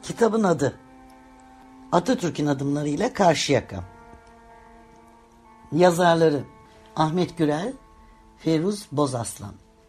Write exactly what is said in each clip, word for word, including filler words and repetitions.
Kitabın adı Atatürk'ün adımlarıyla Karşıyaka. Yazarları Ahmet Gürel, Feruz Bozaslan.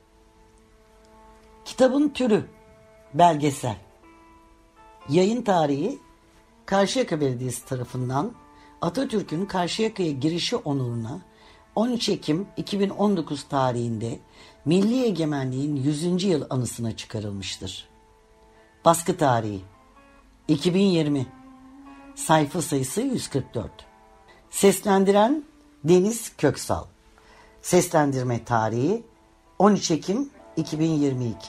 Kitabın türü belgesel. Yayın tarihi Karşıyaka Belediyesi tarafından Atatürk'ün Karşıyaka'ya girişi onuruna on üç Ekim iki bin on dokuz tarihinde Milli Egemenliğin yüzüncü yıl anısına çıkarılmıştır. Baskı tarihi iki bin yirmi. Sayfa sayısı yüz kırk dört. Seslendiren Deniz Köksal. Seslendirme tarihi on üç Ekim iki bin yirmi iki.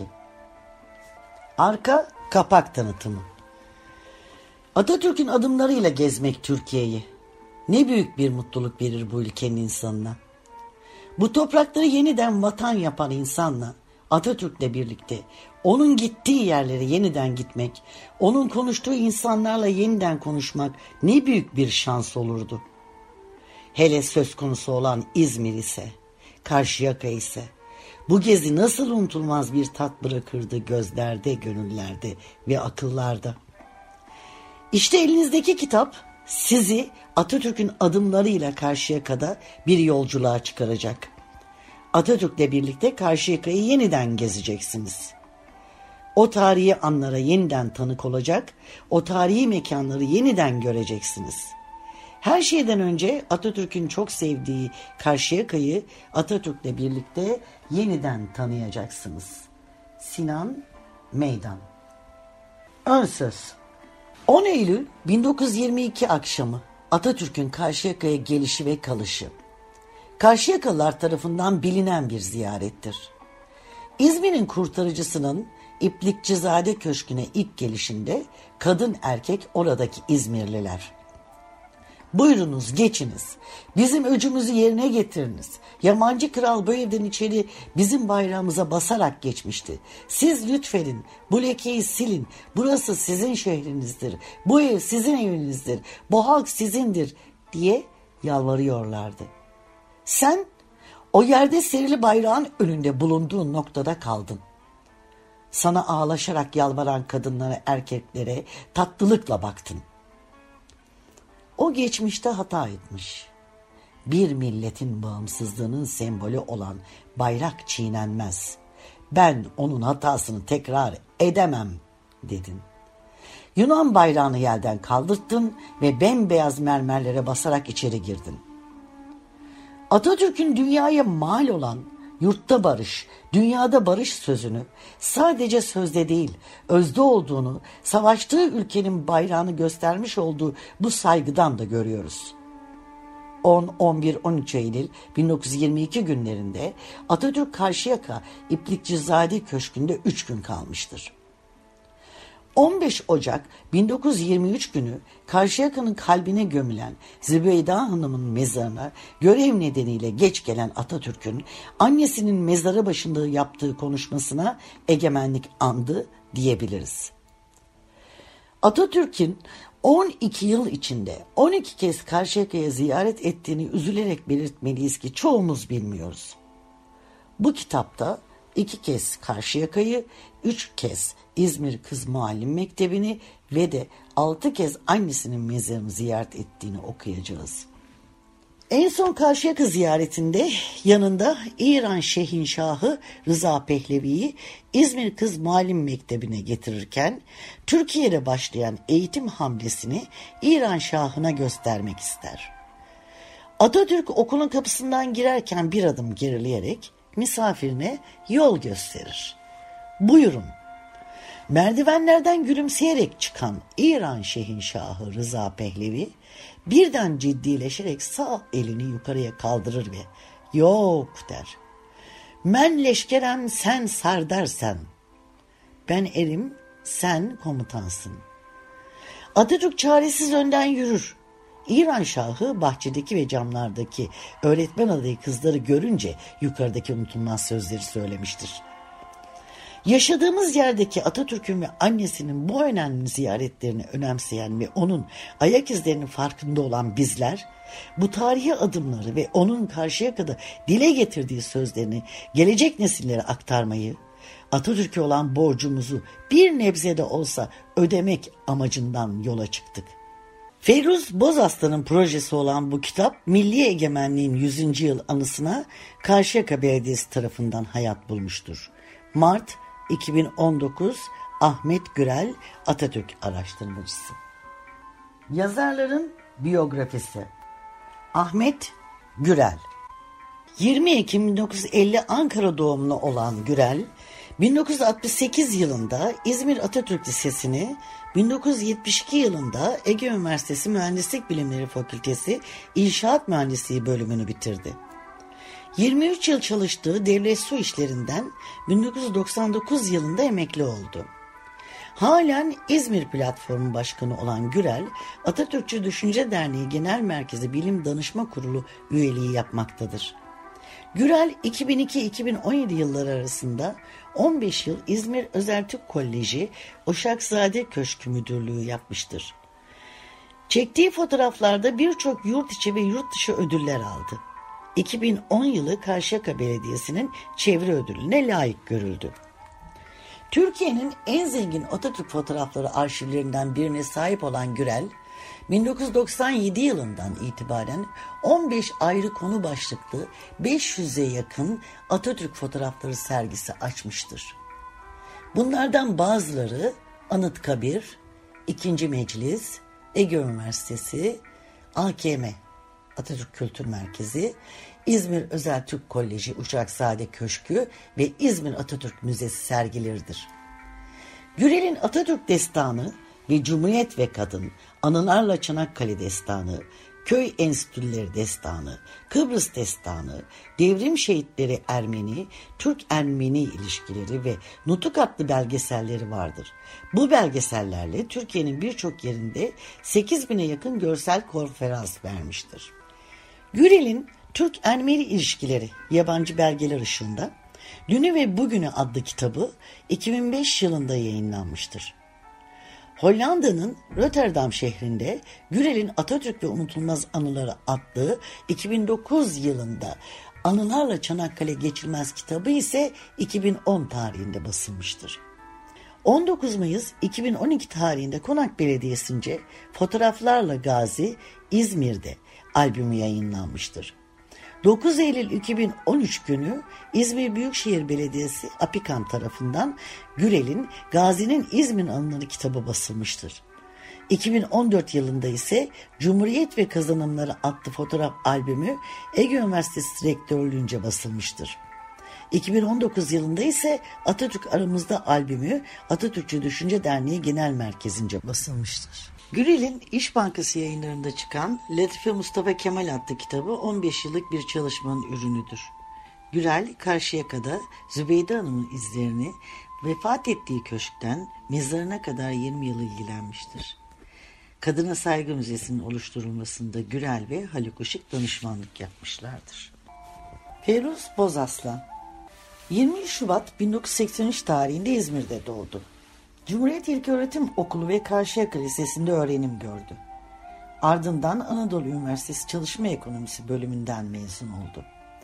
Arka kapak tanıtımı. Atatürk'ün adımlarıyla gezmek Türkiye'yi. Ne büyük bir mutluluk verir bu ülkenin insanına. Bu toprakları yeniden vatan yapan insanla, Atatürk'le birlikte onun gittiği yerlere yeniden gitmek, onun konuştuğu insanlarla yeniden konuşmak ne büyük bir şans olurdu. Hele söz konusu olan İzmir ise, Karşıyaka ise, bu gezi nasıl unutulmaz bir tat bırakırdı gözlerde, gönüllerde ve akıllarda. İşte elinizdeki kitap sizi Atatürk'ün adımlarıyla Karşıyaka'da bir yolculuğa çıkaracak. Atatürk'le birlikte Karşıyaka'yı yeniden gezeceksiniz. O tarihi anlara yeniden tanık olacak, o tarihi mekanları yeniden göreceksiniz. Her şeyden önce Atatürk'ün çok sevdiği Karşıyaka'yı Atatürk'le birlikte yeniden tanıyacaksınız. Sinan Meydan. Ön söz. on Eylül bin dokuz yüz yirmi iki akşamı Atatürk'ün Karşıyaka'ya gelişi ve kalışı. Karşıyakalılar tarafından bilinen bir ziyarettir. İzmir'in kurtarıcısının İplikçizade Köşkü'ne ilk gelişinde kadın erkek oradaki İzmirliler. Buyurunuz geçiniz, bizim öcümüzü yerine getiriniz. Yabancı kral bu evden içeri bizim bayrağımıza basarak geçmişti. Siz lütfedin, bu lekeyi silin, burası sizin şehrinizdir, bu ev sizin evinizdir, bu halk sizindir diye yalvarıyorlardı. Sen o yerde serili bayrağın önünde bulunduğun noktada kaldın. Sana ağlaşarak yalvaran kadınlara, erkeklere tatlılıkla baktın. O geçmişte hata etmiş. Bir milletin bağımsızlığının sembolü olan bayrak çiğnenmez. Ben onun hatasını tekrar edemem dedin. Yunan bayrağını yerden kaldırttın ve bembeyaz mermerlere basarak içeri girdin. Atatürk'ün dünyaya mal olan yurtta barış, dünyada barış sözünü sadece sözde değil, özde olduğunu, savaştığı ülkenin bayrağını göstermiş olduğu bu saygıdan da görüyoruz. on, on bir, on üç Eylül bin dokuz yüz yirmi iki günlerinde Atatürk Karşıyaka İplikçizade Köşkü'nde üç gün kalmıştır. on beş Ocak bin dokuz yüz yirmi üç günü Karşıyaka'nın kalbine gömülen Zübeyda Hanım'ın mezarına görev nedeniyle geç gelen Atatürk'ün annesinin mezarı başında yaptığı konuşmasına egemenlik andı diyebiliriz. Atatürk'ün on iki yıl içinde on iki kez Karşıyaka'ya ziyaret ettiğini üzülerek belirtmeliyiz ki çoğumuz bilmiyoruz. Bu kitapta iki kez Karşıyaka'yı, üç kez İzmir Kız Muallim Mektebi'ni ve de altı kez annesinin mezarını ziyaret ettiğini okuyacağız. En son Karşıyaka ziyaretinde yanında İran Şehinşahı Rıza Pehlevi'yi İzmir Kız Muallim Mektebi'ne getirirken Türkiye'de başlayan eğitim hamlesini İran Şahı'na göstermek ister. Atatürk okulun kapısından girerken bir adım gerileyerek misafirine yol gösterir. Buyurun. Merdivenlerden gülümseyerek çıkan İran Şehinşahı Rıza Pehlevi birden ciddileşerek sağ elini yukarıya kaldırır ve yok der. Men leşkerem sen sardarsen, ben erim sen komutansın. Atatürk çaresiz önden yürür. İran Şahı bahçedeki ve camlardaki öğretmen adayı kızları görünce yukarıdaki unutulmaz sözleri söylemiştir. Yaşadığımız yerdeki Atatürk'ün ve annesinin bu önemli ziyaretlerini önemseyen ve onun ayak izlerinin farkında olan bizler, bu tarihi adımları ve onun Karşıyaka'da dile getirdiği sözlerini gelecek nesillere aktarmayı, Atatürk'e olan borcumuzu bir nebze de olsa ödemek amacından yola çıktık. Feyruz Bozaslan'ın projesi olan bu kitap, Milli Egemenliğin yüzüncü yıl anısına Karşıyaka Belediyesi tarafından hayat bulmuştur. Mart iki bin on dokuz, Ahmet Gürel, Atatürk araştırmacısı. Yazarların biyografisi. Ahmet Gürel yirmi Ekim bin dokuz yüz elli Ankara doğumlu olan Gürel, bin dokuz yüz altmış sekiz yılında İzmir Atatürk Lisesi'ni, bin dokuz yüz yetmiş iki yılında Ege Üniversitesi Mühendislik Bilimleri Fakültesi İnşaat Mühendisliği bölümünü bitirdi. yirmi üç yıl çalıştığı devlet su işlerinden bin dokuz yüz doksan dokuz yılında emekli oldu. Halen İzmir Platformu Başkanı olan Gürel, Atatürkçü Düşünce Derneği Genel Merkezi Bilim Danışma Kurulu üyeliği yapmaktadır. Gürel iki bin iki iki bin on yedi yılları arasında on beş yıl İzmir Özertürk Koleji Uşakzade Köşkü Müdürlüğü yapmıştır. Çektiği fotoğraflarda birçok yurt içi ve yurt dışı ödüller aldı. iki bin on yılı Karşıyaka Belediyesi'nin çevre ödülüne layık görüldü. Türkiye'nin en zengin Atatürk fotoğrafları arşivlerinden birine sahip olan Gürel, bin dokuz yüz doksan yedi yılından itibaren on beş ayrı konu başlıklı beş yüze yakın Atatürk fotoğrafları sergisi açmıştır. Bunlardan bazıları Anıtkabir, İkinci Meclis, Ege Üniversitesi, A K M Atatürk Kültür Merkezi, İzmir Özertürk Koleji Uşakzade Köşkü ve İzmir Atatürk Müzesi sergileridir. Gürel'in Atatürk Destanı ve Cumhuriyet ve Kadın, Anılarla Çanakkale Destanı, Köy Enstitüleri Destanı, Kıbrıs Destanı, Devrim Şehitleri Ermeni, Türk-Ermeni ilişkileri ve Nutuk adlı belgeselleri vardır. Bu belgesellerle Türkiye'nin birçok yerinde sekiz bine yakın görsel konferans vermiştir. Gürel'in Türk-Ermeni ilişkileri yabancı belgeler ışığında Dünü ve Bugünü adlı kitabı iki bin beş yılında yayınlanmıştır. Hollanda'nın Rotterdam şehrinde Gürel'in Atatürk ve Unutulmaz Anıları adlı iki bin dokuz yılında Anılarla Çanakkale Geçilmez kitabı ise iki bin on tarihinde basılmıştır. on dokuz Mayıs iki bin on iki tarihinde Konak Belediyesi'nce Fotoğraflarla Gazi İzmir'de albümü yayınlanmıştır. dokuz Eylül iki bin on üç günü İzmir Büyükşehir Belediyesi Apikam tarafından Gürel'in Gazi'nin İzmir Anıları kitabı basılmıştır. iki bin on dört yılında ise Cumhuriyet ve Kazanımları adlı fotoğraf albümü Ege Üniversitesi Rektörlüğünce basılmıştır. iki bin on dokuz yılında ise Atatürk Aramızda albümü Atatürkçü Düşünce Derneği Genel Merkezi'nce basılmıştır. Gürel'in İş Bankası yayınlarında çıkan Latife Mustafa Kemal adlı kitabı on beş yıllık bir çalışmanın ürünüdür. Gürel, Karşıyaka'da Zübeyde Hanım'ın izlerini vefat ettiği köşkten mezarına kadar yirmi yıl ilgilenmiştir. Kadına Saygı Müzesi'nin oluşturulmasında Gürel ve Haluk Işık danışmanlık yapmışlardır. Feyruz Bozaslan yirmi üç Şubat bin dokuz yüz seksen üç tarihinde İzmir'de doğdu. Cumhuriyet İlköğretim Okulu ve Karşıyaka Lisesi'nde öğrenim gördü. Ardından Anadolu Üniversitesi Çalışma Ekonomisi bölümünden mezun oldu.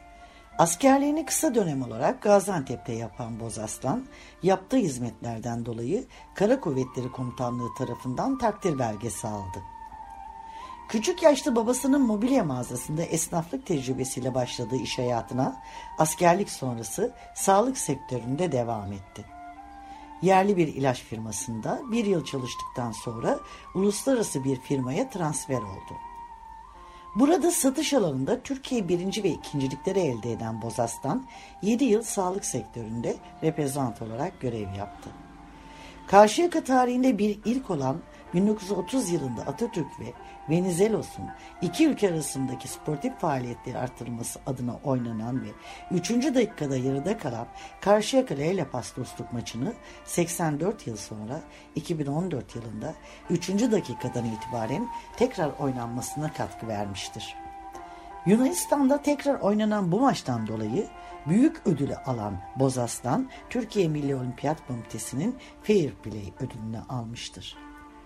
Askerliğini kısa dönem olarak Gaziantep'te yapan Bozaslan, yaptığı hizmetlerden dolayı Kara Kuvvetleri Komutanlığı tarafından takdir belgesi aldı. Küçük yaşta babasının mobilya mağazasında esnaflık tecrübesiyle başladığı iş hayatına askerlik sonrası sağlık sektöründe devam etti. Yerli bir ilaç firmasında bir yıl çalıştıktan sonra uluslararası bir firmaya transfer oldu. Burada satış alanında Türkiye birinci ve ikincilikleri elde eden Bozaslan, yedi yıl sağlık sektöründe reprezent olarak görev yaptı. Karşıyaka tarihinde bir ilk olan bin dokuz yüz otuz yılında Atatürk ve Venizelos'un iki ülke arasındaki sportif faaliyetleri artırılması adına oynanan ve üçüncü dakikada yarıda kalan Karşıyaka Leylapas dostluk maçını seksen dört yıl sonra iki bin on dört yılında üçüncü dakikadan itibaren tekrar oynanmasına katkı vermiştir. Yunanistan'da tekrar oynanan bu maçtan dolayı büyük ödülü alan Bozaslan, Türkiye Milli Olimpiyat Komitesi'nin Fair Play ödülünü almıştır.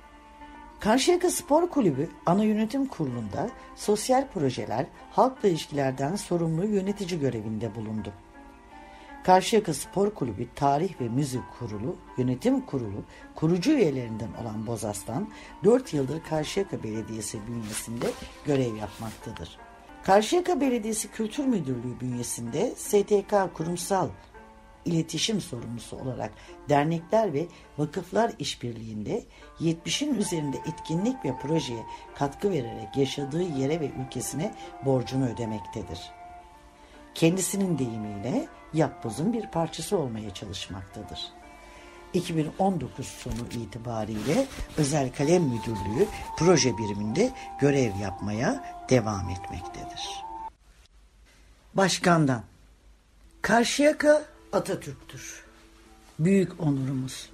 Karşıyaka Spor Kulübü ana yönetim kurulunda sosyal projeler, halkla ilişkilerden sorumlu yönetici görevinde bulundu. Karşıyaka Spor Kulübü Tarih ve Müzik Kurulu, Yönetim Kurulu kurucu üyelerinden olan Bozaslan, dört yıldır Karşıyaka Belediyesi bünyesinde görev yapmaktadır. Karşıyaka Belediyesi Kültür Müdürlüğü bünyesinde S T K kurumsal iletişim sorumlusu olarak dernekler ve vakıflar işbirliğinde yetmişin üzerinde etkinlik ve projeye katkı vererek yaşadığı yere ve ülkesine borcunu ödemektedir. Kendisinin deyimiyle yapbozun bir parçası olmaya çalışmaktadır. iki bin on dokuz sonu itibariyle Özel Kalem Müdürlüğü proje biriminde görev yapmaya devam etmektedir. Başkandan: Karşıyaka Atatürk'tür. Büyük onurumuz.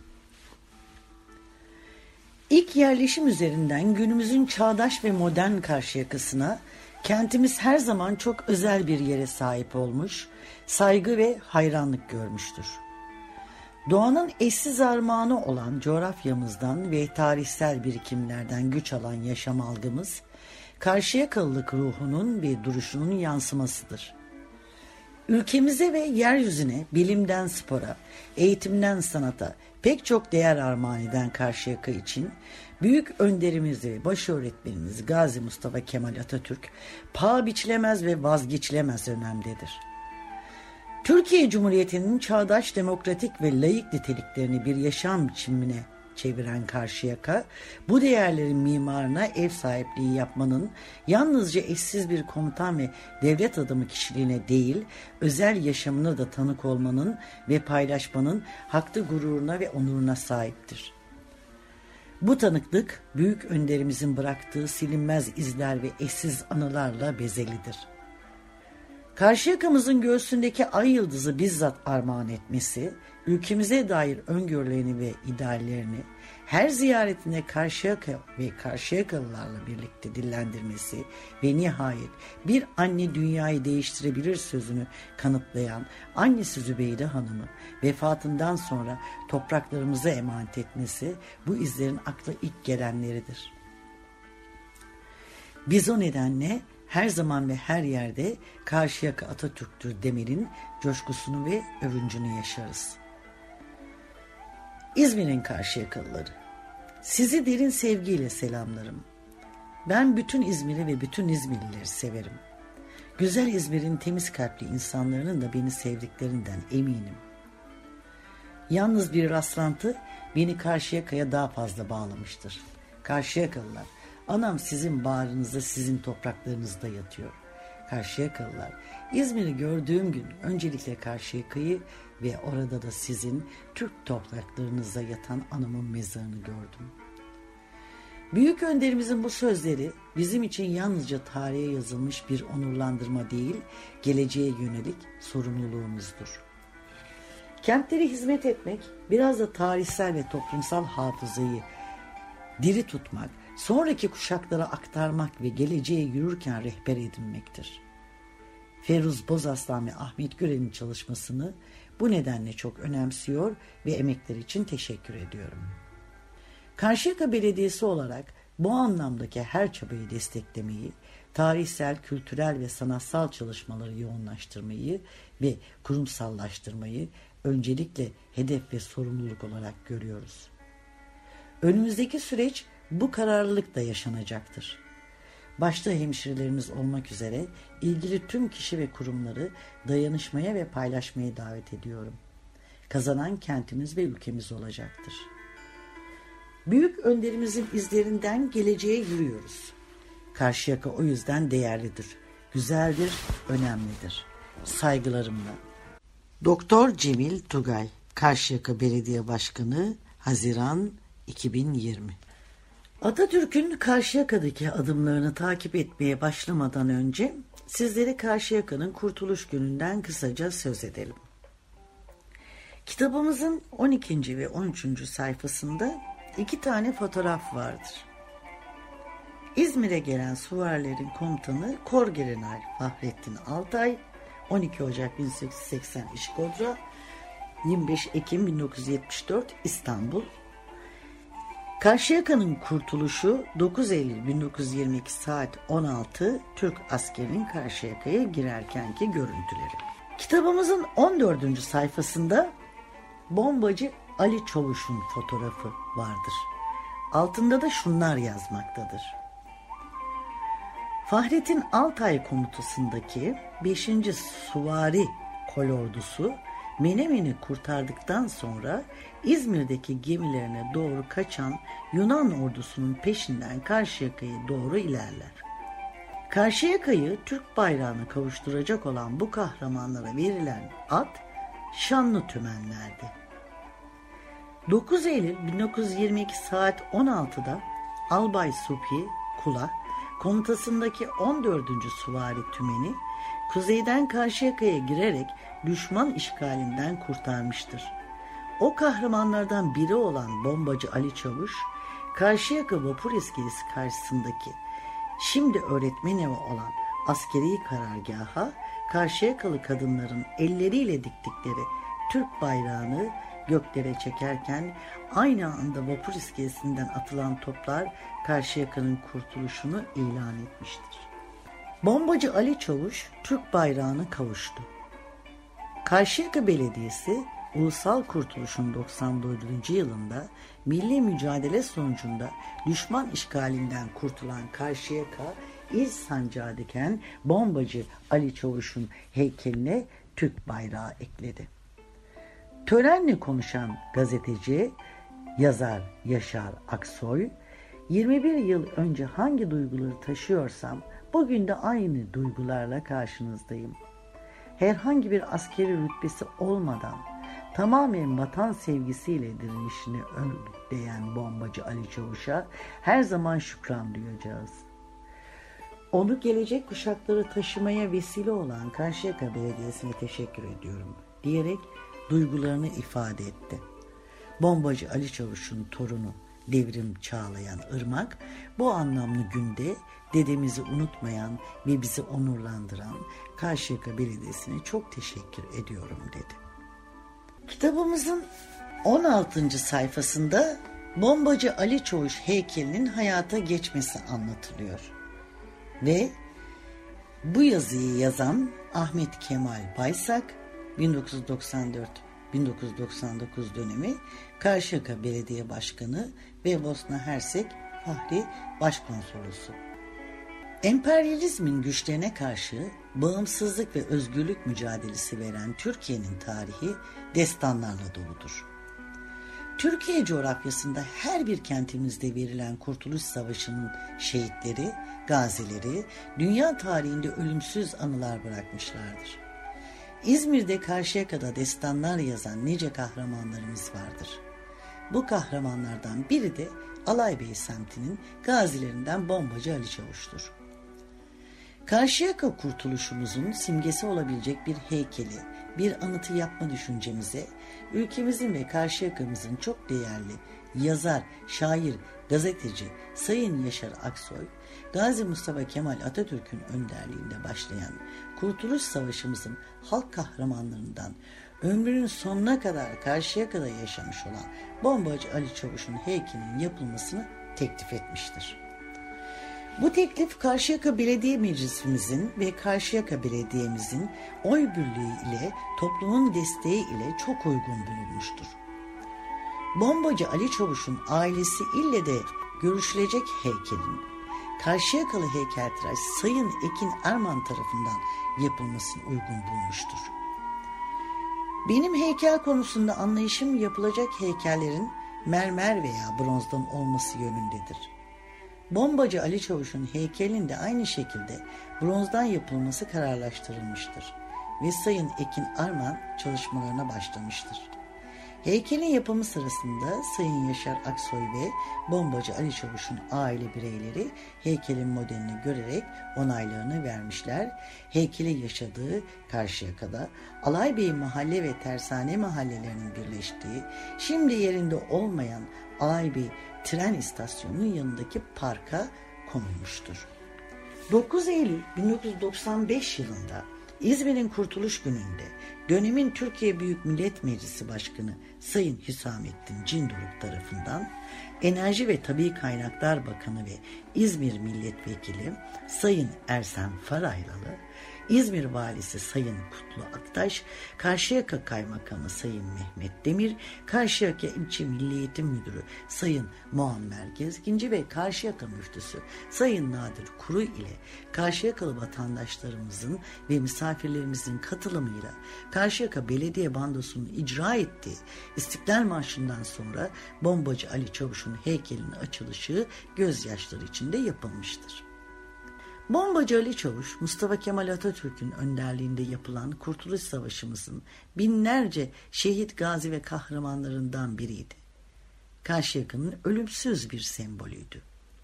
İlk yerleşim üzerinden günümüzün çağdaş ve modern Karşıyaka'sına kentimiz her zaman çok özel bir yere sahip olmuş, saygı ve hayranlık görmüştür. Doğanın eşsiz armağanı olan coğrafyamızdan ve tarihsel birikimlerden güç alan yaşam algımız, Karşıyakalılık ruhunun ve duruşunun yansımasıdır. Ülkemize ve yeryüzüne bilimden spora, eğitimden sanata pek çok değer armağan eden Karşıyaka için büyük önderimiz ve başöğretmenimiz Gazi Mustafa Kemal Atatürk paha biçilemez ve vazgeçilemez önemdedir. Türkiye Cumhuriyeti'nin çağdaş, demokratik ve laik niteliklerini bir yaşam biçimine çeviren Karşıyaka, bu değerlerin mimarına ev sahipliği yapmanın yalnızca eşsiz bir komutan ve devlet adamı kişiliğine değil, özel yaşamına da tanık olmanın ve paylaşmanın haklı gururuna ve onuruna sahiptir. Bu tanıklık, büyük önderimizin bıraktığı silinmez izler ve eşsiz anılarla bezelidir. Karşıyaka'mızın göğsündeki ay yıldızı bizzat armağan etmesi, ülkemize dair öngörülerini ve ideallerini her ziyaretinde Karşıyaka ve Karşıyakalılarla birlikte dillendirmesi ve nihayet bir anne dünyayı değiştirebilir sözünü kanıtlayan annesi Zübeyde Hanım'ı vefatından sonra topraklarımıza emanet etmesi bu izlerin akla ilk gelenleridir. Biz o nedenle her zaman ve her yerde Karşıyaka Atatürk'tür demenin coşkusunu ve övüncünü yaşarız. İzmir'in Karşıyakalıları, sizi derin sevgiyle selamlarım. Ben bütün İzmir'i ve bütün İzmirlileri severim. Güzel İzmir'in temiz kalpli insanların da beni sevdiklerinden eminim. Yalnız bir rastlantı beni Karşıyaka'ya daha fazla bağlamıştır. Karşıyakalılar, anam sizin bağrınızda, sizin topraklarınızda yatıyor. Karşıyakalılar, İzmir'i gördüğüm gün öncelikle Karşıyaka'yı ve orada da sizin Türk topraklarınızda yatan anamın mezarını gördüm. Büyük önderimizin bu sözleri bizim için yalnızca tarihe yazılmış bir onurlandırma değil, geleceğe yönelik sorumluluğumuzdur. Kentlere hizmet etmek, biraz da tarihsel ve toplumsal hafızayı diri tutmak, sonraki kuşaklara aktarmak ve geleceğe yürürken rehber edinmektir. Feruz Bozaslan ve Ahmet Gören'in çalışmasını bu nedenle çok önemsiyor ve emekleri için teşekkür ediyorum. Karşıyaka Belediyesi olarak bu anlamdaki her çabayı desteklemeyi, tarihsel, kültürel ve sanatsal çalışmaları yoğunlaştırmayı ve kurumsallaştırmayı öncelikle hedef ve sorumluluk olarak görüyoruz. Önümüzdeki süreç bu kararlılıkla yaşanacaktır. Başta hemşirelerimiz olmak üzere ilgili tüm kişi ve kurumları dayanışmaya ve paylaşmaya davet ediyorum. Kazanan kentimiz ve ülkemiz olacaktır. Büyük önderimizin izlerinden geleceğe yürüyoruz. Karşıyaka o yüzden değerlidir, güzeldir, önemlidir. Saygılarımla. Doktor Cemil Tugay, Karşıyaka Belediye Başkanı, Haziran iki bin yirmi. Atatürk'ün Karşıyaka'daki adımlarını takip etmeye başlamadan önce sizlere Karşıyaka'nın Kurtuluş Günü'nden kısaca söz edelim. Kitabımızın on ikinci ve on üçüncü sayfasında iki tane fotoğraf vardır. İzmir'e gelen süvarilerin komutanı Korgeneral Fahrettin Altay, on iki Ocak bin sekiz yüz seksen İşkodra, yirmi beş Ekim bin dokuz yüz yetmiş dört İstanbul. Karşıyaka'nın kurtuluşu dokuz Eylül bin dokuz yüz yirmi iki saat on altı Türk askerinin Karşıyaka'ya girerkenki görüntüleri. Kitabımızın on dördüncü sayfasında bombacı Ali Çavuş'un fotoğrafı vardır. Altında da şunlar yazmaktadır. Fahrettin Altay komutasındaki beşinci Süvari Kolordusu Menemen'i kurtardıktan sonra İzmir'deki gemilerine doğru kaçan Yunan ordusunun peşinden Karşıyaka'ya doğru ilerler. Karşıyaka'yı Türk bayrağına kavuşturacak olan bu kahramanlara verilen ad Şanlı Tümenler'di. dokuz Eylül bin dokuz yüz yirmi iki saat on altıda Albay Subhi Kula komutasındaki on dördüncü Süvari Tümeni kuzeyden Karşıyaka'ya girerek düşman işgalinden kurtarmıştır. O kahramanlardan biri olan bombacı Ali Çavuş, Karşıyaka vapur iskelesi karşısındaki şimdi öğretmen evi olan askeri karargaha Karşıyakalı kadınların elleriyle diktikleri Türk bayrağını göklere çekerken aynı anda vapur iskelesinden atılan toplar Karşıyaka'nın kurtuluşunu ilan etmiştir. Bombacı Ali Çavuş Türk bayrağına kavuştu. Karşıyaka Belediyesi Ulusal Kurtuluş'un doksan dördüncü yılında milli mücadele sonucunda düşman işgalinden kurtulan Karşıyaka İl sancağı diken bombacı Ali Çavuş'un heykeline Türk bayrağı ekledi. Törenle konuşan gazeteci, yazar Yaşar Aksoy, yirmi bir yıl önce hangi duyguları taşıyorsam bugün de aynı duygularla karşınızdayım. Herhangi bir askeri rütbesi olmadan tamamen vatan sevgisiyle direnişini örgütleyen bombacı Ali Çavuş'a her zaman şükran duyacağız. Onu gelecek kuşakları taşımaya vesile olan Karşıyaka Belediyesi'ne teşekkür ediyorum diyerek duygularını ifade etti. Bombacı Ali Çavuş'un torunu Devrim Çağlayan Irmak bu anlamlı günde dedemizi unutmayan ve bizi onurlandıran Karşıyaka Belediyesi'ne çok teşekkür ediyorum dedi. Kitabımızın on altıncı sayfasında bombacı Ali Çavuş heykelinin hayata geçmesi anlatılıyor. Ve bu yazıyı yazan Ahmet Kemal Baysak bin dokuz yüz doksan dört bin dokuz yüz doksan dokuz dönemi Karşıyaka Belediye Başkanı ve Bosna Hersek Fahri Başkonsolosu. Emperyalizmin güçlerine karşı bağımsızlık ve özgürlük mücadelesi veren Türkiye'nin tarihi destanlarla doludur. Türkiye coğrafyasında her bir kentimizde verilen Kurtuluş Savaşı'nın şehitleri, gazileri dünya tarihinde ölümsüz anılar bırakmışlardır. İzmir'de Karşıyaka'da destanlar yazan nice kahramanlarımız vardır. Bu kahramanlardan biri de Alaybey semtinin gazilerinden bombacı Ali Çavuş'tur. Karşıyaka kurtuluşumuzun simgesi olabilecek bir heykeli, bir anıtı yapma düşüncemize, ülkemizin ve Karşıyaka'mızın çok değerli yazar, şair, gazeteci Sayın Yaşar Aksoy, Gazi Mustafa Kemal Atatürk'ün önderliğinde başlayan Kurtuluş Savaşımızın halk kahramanlarından ömrünün sonuna kadar Karşıyaka'da yaşamış olan bombacı Ali Çavuş'un heykelinin yapılmasını teklif etmiştir. Bu teklif Karşıyaka Belediye Meclisimizin ve Karşıyaka Belediye'mizin oy birliği ile toplumun desteği ile çok uygun bulunmuştur. Bombacı Ali Çavuş'un ailesi ille de görüşülecek heykelin Karşıyakalı heykeltıraş Sayın Ekin Erman tarafından yapılmasını uygun bulmuştur. Benim heykel konusunda anlayışım yapılacak heykellerin mermer veya bronzdan olması yönündedir. Bombacı Ali Çavuş'un heykelinin de aynı şekilde bronzdan yapılması kararlaştırılmıştır ve Sayın Ekin Arman çalışmalarına başlamıştır. Heykelin yapımı sırasında Sayın Yaşar Aksoy ve bombacı Ali Çavuş'un aile bireyleri heykelin modelini görerek onaylarını vermişler. Heykeli yaşadığı Karşıyaka'da Alaybey Mahalle ve Tersane mahallelerinin birleştiği, şimdi yerinde olmayan Alaybey tren istasyonunun yanındaki parka konulmuştur. dokuz Eylül bin dokuz yüz doksan beş yılında İzmir'in Kurtuluş Günü'nde dönemin Türkiye Büyük Millet Meclisi Başkanı Sayın Hüsamettin Cindoruk tarafından Enerji ve Tabii Kaynaklar Bakanı ve İzmir Milletvekili Sayın Ersen Faraylalı İzmir Valisi Sayın Kutlu Aktaş, Karşıyaka Kaymakamı Sayın Mehmet Demir, Karşıyaka İlçe Milli Eğitim Müdürü Sayın Muammer Gezginci ve Karşıyaka Müftüsü Sayın Nadir Kuru ile Karşıyakalı vatandaşlarımızın ve misafirlerimizin katılımıyla Karşıyaka Belediye Bandosu'nun icra ettiği İstiklal Marşı'ndan sonra Bombacı Ali Çavuş'un heykelinin açılışı gözyaşları içinde yapılmıştır. Bombacı Ali Çavuş, Mustafa Kemal Atatürk'ün önderliğinde yapılan Kurtuluş Savaşımızın binlerce şehit, gazi ve kahramanlarından biriydi. Karşıyaka'nın ölümsüz bir sembolüydü.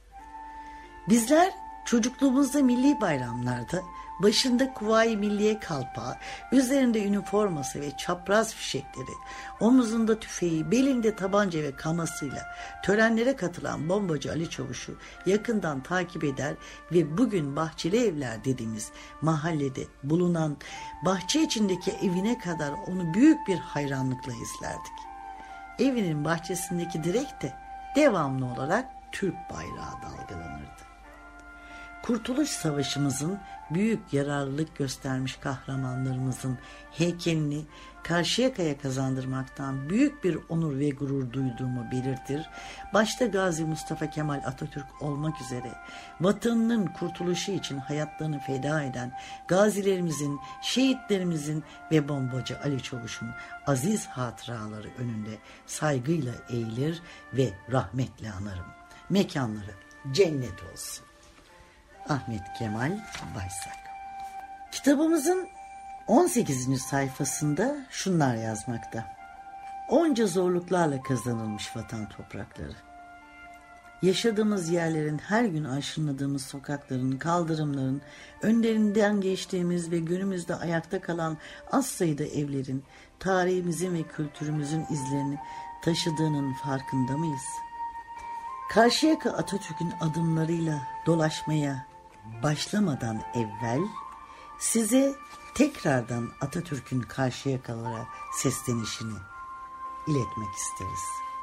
Bizler çocukluğumuzda milli bayramlarda başında Kuvayi Milliye kalpağı, üzerinde üniforması ve çapraz fişekleri, omuzunda tüfeği, belinde tabanca ve kamasıyla törenlere katılan Bombacı Ali Çavuş'u yakından takip eder ve bugün Bahçeli Evler dediğimiz mahallede bulunan bahçe içindeki evine kadar onu büyük bir hayranlıkla izlerdik. Evinin bahçesindeki direk de devamlı olarak Türk bayrağı dalgalanırdı. Kurtuluş Savaşımızın büyük yararlılık göstermiş kahramanlarımızın heykelini Karşıyaka'ya kazandırmaktan büyük bir onur ve gurur duyduğumu belirtir. Başta Gazi Mustafa Kemal Atatürk olmak üzere vatanının kurtuluşu için hayatlarını feda eden gazilerimizin, şehitlerimizin ve Bombacı Ali Çavuş'un aziz hatıraları önünde saygıyla eğilir ve rahmetle anarım. Mekanları cennet olsun. Ahmet Kemal Baysak. Kitabımızın on sekizinci sayfasında şunlar yazmakta. Onca zorluklarla kazanılmış vatan toprakları. Yaşadığımız yerlerin, her gün aşınladığımız sokakların, kaldırımların, önlerinden geçtiğimiz ve günümüzde ayakta kalan az sayıda evlerin, tarihimizin ve kültürümüzün izlerini taşıdığının farkında mıyız? Karşıyaka Atatürk'ün adımlarıyla dolaşmaya başlamadan evvel size tekrardan Atatürk'ün Karşıyakalılara seslenişini iletmek isteriz.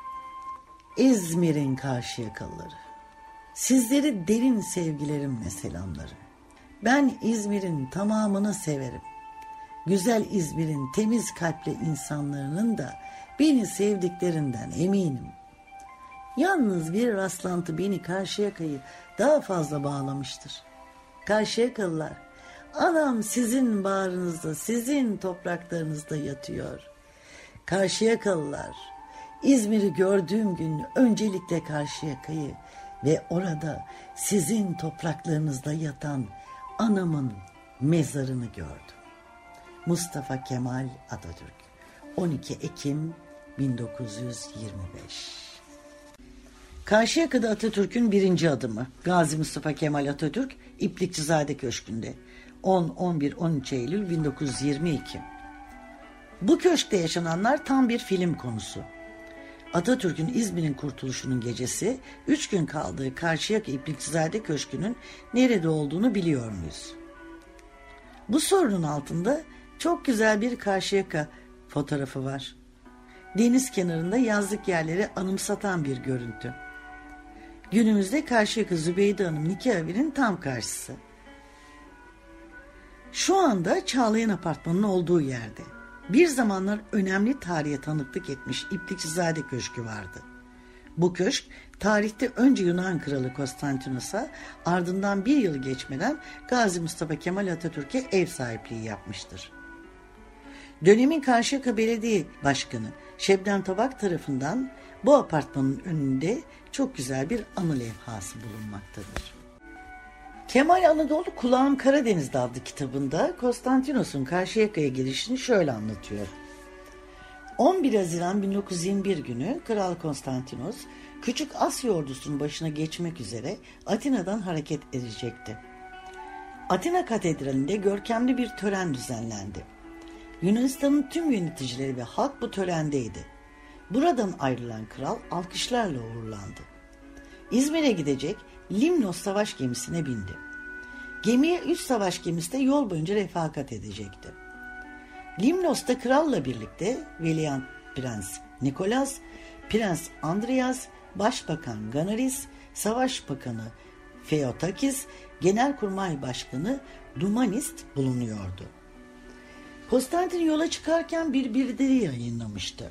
İzmir'in Karşıyakalıları, sizleri derin sevgilerimle selamlarım. Ben İzmir'in tamamını severim. Güzel İzmir'in temiz kalpli insanların da beni sevdiklerinden eminim. Yalnız bir rastlantı beni Karşıyaka'yı daha fazla bağlamıştır. Karşıyakalılar, anam sizin bağrınızda, sizin topraklarınızda yatıyor. Karşıyakalılar, İzmir'i gördüğüm gün öncelikle Karşıyaka'yı ve orada sizin topraklarınızda yatan anamın mezarını gördüm. Mustafa Kemal Atatürk, on iki Ekim bin dokuz yüz yirmi beş. Karşıyaka'da Atatürk'ün birinci adımı Gazi Mustafa Kemal Atatürk İplikçizade Köşkü'nde on, on bir, on üç Eylül bin dokuz yüz yirmi iki. Bu köşkte yaşananlar tam bir film konusu. Atatürk'ün İzmir'in kurtuluşunun gecesi üç gün kaldığı Karşıyaka İplikçizade Köşkü'nün nerede olduğunu biliyor muyuz? Bu sorunun altında çok güzel bir Karşıyaka fotoğrafı var. Deniz kenarında yazlık yerleri anımsatan bir görüntü. Günümüzde Karşıyaka Zübeyde Hanım nikah evinin tam karşısı. Şu anda Çağlayan Apartmanı'nın olduğu yerde bir zamanlar önemli tarihe tanıklık etmiş İplikçizade Köşkü vardı. Bu köşk tarihte önce Yunan Kralı Konstantinos'a, ardından bir yıl geçmeden Gazi Mustafa Kemal Atatürk'e ev sahipliği yapmıştır. Dönemin Karşıyaka Belediye Başkanı Şebnem Tabak tarafından bu apartmanın önünde çok güzel bir anı levhası bulunmaktadır. Kemal Anadolu Kulağım Karadeniz'de adlı kitabında Konstantinos'un Karşıyaka'ya gelişini şöyle anlatıyor. on bir Haziran bin dokuz yüz yirmi bir günü Kral Konstantinos Küçük Asya ordusunun başına geçmek üzere Atina'dan hareket edecekti. Atina Katedrali'nde görkemli bir tören düzenlendi. Yunanistan'ın tüm yöneticileri ve halk bu törendeydi. Buradan ayrılan kral alkışlarla uğurlandı. İzmir'e gidecek Limnos savaş gemisine bindi. Gemiye üç savaş gemisi de yol boyunca refakat edecekti. Limnos'ta kralla birlikte Veliaht Prens Nikolas, Prens Andreas, Başbakan Ganaris, Savaş Bakanı Feotakis, Genelkurmay Başkanı Dumanist bulunuyordu. Konstantin yola çıkarken bir bildiri yayınlamıştı.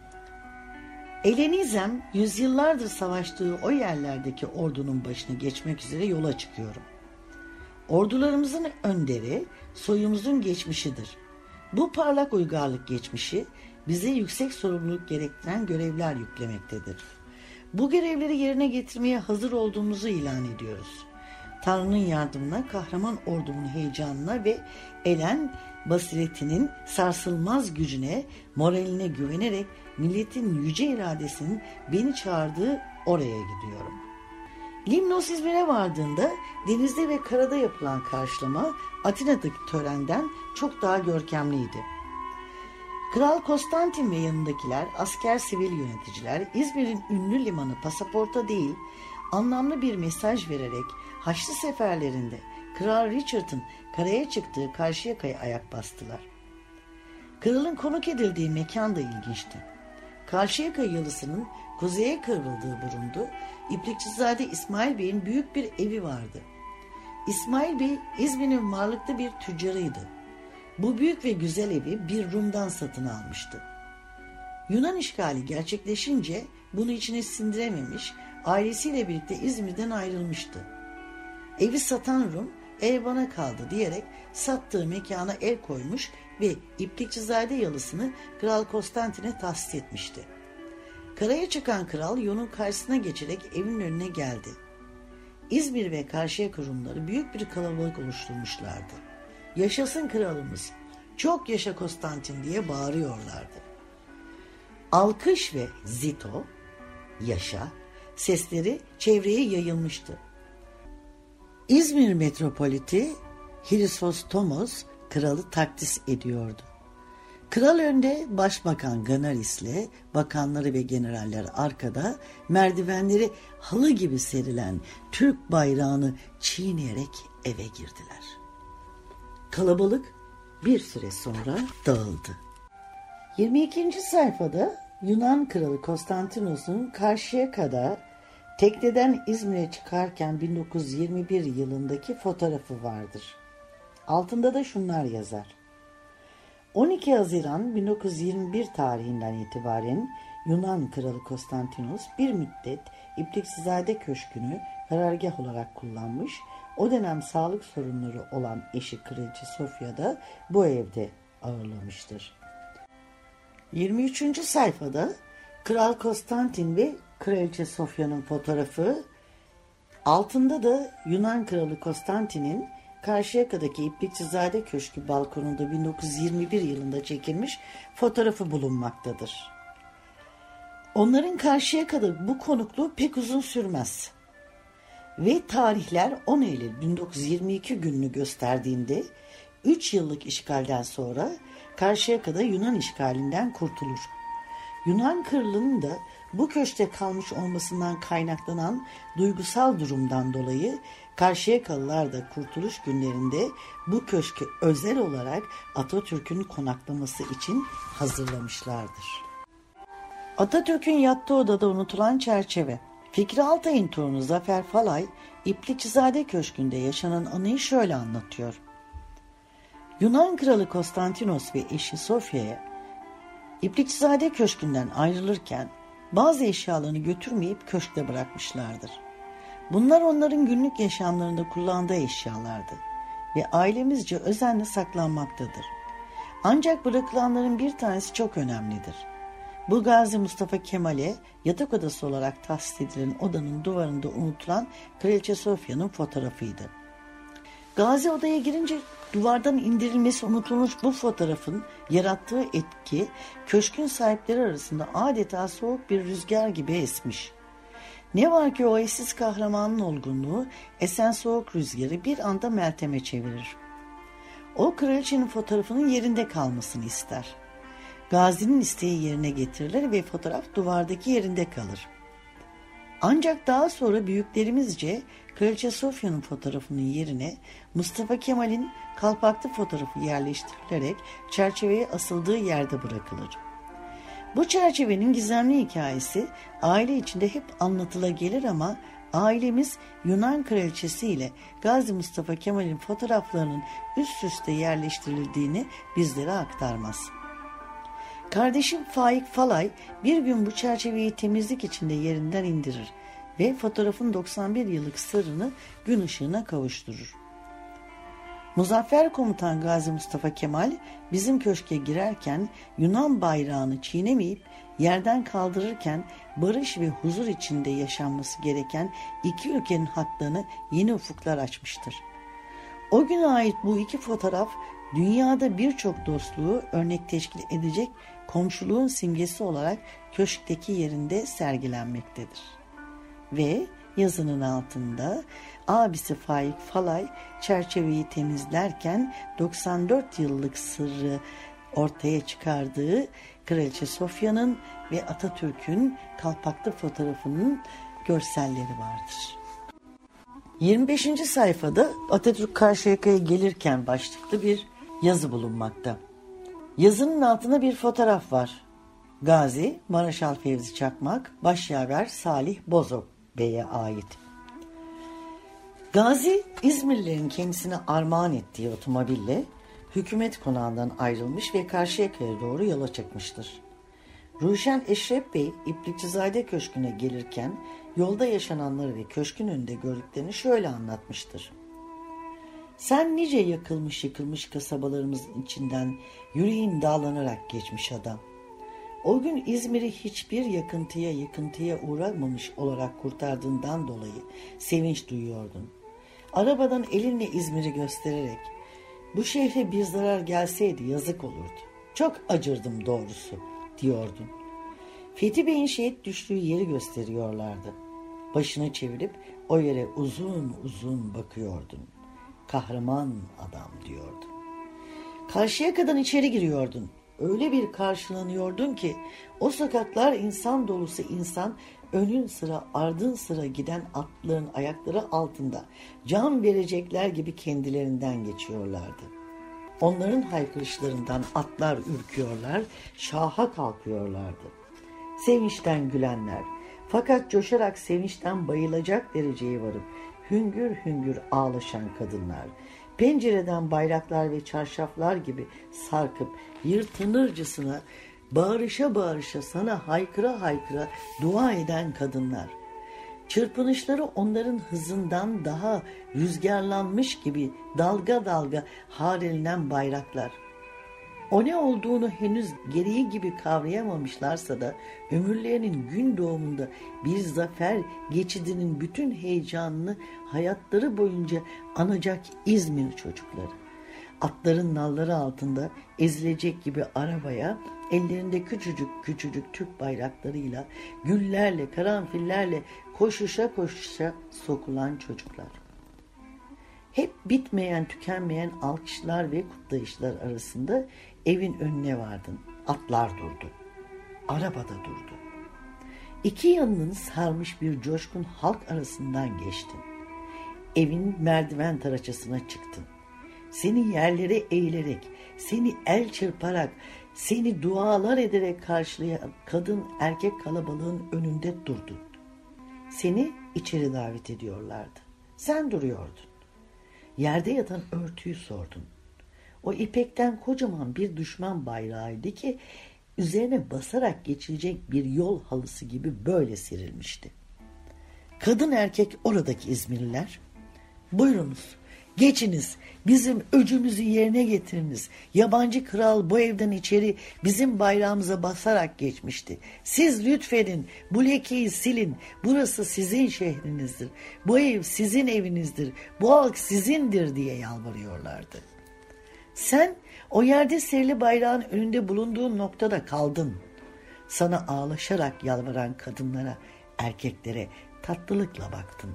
Elenizem yüzyıllardır savaştığı o yerlerdeki ordunun başına geçmek üzere yola çıkıyorum. Ordularımızın önderi soyumuzun geçmişidir. Bu parlak uygarlık geçmişi bize yüksek sorumluluk gerektiren görevler yüklemektedir. Bu görevleri yerine getirmeye hazır olduğumuzu ilan ediyoruz. Tanrı'nın yardımına, kahraman ordumun heyecanına ve Elen basiretinin sarsılmaz gücüne, moraline güvenerek milletin yüce iradesinin beni çağırdığı oraya gidiyorum. Limnos İzmir'e vardığında denizde ve karada yapılan karşılama Atina'daki törenden çok daha görkemliydi. Kral Konstantin ve yanındakiler, asker sivil yöneticiler İzmir'in ünlü limanı pasaporta değil, anlamlı bir mesaj vererek Haçlı seferlerinde Kral Richard'ın karaya çıktığı Karşıyaka'ya ayak bastılar. Kralın konuk edildiği mekan da ilginçti. Karşıyaka yalısının kuzeye kıvrıldığı burundu, İplikçizade İsmail Bey'in büyük bir evi vardı. İsmail Bey İzmir'in varlıklı bir tüccarıydı. Bu büyük ve güzel evi bir Rum'dan satın almıştı. Yunan işgali gerçekleşince bunu içine sindirememiş, ailesiyle birlikte İzmir'den ayrılmıştı. Evi satan Rum, ev bana kaldı diyerek sattığı mekana el koymuş ve İplikçizade yalısını Kral Konstantin'e tahsis etmişti. Karaya çıkan kral yolun karşısına geçerek evin önüne geldi. İzmir ve Karşıyaka Rumları büyük bir kalabalık oluşturmuşlardı. Yaşasın kralımız, çok yaşa Konstantin diye bağırıyorlardı. Alkış ve zito, yaşa, sesleri çevreye yayılmıştı. İzmir metropoliti Hristostomos kralı takdis ediyordu. Kral önde, başbakan Ganaris'le bakanları ve generaller arkada, merdivenleri halı gibi serilen Türk bayrağını çiğneyerek eve girdiler. Kalabalık bir süre sonra dağıldı. yirmi ikinci sayfada Yunan kralı Konstantinos'un Karşıyaka'da tekneden İzmir'e çıkarken bin dokuz yüz yirmi bir yılındaki fotoğrafı vardır. Altında da şunlar yazar. on iki Haziran bin dokuz yüz yirmi bir tarihinden itibaren Yunan kralı Konstantinos bir müddet İplikçizade Köşkü'nü karargah olarak kullanmış, o dönem sağlık sorunları olan eşi Kraliçe Sofya da bu evde ağırlamıştır. yirmi üçüncü sayfada Kral Konstantin ve Kraliçe Sofya'nın fotoğrafı, altında da Yunan kralı Konstantin'in Karşıyaka'daki İplikçizade Köşkü balkonunda bin dokuz yüz yirmi bir yılında çekilmiş fotoğrafı bulunmaktadır. Onların Karşıyaka'da bu konukluğu pek uzun sürmez. Ve tarihler on Eylül bin dokuz yüz yirmi iki gününü gösterdiğinde üç yıllık işgalden sonra Karşıyaka'da Yunan işgalinden kurtulur. Yunan kralının da bu köşkte kalmış olmasından kaynaklanan duygusal durumdan dolayı Karşıyakalılar da kurtuluş günlerinde bu köşkü özel olarak Atatürk'ün konaklaması için hazırlamışlardır. Atatürk'ün yattığı odada unutulan çerçeve. Fikri Altay'ın torunu Zafer Falay, İplikçizade Köşkü'nde yaşanan anıyı şöyle anlatıyor. Yunan kralı Konstantinos ve eşi Sofya'ya İplikçizade Köşkü'nden ayrılırken bazı eşyalarını götürmeyip köşkte bırakmışlardır. Bunlar onların günlük yaşamlarında kullandığı eşyalardı ve ailemizce özenle saklanmaktadır. Ancak bırakılanların bir tanesi çok önemlidir. Bu Gazi Mustafa Kemal'e yatak odası olarak tahsis edilen odanın duvarında unutulan Kraliçe Sofya'nın fotoğrafıydı. Gazi odaya girince duvardan indirilmesi unutulmuş bu fotoğrafın yarattığı etki köşkün sahipleri arasında adeta soğuk bir rüzgar gibi esmiş. Ne var ki o eşsiz kahramanın olgunluğu esen soğuk rüzgarı bir anda Meltem'e çevirir. O kraliçenin fotoğrafının yerinde kalmasını ister. Gazi'nin isteği yerine getirilir ve fotoğraf duvardaki yerinde kalır. Ancak daha sonra büyüklerimizce Kraliçe Sofya'nın fotoğrafının yerine Mustafa Kemal'in kalpaklı fotoğrafı yerleştirilerek çerçeveye asıldığı yerde bırakılır. Bu çerçevenin gizemli hikayesi aile içinde hep anlatıla gelir ama ailemiz Yunan kraliçesi ile Gazi Mustafa Kemal'in fotoğraflarının üst üste yerleştirildiğini bizlere aktarmaz. Kardeşim Faik Falay bir gün bu çerçeveyi temizlik içinde yerinden indirir ve fotoğrafın doksan bir yıllık sırrını gün ışığına kavuşturur. Muzaffer Komutan Gazi Mustafa Kemal bizim köşke girerken Yunan bayrağını çiğnemeyip yerden kaldırırken barış ve huzur içinde yaşanması gereken iki ülkenin haklarını yeni ufuklar açmıştır. O güne ait bu iki fotoğraf dünyada birçok dostluğu örnek teşkil edecek komşuluğun simgesi olarak köşkteki yerinde sergilenmektedir. Ve yazının altında abisi Faik Falay çerçeveyi temizlerken doksan dört yıllık sırrı ortaya çıkardığı Kraliçe Sofya'nın ve Atatürk'ün kalpaklı fotoğrafının görselleri vardır. yirmi beşinci sayfada Atatürk Karşıyaka'ya gelirken başlıklı bir yazı bulunmakta. Yazının altında bir fotoğraf var. Gazi, Maraşal Fevzi Çakmak, Başyaver Salih Bozok Bey'e ait. Gazi, İzmirlilerin kendisine armağan ettiği otomobille hükümet konağından ayrılmış ve Karşıyaka'ya doğru yola çıkmıştır. Ruşen Eşref Bey, İplikçizade Köşkü'ne gelirken yolda yaşananları ve köşkün önünde gördüklerini şöyle anlatmıştır. Sen nice yakılmış yıkılmış kasabalarımızın içinden yüreğin dağlanarak geçmiş adam. O gün İzmir'i hiçbir yakıntıya yıkıntıya uğramamış olarak kurtardığından dolayı sevinç duyuyordun. Arabadan elinle İzmir'i göstererek bu şehre bir zarar gelseydi yazık olurdu. Çok acırdım doğrusu diyordun. Fethi Bey'in şehit düştüğü yeri gösteriyorlardı. Başını çevirip o yere uzun uzun bakıyordun. Kahraman adam diyordun. Karşıyaka'dan içeri giriyordun. Öyle bir karşılanıyordun ki o sokaklar insan dolusu insan, önün sıra ardın sıra giden atların ayakları altında can verecekler gibi kendilerinden geçiyorlardı. Onların haykırışlarından atlar ürküyorlar, şaha kalkıyorlardı. Sevinçten gülenler, fakat coşarak sevinçten bayılacak dereceye varıp hüngür hüngür ağlaşan kadınlar, pencereden bayraklar ve çarşaflar gibi sarkıp yırtınırcasına bağırışa bağırışa sana haykıra haykıra dua eden kadınlar, çırpınışları onların hızından daha rüzgarlanmış gibi dalga dalga harelenen bayraklar. O ne olduğunu henüz gereği gibi kavrayamamışlarsa da ömürlerinin gün doğumunda bir zafer geçidinin bütün heyecanını hayatları boyunca anacak İzmir çocukları. Atların nalları altında ezilecek gibi arabaya ellerinde küçücük küçücük Türk bayraklarıyla, güllerle, karanfillerle koşuşa koşuşa sokulan çocuklar. Hep bitmeyen, tükenmeyen alkışlar ve kutlayışlar arasında evin önüne vardın. Atlar durdu. Arabada durdu. İki yanının sarmış bir coşkun halk arasından geçtin. Evin merdiven taraçasına çıktın. Seni yerlere eğilerek, seni el çırparak, seni dualar ederek karşılayan kadın erkek kalabalığın önünde durdun. Seni içeri davet ediyorlardı. Sen duruyordun. Yerde yatan örtüyü sordun. O ipekten kocaman bir düşman bayrağıydı ki üzerine basarak geçilecek bir yol halısı gibi böyle serilmişti. Kadın erkek oradaki İzmirliler, buyurunuz, geçiniz, bizim öcümüzü yerine getiriniz. Yabancı kral bu evden içeri bizim bayrağımıza basarak geçmişti. Siz lütfedin, bu lekeyi silin. Burası sizin şehrinizdir. Bu ev sizin evinizdir. Bu halk sizindir diye yalvarıyorlardı. Sen o yerde serili bayrağın önünde bulunduğun noktada kaldın. Sana ağlaşarak yalvaran kadınlara, erkeklere tatlılıkla baktın.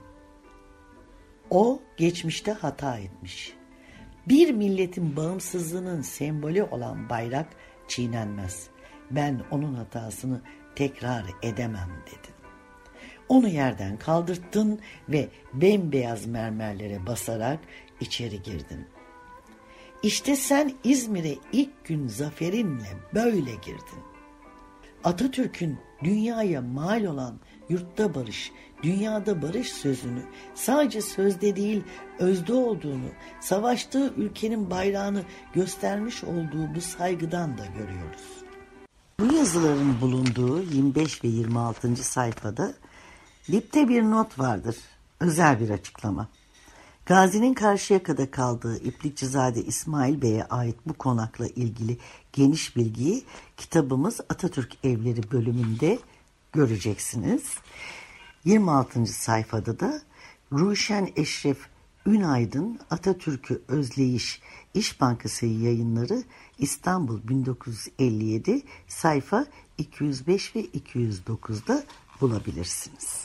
O geçmişte hata etmiş. Bir milletin bağımsızlığının sembolü olan bayrak çiğnenmez. Ben onun hatasını tekrar edemem dedin. Onu yerden kaldırttın ve bembeyaz mermerlere basarak içeri girdin. İşte sen İzmir'e ilk gün zaferinle böyle girdin. Atatürk'ün dünyaya mal olan yurtta barış, dünyada barış sözünü sadece sözde değil özde olduğunu, savaştığı ülkenin bayrağını göstermiş olduğu bu saygıdan da görüyoruz. Bu yazıların bulunduğu yirmi beş ve yirmi altıncı sayfada dipte bir not vardır, özel bir açıklama. Gazi'nin Karşıyaka'da kaldığı İplikçizade İsmail Bey'e ait bu konakla ilgili geniş bilgiyi kitabımız Atatürk Evleri bölümünde göreceksiniz. yirmi altıncı sayfada da Ruşen Eşref Ünaydın Atatürk'ü Özleyiş İş Bankası Yayınları İstanbul bin dokuz yüz elli yedi sayfa iki yüz beş ve iki yüz dokuzda bulabilirsiniz.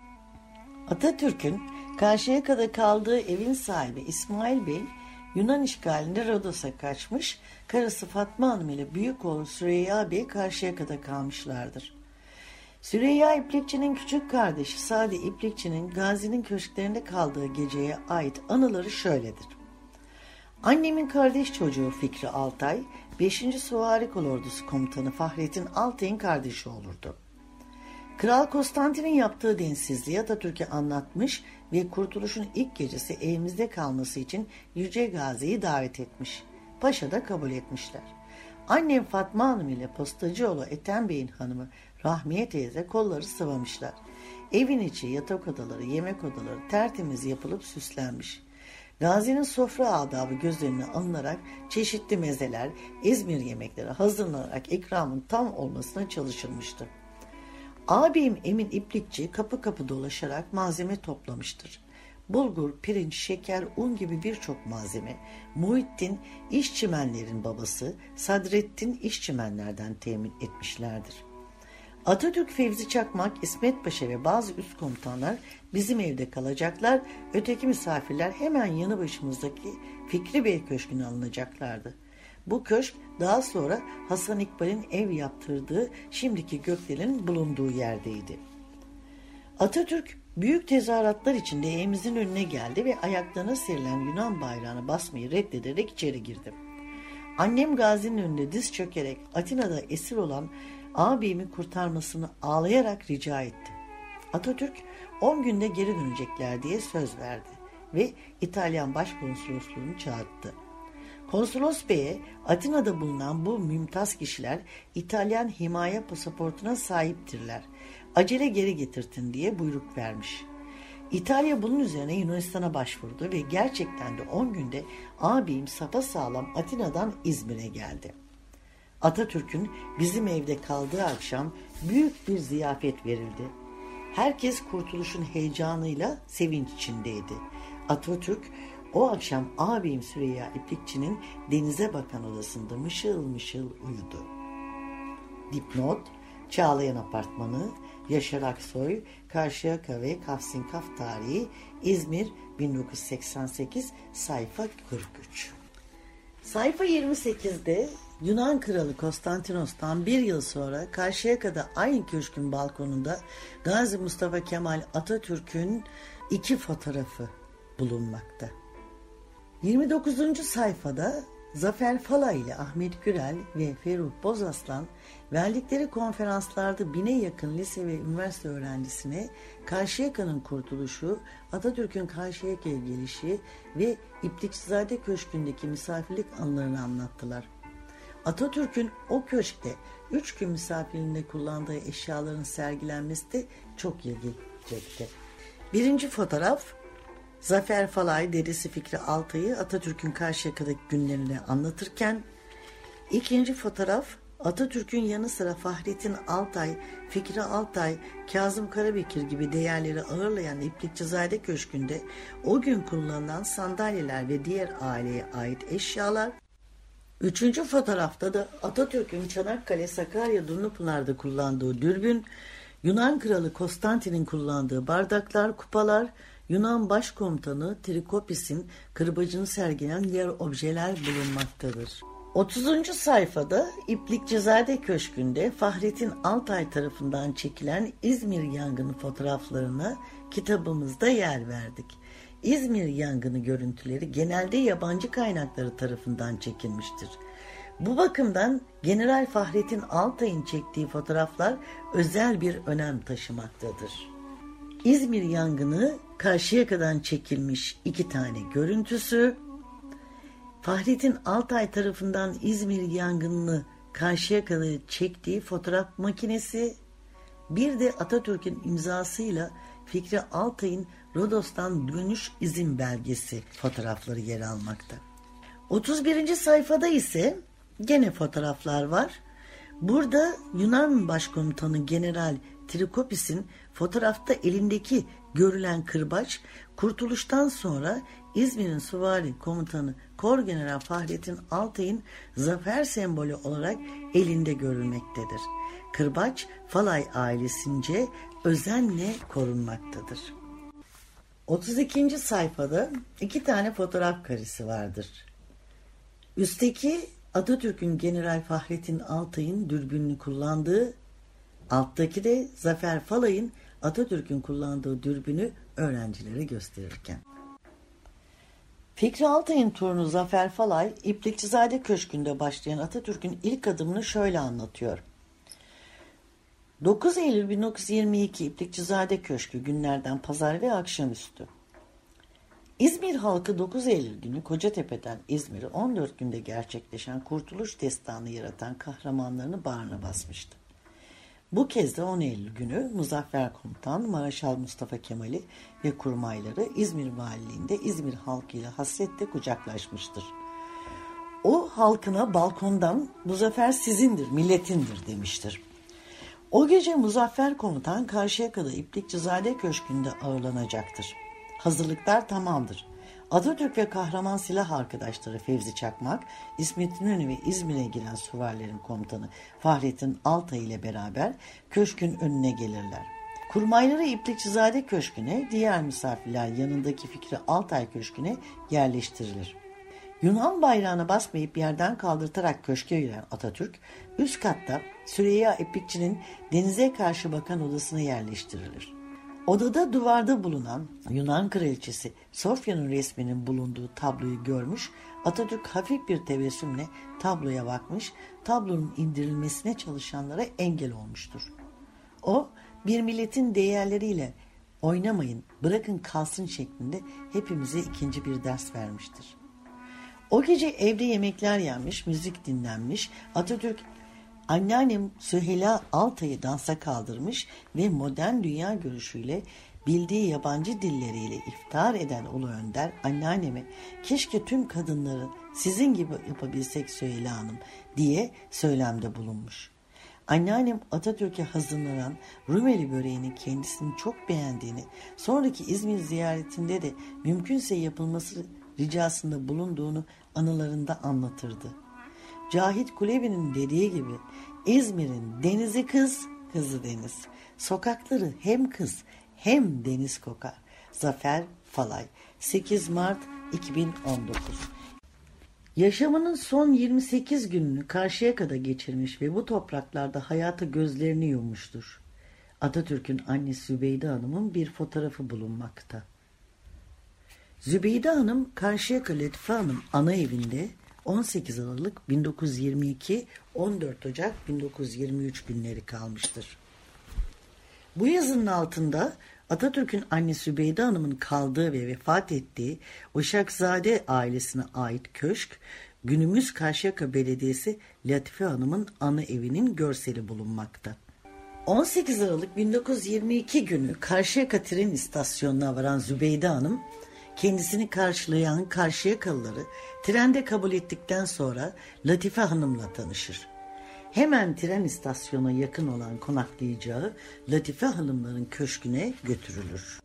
Atatürk'ün Karşıyaka'da kaldığı evin sahibi İsmail Bey, Yunan işgalinde Rodos'a kaçmış, karısı Fatma Hanım ile büyük oğlu Süreyya Bey Karşıyaka'da kalmışlardır. Süreyya İplikçi'nin küçük kardeşi Sadi İplikçi'nin Gazi'nin köşklerinde kaldığı geceye ait anıları şöyledir. Annemin kardeş çocuğu Fikri Altay, beşinci Süvari Kolordusu Komutanı Fahrettin Altay'ın kardeşi olurdu. Kral Konstantin'in yaptığı densizliği Atatürk'e anlatmış ve kurtuluşun ilk gecesi evimizde kalması için Yüce Gazi'yi davet etmiş. Paşa da kabul etmişler. Annem Fatma Hanım ile postacıoğlu Ethem Bey'in hanımı Rahmiye teyze kolları sıvamışlar. Evin içi, yatak odaları, yemek odaları tertemiz yapılıp süslenmiş. Gazi'nin sofra adabı göz önüne alınarak çeşitli mezeler, İzmir yemekleri hazırlanarak ikramın tam olmasına çalışılmıştı. Ağabeyim Emin İplikçi kapı kapı dolaşarak malzeme toplamıştır. Bulgur, pirinç, şeker, un gibi birçok malzeme Muhittin İşçimenlerin babası Sadrettin İşçimenlerden temin etmişlerdir. Atatürk, Fevzi Çakmak, İsmet Paşa ve bazı üst komutanlar bizim evde kalacaklar, öteki misafirler hemen yanı başımızdaki Fikri Bey Köşkü'ne alınacaklardı. Bu köşk daha sonra Hasan İkbal'in ev yaptırdığı şimdiki gökdelenin bulunduğu yerdeydi. Atatürk büyük tezahüratlar içinde evimizin önüne geldi ve ayaklarına serilen Yunan bayrağını basmayı reddederek içeri girdi. Annem Gazi'nin önünde diz çökerek Atina'da esir olan ağabeyimi kurtarmasını ağlayarak rica etti. Atatürk on günde geri dönecekler diye söz verdi ve İtalyan Başkonsolosluğunu çağırdı. Konsolos Bey'e Atina'da bulunan bu mümtaz kişiler İtalyan himaye pasaportuna sahiptirler. Acele geri getirtin diye buyruk vermiş. İtalya bunun üzerine Yunanistan'a başvurdu ve gerçekten de on günde ağabeyim sapasağlam Atina'dan İzmir'e geldi. Atatürk'ün bizim evde kaldığı akşam büyük bir ziyafet verildi. Herkes kurtuluşun heyecanıyla sevinç içindeydi. Atatürk o akşam ağabeyim Süreyya İplikçi'nin denize bakan odasında mışıl mışıl uyudu. Dipnot: Çağlayan Apartmanı, Yaşar Aksoy, Karşıyaka ve Kafsin Kaf Tarihi, İzmir bin dokuz yüz seksen sekiz, sayfa kırk üç. Sayfa yirmi sekizde Yunan Kralı Konstantinos'tan bir yıl sonra Karşıyaka'da aynı köşkün balkonunda Gazi Mustafa Kemal Atatürk'ün iki fotoğrafı bulunmakta. yirmi dokuzuncu sayfada Zafer Fala ile Ahmet Gürel ve Ferruh Bozaslan verdikleri konferanslarda bine yakın lise ve üniversite öğrencisine Karşıyaka'nın kurtuluşu, Atatürk'ün Karşıyaka'ya gelişi ve İplikçizade Köşkü'ndeki misafirlik anılarını anlattılar. Atatürk'ün o köşkte üç gün misafirliğinde kullandığı eşyaların sergilenmesi de çok ilgi çekti. Birinci fotoğraf, Zafer Falay dedesi Fikri Altay'ı Atatürk'ün Karşıyaka'daki günlerini anlatırken, ikinci fotoğraf Atatürk'ün yanı sıra Fahrettin Altay, Fikri Altay, Kazım Karabekir gibi değerleri ağırlayan İplikçizade Köşkü'nde o gün kullanılan sandalyeler ve diğer aileye ait eşyalar. Üçüncü fotoğrafta da Atatürk'ün Çanakkale, Sakarya, Dumlupınar'da kullandığı dürbün, Yunan Kralı Konstantin'in kullandığı bardaklar, kupalar, Yunan Başkomutanı Trikopis'in kırbacını sergilen diğer objeler bulunmaktadır. otuzuncu sayfada İplikçizade Köşkü'nde Fahrettin Altay tarafından çekilen İzmir yangını fotoğraflarına kitabımızda yer verdik. İzmir yangını görüntüleri genelde yabancı kaynakları tarafından çekilmiştir. Bu bakımdan General Fahrettin Altay'ın çektiği fotoğraflar özel bir önem taşımaktadır. İzmir yangını Karşıyaka'dan çekilmiş iki tane görüntüsü, Fahrettin Altay tarafından İzmir yangınını Karşıyaka'da çektiği fotoğraf makinesi, bir de Atatürk'ün imzasıyla Fikri Altay'ın Rodos'tan dönüş izin belgesi fotoğrafları yer almakta. otuz birinci sayfada ise gene fotoğraflar var. Burada Yunan Başkomutanı General Trikopis'in fotoğrafta elindeki görülen kırbaç, kurtuluştan sonra İzmir'in Süvari Komutanı Korgeneral Fahrettin Altay'ın zafer sembolü olarak elinde görülmektedir. Kırbaç Falay ailesince özenle korunmaktadır. otuz ikinci sayfada iki tane fotoğraf karesi vardır. Üstteki Atatürk'ün General Fahrettin Altay'ın dürbününü kullandığı, alttaki de Zafer Falay'ın Atatürk'ün kullandığı dürbünü öğrencilere gösterirken. Fikri Altay'ın torunu Zafer Falay, İplikçizade Köşkü'nde başlayan Atatürk'ün ilk adımını şöyle anlatıyor. dokuz Eylül bin dokuz yüz yirmi iki İplikçizade Köşkü, günlerden pazar ve akşamüstü. İzmir halkı dokuz Eylül günü Kocatepe'den İzmir'i on dört günde gerçekleşen Kurtuluş Destanı yaratan kahramanlarını bağrına basmıştı. Bu kez de on Eylül günü Muzaffer Komutan Maraşal Mustafa Kemal'i ve kurmayları İzmir valiliğinde İzmir halkıyla hasretle kucaklaşmıştır. O halkına balkondan "Bu zafer sizindir, milletindir" demiştir. O gece Muzaffer Komutan Karşıyaka'da İplikçizade Köşkü'nde ağırlanacaktır. Hazırlıklar tamamdır. Atatürk ve kahraman silah arkadaşları Fevzi Çakmak, İsmet İnönü ve İzmir'e giren süvarilerin komutanı Fahrettin Altay ile beraber köşkün önüne gelirler. Kurmayları İplikçizade Köşkü'ne, diğer misafirler yanındaki Fikri Altay Köşkü'ne yerleştirilir. Yunan bayrağına basmayıp yerden kaldırtarak köşke giren Atatürk, üst katta Süreyya İplikçi'nin denize karşı bakan odasına yerleştirilir. Odada duvarda bulunan Yunan kraliçesi Sofya'nın resminin bulunduğu tabloyu görmüş, Atatürk hafif bir tebessümle tabloya bakmış, tablonun indirilmesine çalışanlara engel olmuştur. O, bir milletin değerleriyle oynamayın, bırakın kalsın şeklinde hepimize ikinci bir ders vermiştir. O gece evde yemekler yenmiş, müzik dinlenmiş, Atatürk anneannem Süheyla Altay'ı dansa kaldırmış ve modern dünya görüşüyle bildiği yabancı dilleriyle iftihar eden Ulu Önder anneanneme "Keşke tüm kadınları sizin gibi yapabilsek Süheyla Hanım" diye söylemde bulunmuş. Anneannem Atatürk'e hazırlanan Rumeli böreğini kendisinin çok beğendiğini, sonraki İzmir ziyaretinde de mümkünse yapılması ricasında bulunduğunu anılarında anlatırdı. Cahit Kulebi'nin dediği gibi İzmir'in denizi kız, kızı deniz. Sokakları hem kız hem deniz kokar. Zafer Falay, sekiz Mart iki bin on dokuz. Yaşamının son yirmi sekiz gününü Karşıyaka'da geçirmiş ve bu topraklarda hayata gözlerini yummuştur. Atatürk'ün annesi Zübeyde Hanım'ın bir fotoğrafı bulunmakta. Zübeyde Hanım, Karşıyaka Latife Hanım ana evinde on sekiz Aralık bin dokuz yüz yirmi iki - on dört Ocak bin dokuz yüz yirmi üç günleri kalmıştır. Bu yazının altında Atatürk'ün annesi Zübeyde Hanım'ın kaldığı ve vefat ettiği Uşakzade ailesine ait köşk, günümüz Karşıyaka Belediyesi Latife Hanım'ın ana evinin görseli bulunmakta. on sekiz Aralık bin dokuz yüz yirmi iki günü Karşıyaka tren istasyonuna varan Zübeyde Hanım, kendisini karşılayan Karşıyakalıları trende kabul ettikten sonra Latife Hanım'la tanışır. Hemen tren istasyonuna yakın olan konaklayacağı Latife Hanımların köşküne götürülür.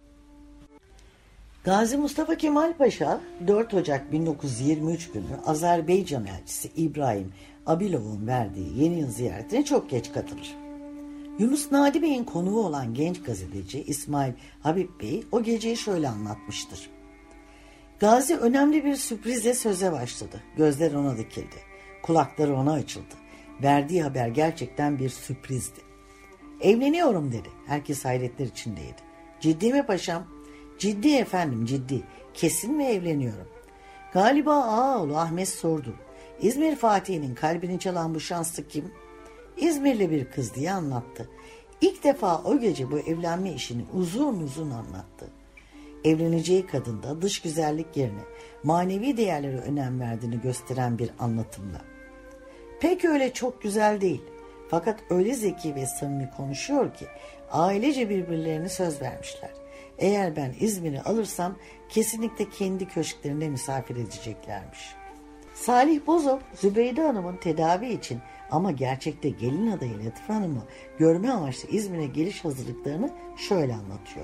Gazi Mustafa Kemal Paşa dört Ocak bin dokuz yüz yirmi üç günü Azerbaycan elçisi İbrahim Abilov'un verdiği yeni yıl ziyaretine çok geç katılır. Yunus Nadi Bey'in konuğu olan genç gazeteci İsmail Habib Bey o geceyi şöyle anlatmıştır. Gazi önemli bir sürprizle söze başladı. Gözler ona dikildi. Kulakları ona açıldı. Verdiği haber gerçekten bir sürprizdi. Evleniyorum dedi. Herkes hayretler içindeydi. Ciddi mi paşam? Ciddi efendim, ciddi. Kesin mi evleniyorum? Galiba Ağaoğlu Ahmet sordu. İzmir Fatih'inin kalbini çalan bu şanslı kim? İzmirli bir kız diye anlattı. İlk defa o gece bu evlenme işini uzun uzun anlattı. Evleneceği kadında dış güzellik yerine manevi değerlere önem verdiğini gösteren bir anlatımla. Pek öyle çok güzel değil. Fakat öyle zeki ve samimi konuşuyor ki ailece birbirlerine söz vermişler. Eğer ben İzmir'i alırsam kesinlikle kendi köşklerinde misafir edeceklermiş. Salih Bozok, Zübeyde Hanım'ın tedavi için ama gerçekte gelin adayı Latife Hanım'ı görme amaçlı İzmir'e geliş hazırlıklarını şöyle anlatıyor.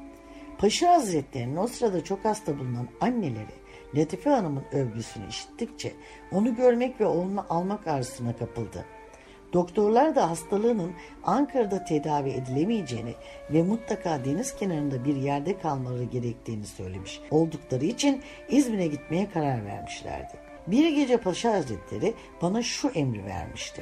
Paşa Hazretleri'nin o sırada çok hasta bulunan anneleri Latife Hanım'ın övgüsünü işittikçe onu görmek ve onu almak arzusuna kapıldı. Doktorlar da hastalığının Ankara'da tedavi edilemeyeceğini ve mutlaka deniz kenarında bir yerde kalmaları gerektiğini söylemiş oldukları için İzmir'e gitmeye karar vermişlerdi. Bir gece Paşa Hazretleri bana şu emri vermişti.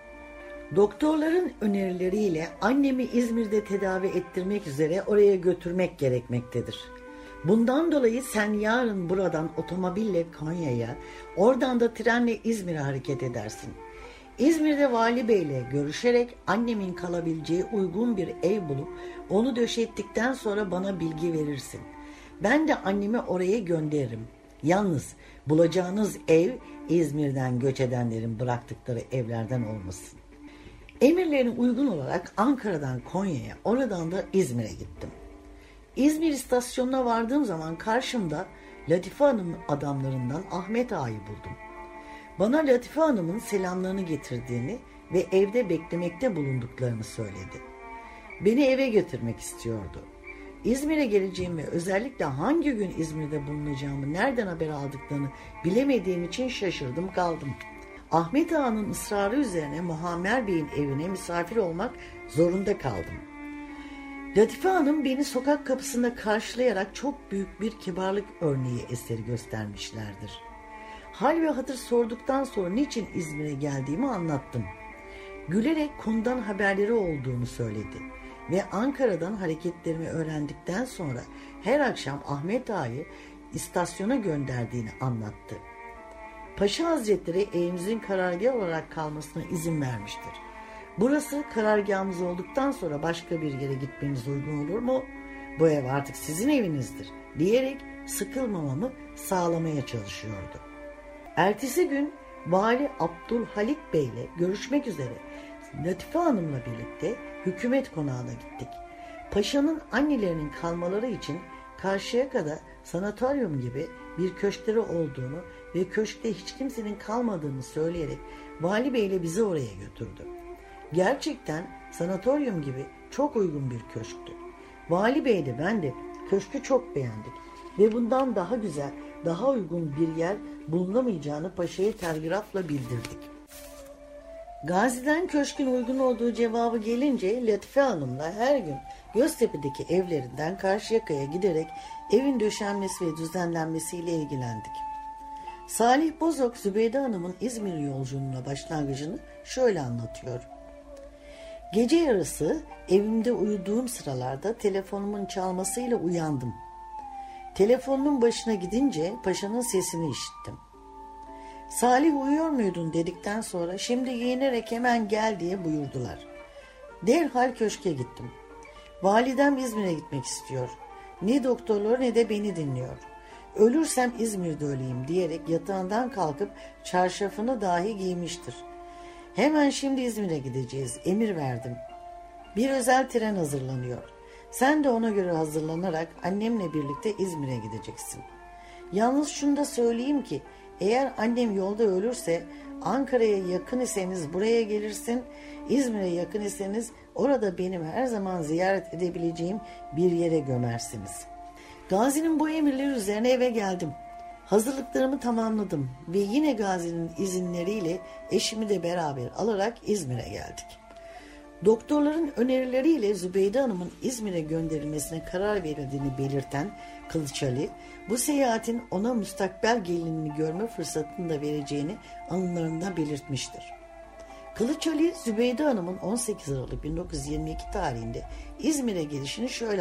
Doktorların önerileriyle annemi İzmir'de tedavi ettirmek üzere oraya götürmek gerekmektedir. Bundan dolayı sen yarın buradan otomobille Konya'ya, oradan da trenle İzmir'e hareket edersin. İzmir'de Vali Bey'le görüşerek annemin kalabileceği uygun bir ev bulup onu döşettikten sonra bana bilgi verirsin. Ben de annemi oraya gönderirim. Yalnız bulacağınız ev İzmir'den göç edenlerin bıraktıkları evlerden olmasın. Emirlerine uygun olarak Ankara'dan Konya'ya, oradan da İzmir'e gittim. İzmir istasyonuna vardığım zaman karşımda Latife Hanım'ın adamlarından Ahmet Ağa'yı buldum. Bana Latife Hanım'ın selamlarını getirdiğini ve evde beklemekte bulunduklarını söyledi. Beni eve götürmek istiyordu. İzmir'e geleceğimi ve özellikle hangi gün İzmir'de bulunacağımı nereden haber aldıklarını bilemediğim için şaşırdım kaldım. Ahmet Ağa'nın ısrarı üzerine Muammer Bey'in evine misafir olmak zorunda kaldım. Latife Hanım beni sokak kapısında karşılayarak çok büyük bir kibarlık örneği eseri göstermişlerdir. Hal ve hatır sorduktan sonra niçin İzmir'e geldiğimi anlattım. Gülerek konudan haberleri olduğunu söyledi ve Ankara'dan hareketlerimi öğrendikten sonra her akşam Ahmet Ağa'yı istasyona gönderdiğini anlattı. Paşa Hazretleri evimizin karargah olarak kalmasına izin vermiştir. Burası karargahımız olduktan sonra başka bir yere gitmeniz uygun olur mu? Bu ev artık sizin evinizdir diyerek sıkılmamamı sağlamaya çalışıyordu. Ertesi gün Vali Abdülhalik Bey ile görüşmek üzere Latife Hanım'la birlikte hükümet konağına gittik. Paşa'nın annelerinin kalmaları için Karşıyaka'da sanatoryum gibi bir köşkleri olduğunu ve köşkte hiç kimsenin kalmadığını söyleyerek Vali Bey ile bizi oraya götürdü. Gerçekten sanatoryum gibi çok uygun bir köşktü. Vali Bey de ben de köşkü çok beğendik ve bundan daha güzel, daha uygun bir yer bulunamayacağını paşaya telgrafla bildirdik. Gazi'den köşkün uygun olduğu cevabı gelince Latife Hanım'la her gün Göztepe'deki evlerinden Karşıyaka'ya giderek evin döşenmesi ve düzenlenmesiyle ilgilendik. Salih Bozok, Zübeyde Hanım'ın İzmir yolculuğuna başlangıcını şöyle anlatıyor. Gece yarısı evimde uyuduğum sıralarda telefonumun çalmasıyla uyandım. Telefonun başına gidince paşanın sesini işittim. Salih uyuyor muydun dedikten sonra şimdi giyinerek hemen gel diye buyurdular. Derhal köşke gittim. Validem İzmir'e gitmek istiyor. Ne doktorları ne de beni dinliyor. Ölürsem İzmir'de öleyim diyerek yatağından kalkıp çarşafını dahi giymiştir. Hemen şimdi İzmir'e gideceğiz. Emir verdim. Bir özel tren hazırlanıyor. Sen de ona göre hazırlanarak annemle birlikte İzmir'e gideceksin. Yalnız şunu da söyleyeyim ki eğer annem yolda ölürse Ankara'ya yakın iseniz buraya gelirsin, İzmir'e yakın iseniz orada benim her zaman ziyaret edebileceğim bir yere gömersiniz. Gazi'nin bu emirleri üzerine eve geldim. Hazırlıklarımı tamamladım ve yine Gazi'nin izinleriyle eşimi de beraber alarak İzmir'e geldik. Doktorların önerileriyle Zübeyde Hanım'ın İzmir'e gönderilmesine karar verildiğini belirten Kılıç Ali, bu seyahatin ona müstakbel gelinini görme fırsatını da vereceğini anılarında belirtmiştir. Kılıç Ali, Zübeyde Hanım'ın on sekiz Aralık bin dokuz yüz yirmi iki tarihinde İzmir'e gelişini şöyle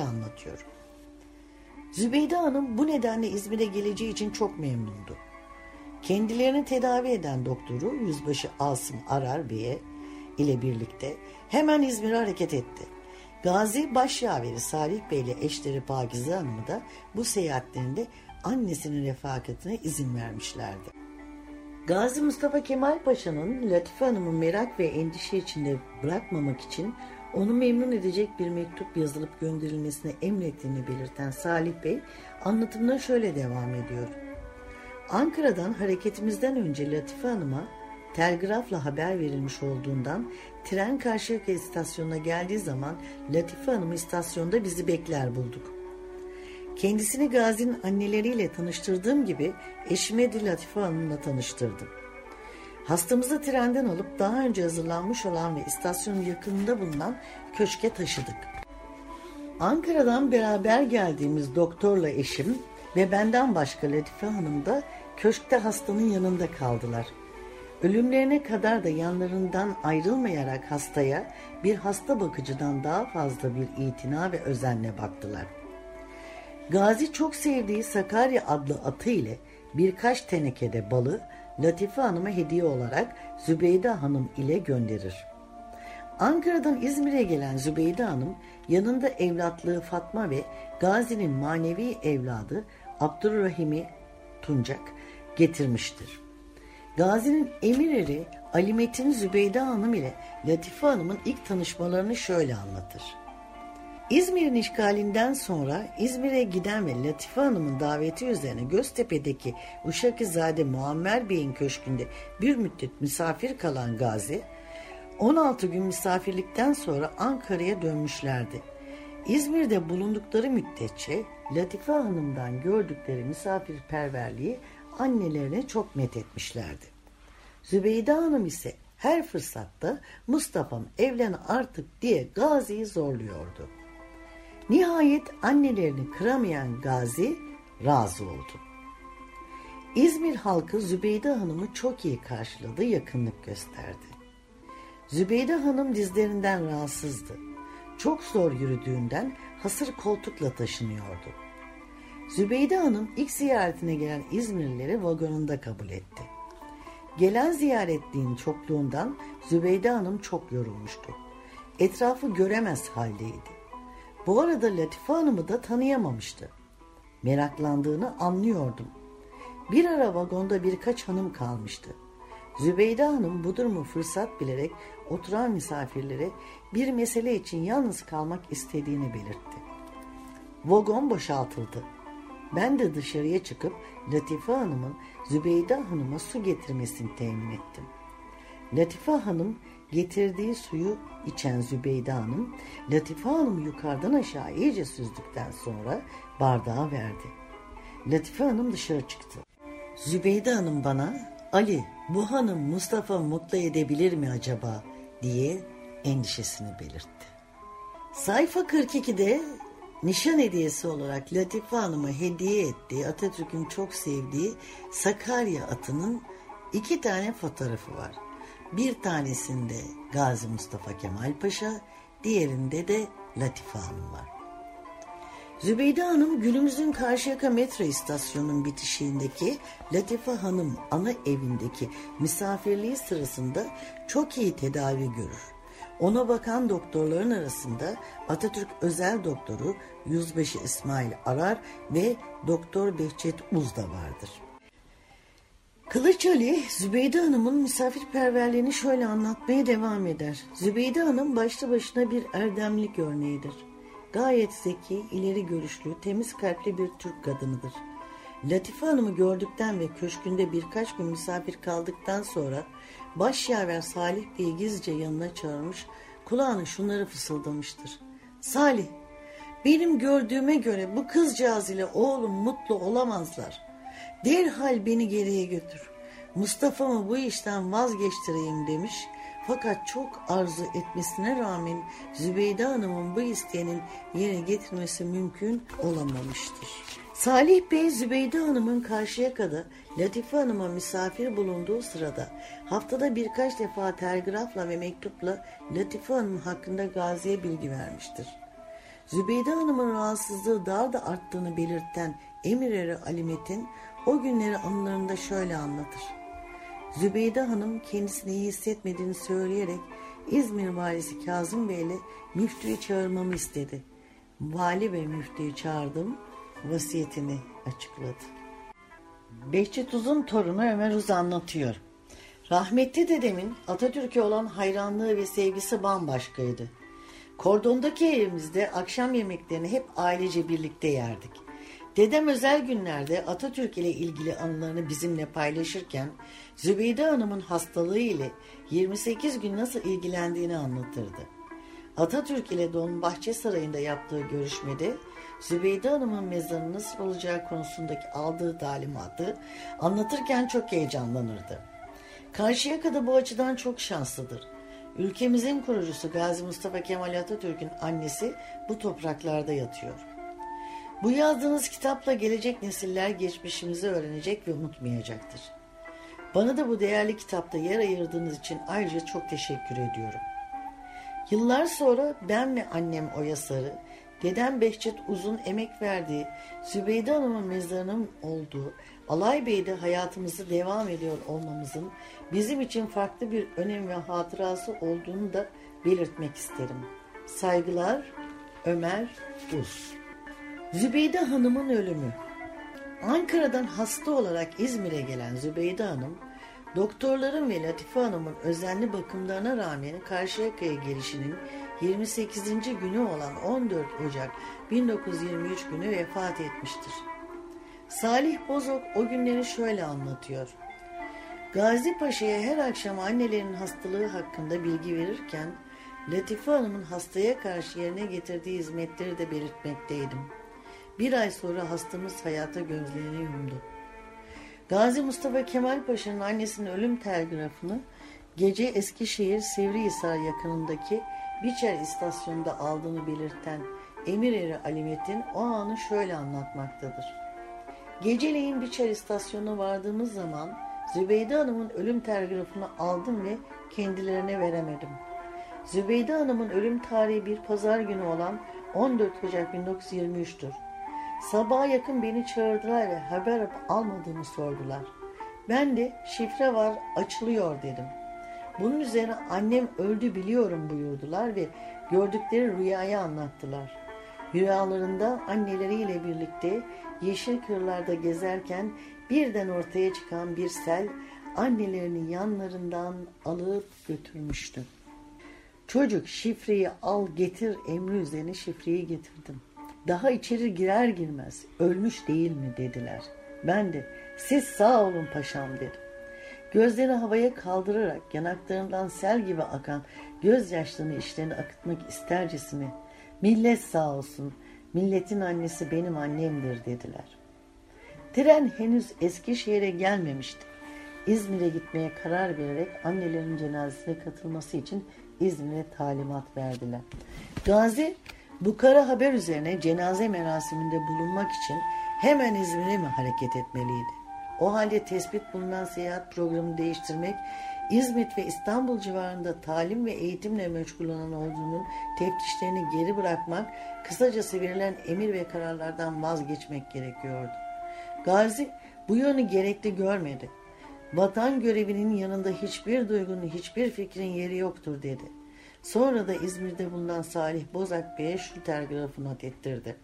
Kendilerini tedavi eden doktoru Yüzbaşı Asım Arar Bey'e ile birlikte hemen İzmir'e hareket etti. Gazi Başyaveri Salih Bey ile eşleri Pakize Hanım'ı da bu seyahatlerinde annesinin refakatine izin vermişlerdi. Gazi Mustafa Kemal Paşa'nın Latife Hanım'ı merak ve endişe içinde bırakmamak için onu memnun edecek bir mektup yazılıp gönderilmesine emrettiğini belirten Salih Bey anlatımına şöyle devam ediyor. Ankara'dan hareketimizden önce Latife Hanım'a telgrafla haber verilmiş olduğundan tren Karşıyaka istasyonuna geldiği zaman Latife Hanım'ı istasyonda bizi bekler bulduk. Kendisini Gazi'nin anneleriyle tanıştırdığım gibi eşime de Latife Hanım'la tanıştırdım. Hastamızı trenden alıp daha önce hazırlanmış olan ve istasyonun yakınında bulunan köşke taşıdık. Ankara'dan beraber geldiğimiz doktorla eşim ve benden başka Latife Hanım da köşkte hastanın yanında kaldılar. Ölümlerine kadar da yanlarından ayrılmayarak hastaya bir hasta bakıcıdan daha fazla bir itina ve özenle baktılar. Gazi çok sevdiği Sakarya adlı atı ile birkaç tenekede balı Latife Hanım'a hediye olarak Zübeyde Hanım ile gönderir. Ankara'dan İzmir'e gelen Zübeyde Hanım yanında evlatlığı Fatma ve Gazi'nin manevi evladı Abdurrahim'i Tuncak getirmiştir. Gazi'nin emireri Ali Metin Zübeyde Hanım ile Latife Hanım'ın ilk tanışmalarını şöyle anlatır. İzmir'in işgalinden sonra İzmir'e giden ve Latife Hanım'ın daveti üzerine Göztepe'deki Uşakizade Muammer Bey'in köşkünde bir müddet misafir kalan Gazi, on altı gün misafirlikten sonra Ankara'ya dönmüşlerdi. İzmir'de bulundukları müddetçe Latife Hanım'dan gördükleri misafirperverliği annelerine çok methetmişlerdi. Zübeyde Hanım ise her fırsatta Mustafa'm evlen artık diye Gazi'yi zorluyordu. Nihayet annelerini kıramayan Gazi razı oldu. İzmir halkı Zübeyde Hanım'ı çok iyi karşıladı, yakınlık gösterdi. Zübeyde Hanım dizlerinden rahatsızdı. Çok zor yürüdüğünden hasır koltukla taşınıyordu. Zübeyde Hanım ilk ziyaretine gelen İzmirlileri vagonunda kabul etti. Gelen ziyaretliğin çokluğundan Zübeyde Hanım çok yorulmuştu. Etrafı göremez haldeydi. Bu arada Latife Hanım'ı da tanıyamamıştı. Meraklandığını anlıyordum. Bir ara vagonda birkaç hanım kalmıştı. Zübeyde Hanım bu durumu fırsat bilerek oturan misafirlere bir mesele için yalnız kalmak istediğini belirtti. Vagon boşaltıldı. Ben de dışarıya çıkıp Latife Hanım'ın Zübeyde Hanım'a su getirmesini temin ettim. Latife Hanım getirdiği suyu içen Zübeyde Hanım, Latife Hanım'ı yukarıdan aşağı iyice süzdükten sonra bardağı verdi. Latife Hanım dışarı çıktı. Zübeyde Hanım bana, Ali bu hanım Mustafa mutlu edebilir mi acaba diye endişesini belirtti. Sayfa kırk ikide nişan hediyesi olarak Latife Hanım'a hediye ettiği Atatürk'ün çok sevdiği Sakarya atının iki tane fotoğrafı var. Bir tanesinde Gazi Mustafa Kemal Paşa, diğerinde de Latife Hanım var. Zübeyde Hanım günümüzün Karşıyaka metro istasyonunun bitişiğindeki Latife Hanım ana evindeki misafirliği sırasında çok iyi tedavi görür. Ona bakan doktorların arasında Atatürk özel doktoru Yüzbaşı İsmail Arar ve Doktor Behçet Uz da vardır. Kılıç Ali, Zübeyde Hanım'ın misafirperverliğini şöyle anlatmaya devam eder. Zübeyde Hanım başlı başına bir erdemlik örneğidir. Gayet zeki, ileri görüşlü, temiz kalpli bir Türk kadınıdır. Latife Hanım'ı gördükten ve köşkünde birkaç gün misafir kaldıktan sonra Başyaver Salih Bey'i gizlice yanına çağırmış, kulağına şunları fısıldamıştır. Salih, benim gördüğüme göre bu kızcağız ile oğlum mutlu olamazlar. Derhal beni geriye götür. Mustafa'mı bu işten vazgeçtireyim demiş. Fakat çok arzu etmesine rağmen Zübeyde Hanım'ın bu isteğinin yerine getirmesi mümkün olamamıştır. Salih Bey Zübeyde Hanım'ın Karşıyaka'da Latife Hanım'a misafir bulunduğu sırada haftada birkaç defa telgrafla ve mektupla Latife Hanım hakkında Gazi'ye bilgi vermiştir. Zübeyde Hanım'ın rahatsızlığı daha da arttığını belirten emireri Ali Metin, o günleri anılarında şöyle anlatır. Zübeyde Hanım kendisini iyi hissetmediğini söyleyerek İzmir valisi Kazım Bey ile müftüyü çağırmamı istedi. Vali ve müftüyü çağırdım, vasiyetini açıkladı. Behçet Uzun torunu Ömer Uz anlatıyor. Rahmetli dedemin Atatürk'e olan hayranlığı ve sevgisi bambaşkaydı. Kordondaki evimizde akşam yemeklerini hep ailece birlikte yerdik. Dedem özel günlerde Atatürk ile ilgili anılarını bizimle paylaşırken Zübeyde Hanım'ın hastalığı ile yirmi sekiz gün nasıl ilgilendiğini anlatırdı. Atatürk ile Dolmabahçe Sarayı'nda yaptığı görüşmede Zübeyde Hanım'ın mezarının nasıl olacağı konusundaki aldığı talimatı anlatırken çok heyecanlanırdı. Karşıyaka'da bu açıdan çok şanslıdır. Ülkemizin kurucusu Gazi Mustafa Kemal Atatürk'ün annesi bu topraklarda yatıyor. Bu yazdığınız kitapla gelecek nesiller geçmişimizi öğrenecek ve unutmayacaktır. Bana da bu değerli kitapta yer ayırdığınız için ayrıca çok teşekkür ediyorum. Yıllar sonra ben ve annem Oya Sarı, dedem Behçet Uzun emek verdiği Zübeyde Hanım'ın mezarının olduğu Alaybey'de hayatımızı devam ediyor olmamızın bizim için farklı bir önem ve hatırası olduğunu da belirtmek isterim. Saygılar, Ömer Uz. Zübeyde Hanım'ın ölümü. Ankara'dan hasta olarak İzmir'e gelen Zübeyde Hanım, doktorların ve Latife Hanım'ın özenli bakımlarına rağmen Karşıyaka'ya gelişinin yirmi sekizinci günü olan on dört Ocak bin dokuz yüz yirmi üç günü vefat etmiştir. Salih Bozok o günleri şöyle anlatıyor. Gazi Paşa'ya her akşam annelerinin hastalığı hakkında bilgi verirken Latife Hanım'ın hastaya karşı yerine getirdiği hizmetleri de belirtmekteydim. Bir ay sonra hastamız hayata gözlerini yumdu. Gazi Mustafa Kemal Paşa'nın annesinin ölüm telgrafını gece Eskişehir Sivrihisar yakınındaki Biçer istasyonunda aldığını belirten Emireri Ali Metin o anı şöyle anlatmaktadır. Geceleyin Biçer istasyonuna vardığımız zaman Zübeyde Hanım'ın ölüm telgrafını aldım ve kendilerine veremedim. Zübeyde Hanım'ın ölüm tarihi bir pazar günü olan on dört Ocak bin dokuz yüz yirmi üç'tür. Sabaha yakın beni çağırdılar ve haber almadığımı sordular. Ben de şifre var açılıyor dedim. Bunun üzerine annem öldü biliyorum buyurdular ve gördükleri rüyayı anlattılar. Rüyalarında anneleriyle birlikte yeşil kırlarda gezerken birden ortaya çıkan bir sel annelerini yanlarından alıp götürmüştü. Çocuk şifreyi al getir emri üzerine şifreyi getirdim. Daha içeri girer girmez ölmüş değil mi dediler. Ben de siz sağ olun paşam dedim. Gözlerini havaya kaldırarak yanaklarından sel gibi akan gözyaşlarını içlerine akıtmak istercesine millet sağ olsun, milletin annesi benim annemdir dediler. Tren henüz Eskişehir'e gelmemişti. İzmir'e gitmeye karar vererek annelerin cenazesine katılması için İzmir'e talimat verdiler. Gazi bu kara haber üzerine cenaze merasiminde bulunmak için hemen İzmir'e mi hareket etmeliydi? O halde tespit bulunan seyahat programını değiştirmek, İzmit ve İstanbul civarında talim ve eğitimle meşgul olan ordunun teftişlerini geri bırakmak, kısacası verilen emir ve kararlardan vazgeçmek gerekiyordu. Gazi bu yönü gerekli görmedi. Vatan görevinin yanında hiçbir duygunun, hiçbir fikrin yeri yoktur dedi. Sonra da İzmir'de bulunan Salih Bozak Bey'e şu telgrafı not ettirdi.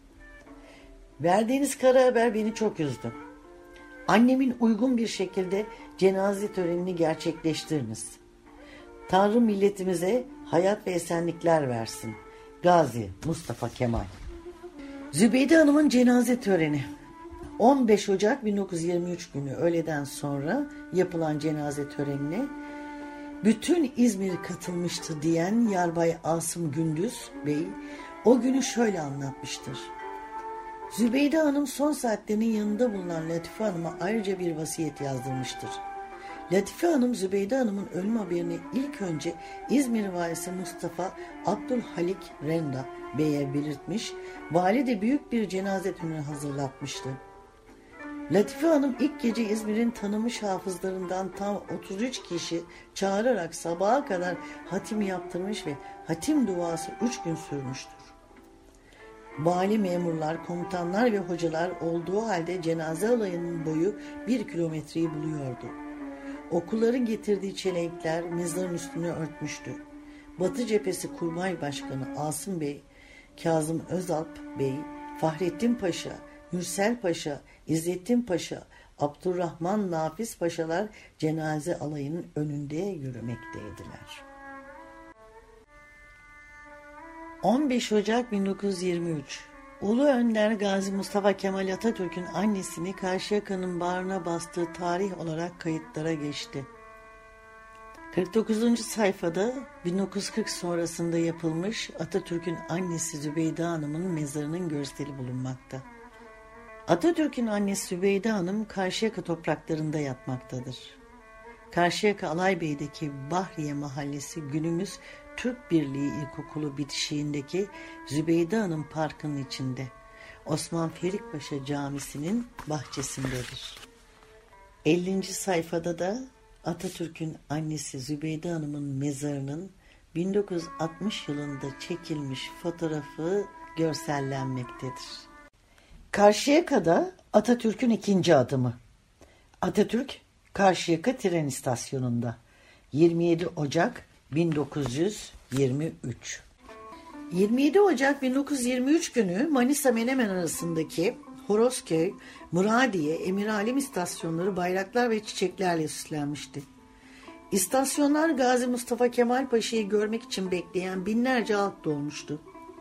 Verdiğiniz kara haber beni çok üzdü. Annemin uygun bir şekilde cenaze törenini gerçekleştiriniz. Tanrı milletimize hayat ve esenlikler versin. Gazi Mustafa Kemal. Zübeyde Hanım'ın cenaze töreni. on beş Ocak bin dokuz yüz yirmi üç günü öğleden sonra yapılan cenaze törenine bütün İzmir katılmıştı diyen Yarbay Asım Gündüz Bey o günü şöyle anlatmıştır. Zübeyde Hanım son saatlerinin yanında bulunan Latife Hanım'a ayrıca bir vasiyet yazdırmıştır. Latife Hanım Zübeyde Hanım'ın ölüm haberini ilk önce İzmir valisi Mustafa Abdülhalik Renda Bey'e belirtmiş, vali de büyük bir cenaze töreni hazırlatmıştı. Latife Hanım ilk gece İzmir'in tanınmış hafızlarından tam otuz üç kişi çağırarak sabaha kadar hatim yaptırmış ve hatim duası üç gün sürmüştür. Vali, memurlar, komutanlar ve hocalar olduğu halde cenaze alayının boyu bir kilometreyi buluyordu. Okulların getirdiği çelenkler mezarın üstünü örtmüştü. Batı Cephesi Kurmay Başkanı Asım Bey, Kazım Özalp Bey, Fahrettin Paşa, Mürsel Paşa, İzzettin Paşa, Abdurrahman Nafiz Paşalar cenaze alayının önünde yürümekteydiler. on beş Ocak bin dokuz yüz yirmi üç Ulu Önder Gazi Mustafa Kemal Atatürk'ün annesini Karşıyaka'nın bağrına bastığı tarih olarak kayıtlara geçti. kırk dokuzuncu sayfada bin dokuz yüz kırk sonrasında yapılmış Atatürk'ün annesi Zübeyde Hanım'ın mezarının görseli bulunmakta. Atatürk'ün annesi Zübeyde Hanım Karşıyaka topraklarında yatmaktadır. Karşıyaka Alaybey'deki Bahriye Mahallesi günümüz Türk Birliği İlkokulu bitişiğindeki Zübeyde Hanım Parkı'nın içinde Osman Ferik Paşa Camisi'nin bahçesindedir. ellinci sayfada da Atatürk'ün annesi Zübeyde Hanım'ın mezarının bin dokuz yüz altmış yılında çekilmiş fotoğrafı görsellenmektedir. Karşıyaka'da Atatürk'ün ikinci adımı. Atatürk Karşıyaka tren istasyonunda yirmi yedi Ocak bin dokuz yüz yirmi üç yirmi yedi Ocak bin dokuz yüz yirmi üç günü Manisa Menemen arasındaki Horozköy, Muradiye, Emiralim istasyonları bayraklar ve çiçeklerle süslenmişti. İstasyonlar Gazi Mustafa Kemal Paşa'yı görmek için bekleyen binlerce halk dolmuştu.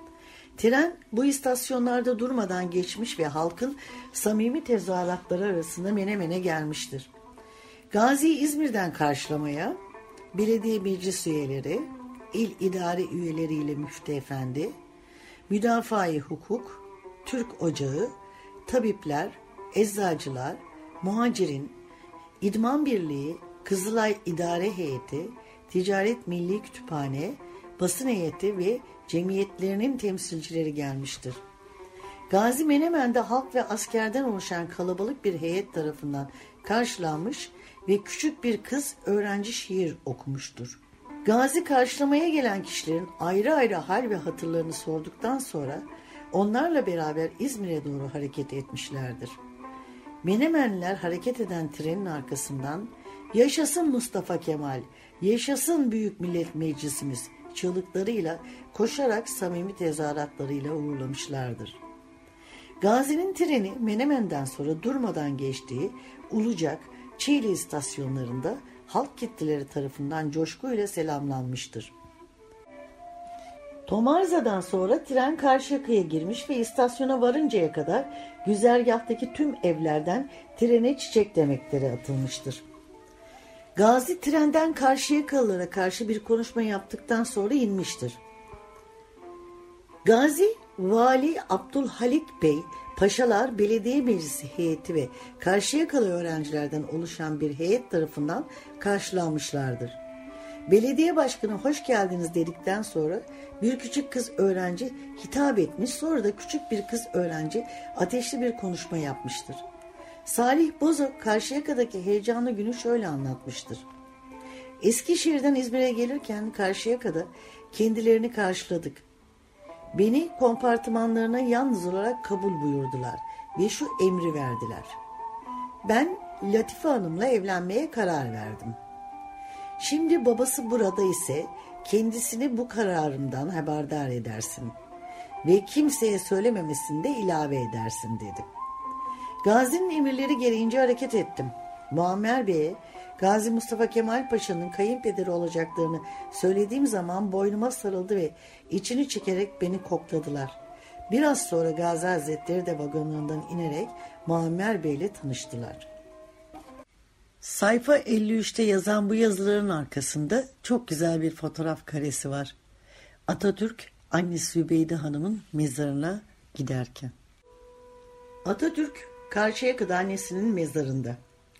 Tren bu istasyonlarda durmadan geçmiş ve halkın samimi tezahüratları arasında Menemen'e gelmiştir. Gazi'yi İzmir'den karşılamaya belediye meclis üyeleri, il idare üyeleriyle müftü efendi, müdafaa-i hukuk, Türk Ocağı, tabipler, eczacılar, muhacirin, İdman Birliği, Kızılay İdare Heyeti, Ticaret Milli Kütüphane, basın heyeti ve cemiyetlerinin temsilcileri gelmiştir. Gazi Menemen'de halk ve askerden oluşan kalabalık bir heyet tarafından karşılanmış ve küçük bir kız öğrenci şiir okumuştur. Gazi karşılamaya gelen kişilerin ayrı ayrı hal ve hatırlarını sorduktan sonra onlarla beraber İzmir'e doğru hareket etmişlerdir. Menemenliler hareket eden trenin arkasından "Yaşasın Mustafa Kemal, yaşasın Büyük Millet Meclisimiz" çığlıklarıyla koşarak samimi tezahüratlarıyla uğurlamışlardır. Gazi'nin treni Menemen'den sonra durmadan geçtiği Ulucak, Çiğli istasyonlarında halk kitleleri tarafından coşkuyla selamlanmıştır. Tomarza'dan sonra tren Karşıyaka'ya girmiş ve istasyona varıncaya kadar güzergahtaki tüm evlerden trene çiçek demekleri atılmıştır. Gazi trenden Karşıyakalılara karşı bir konuşma yaptıktan sonra inmiştir. Gazi, Vali Abdülhalik Bey, Paşalar Belediye Meclisi heyeti ve Karşıyakalı öğrencilerden oluşan bir heyet tarafından karşılanmışlardır. Belediye başkanı hoş geldiniz dedikten sonra bir küçük kız öğrenci hitap etmiş, sonra da küçük bir kız öğrenci ateşli bir konuşma yapmıştır. Salih Bozo Karşıyaka'daki heyecanlı günü şöyle anlatmıştır. Eskişehir'den İzmir'e gelirken Karşıyaka'da kendilerini karşıladık. Beni kompartımanlarına yalnız olarak kabul buyurdular ve şu emri verdiler. Ben Latife Hanım'la evlenmeye karar verdim. Şimdi babası burada ise kendisini bu kararımdan haberdar edersin ve kimseye söylememesini de ilave edersin dedim. Gazi'nin emirleri gereğince hareket ettim. Muammer Bey'e Gazi Mustafa Kemal Paşa'nın kayınpederi olacaklarını söylediğim zaman boynuma sarıldı ve içini çekerek beni kokladılar. Biraz sonra Gazi Hazretleri de vagonlarından inerek Muammer Bey ile tanıştılar. Sayfa elli üçte yazan bu yazıların arkasında çok güzel bir fotoğraf karesi var. Atatürk annesi Zübeyde Hanım'ın mezarına giderken. Atatürk Karşıyaka'da annesinin mezarında.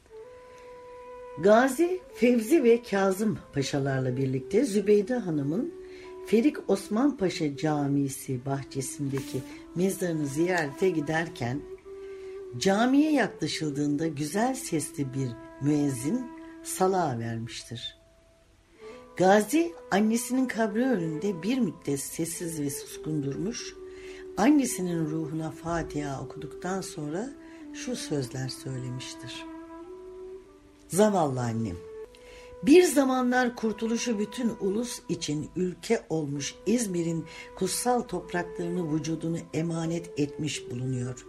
Gazi, Fevzi ve Kazım Paşalarla birlikte Zübeyde Hanım'ın Ferik Osman Paşa Camisi bahçesindeki mezarını ziyarete giderken camiye yaklaşıldığında güzel sesli bir müezzin sala vermiştir. Gazi annesinin kabri önünde bir müddet sessiz ve suskun durmuş, annesinin ruhuna Fatiha okuduktan sonra şu sözler söylemiştir. Zavallı annem, bir zamanlar kurtuluşu bütün ulus için ülke olmuş İzmir'in kutsal topraklarını, vücudunu emanet etmiş bulunuyor.